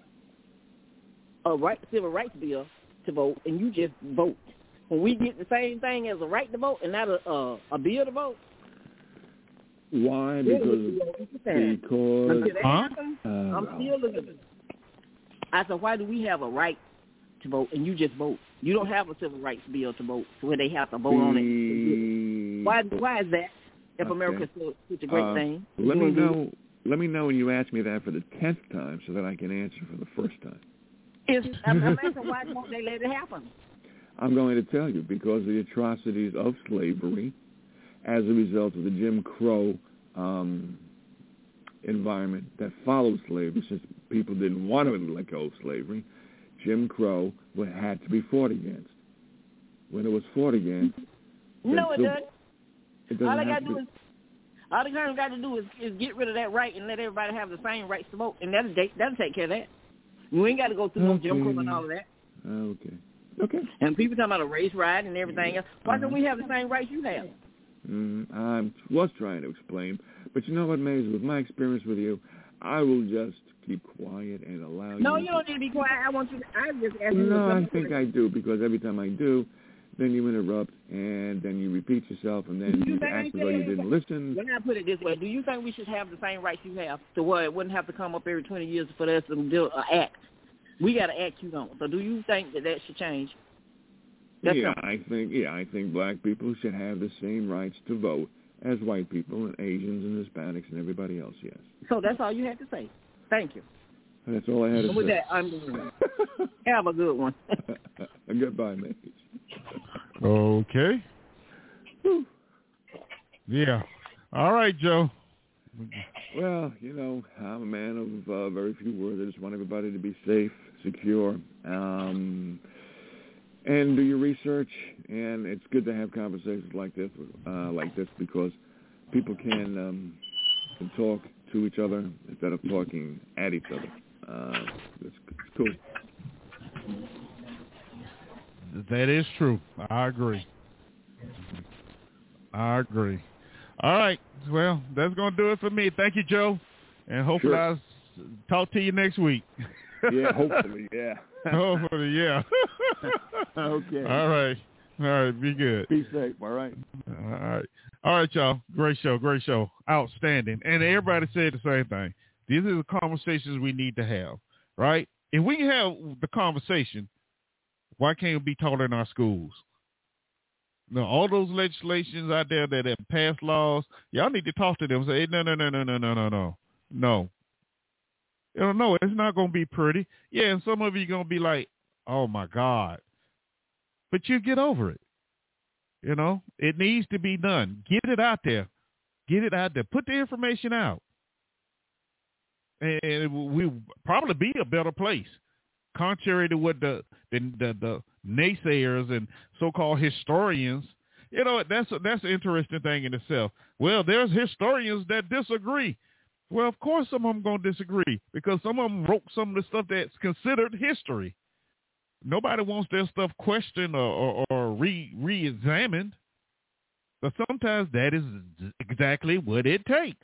a civil rights bill to vote and you just vote when we get the same thing as a right to vote and not a bill to vote? Why? Because I'm still looking. I said, why do we have a right to vote, and you just vote. You don't have a civil rights bill to vote where they have to vote on it. Why is that? If America is such a great thing. Let me know. Let me know when you ask me that for the 10th time, so that I can answer for the first time. I'm asking why won't they let it happen? I'm going to tell you, because of the atrocities of slavery, as a result of the Jim Crow environment that followed slavery, since people didn't want to let go of slavery, Jim Crow had to be fought against. When it was fought against, no, it doesn't. It doesn't. All the Congress got to do is get rid of that right and let everybody have the same rights to vote, and that'll take care of that. You ain't got to go through no Jim Crow and all of that. Okay. And people talking about a race riot and everything else. Why don't we have the same rights you have? I was trying to explain, but you know what, Maze? With my experience with you, I will just keep quiet and allow you. No, you don't need to be quiet. I want you. I just ask you. No, I think I do, because every time I do, then you interrupt, and then you repeat yourself, and then you act as though you didn't listen. Let me put it this way. Do you think we should have the same rights you have, to where it wouldn't have to come up every 20 years for us to build an act? We got to act you on. So do you think that should change? I think black people should have the same rights to vote as white people and Asians and Hispanics and everybody else, yes. So that's all you had to say. Thank you. That's all I had to say. With that, I'm doing it. Have a good one. Goodbye, Maze. Okay. Yeah. All right, Joe. Well, you know, I'm a man of very few words. I just want everybody to be safe, secure, and do your research. And it's good to have conversations like this because people can talk to each other instead of talking at each other. It's cool. That is true. I agree. All right. Well, that's going to do it for me. Thank you, Joe. And hopefully I'll talk to you next week. Yeah, hopefully, yeah. Hopefully, yeah. Okay. All right. Be good. Be safe. All right, y'all. Great show. Outstanding. And everybody said the same thing. These are the conversations we need to have, right? If we can have the conversation, why can't it be taught in our schools? No, all those legislations out there that have passed laws, y'all need to talk to them and say, no. No, it's not going to be pretty. Yeah, and some of you are going to be like, oh, my God. But you get over it. You know, it needs to be done. Get it out there. Put the information out. And it will probably be a better place, contrary to what the naysayers and so-called historians, you know, that's an interesting thing in itself. Well, there's historians that disagree. Well, of course some of them going to disagree because some of them wrote some of the stuff that's considered history. Nobody wants their stuff questioned or re-examined. But sometimes that is exactly what it takes.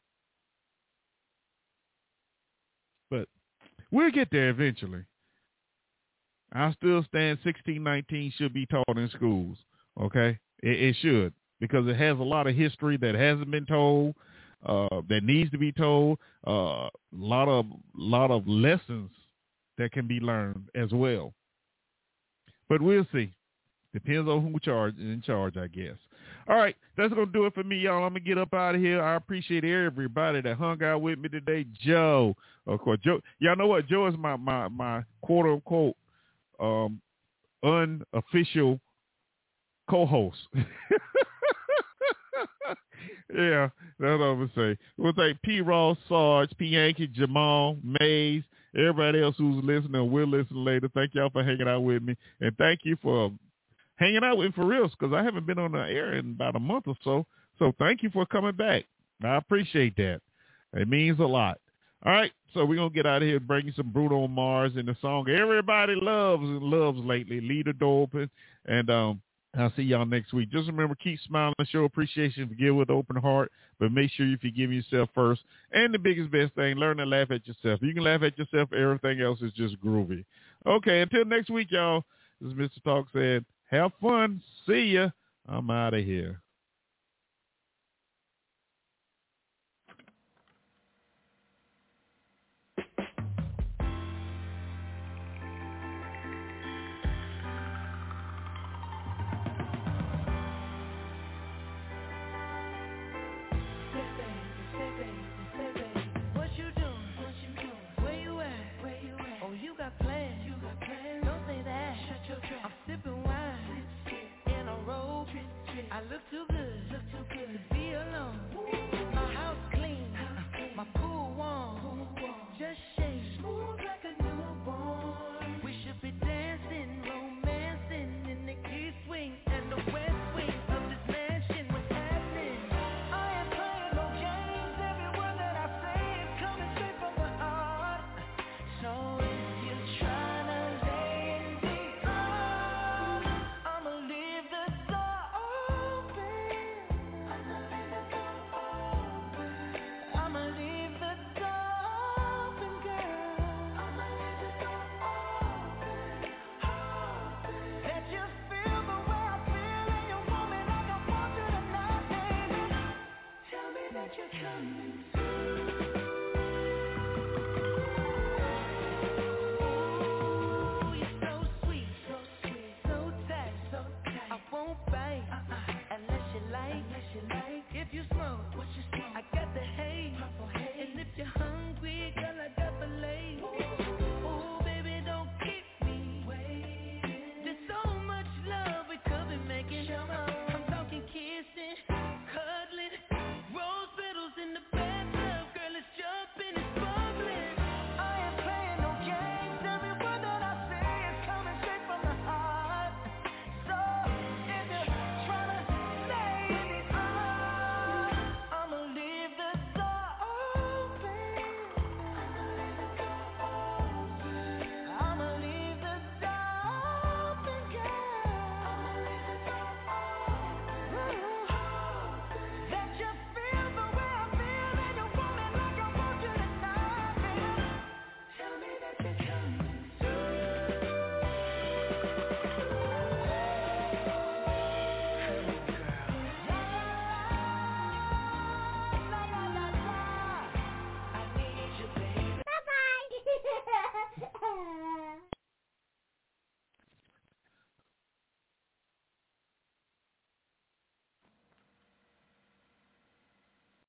But we'll get there eventually. I still stand 1619 should be taught in schools, okay? It should, because it has a lot of history that hasn't been told, that needs to be told, a lot of lessons that can be learned as well. But we'll see. Depends on who's in charge, I guess. All right, that's going to do it for me, y'all. I'm going to get up out of here. I appreciate everybody that hung out with me today. Joe, of course. Joe, y'all know what? Joe is my quote-unquote unofficial co-host. Yeah, that's what I'm going to say. We'll thank P. Ross, Sarge, P. Yankee, Jamal, Maze, everybody else who's listening. We'll listen later. Thank y'all for hanging out with me. And thank you for hanging out with me for real, because I haven't been on the air in about a month or so. So thank you for coming back. I appreciate that. It means a lot. All right, so we're going to get out of here and bring you some Bruno Mars and the song everybody loves lately, Leave the Door Open. And I'll see y'all next week. Just remember, keep smiling, show appreciation, forgive with an open heart, but make sure you forgive yourself first. And the biggest, best thing, learn to laugh at yourself. You can laugh at yourself. Everything else is just groovy. Okay, until next week, y'all, this is Mr. Talk said, have fun. See ya. I'm out of here. together till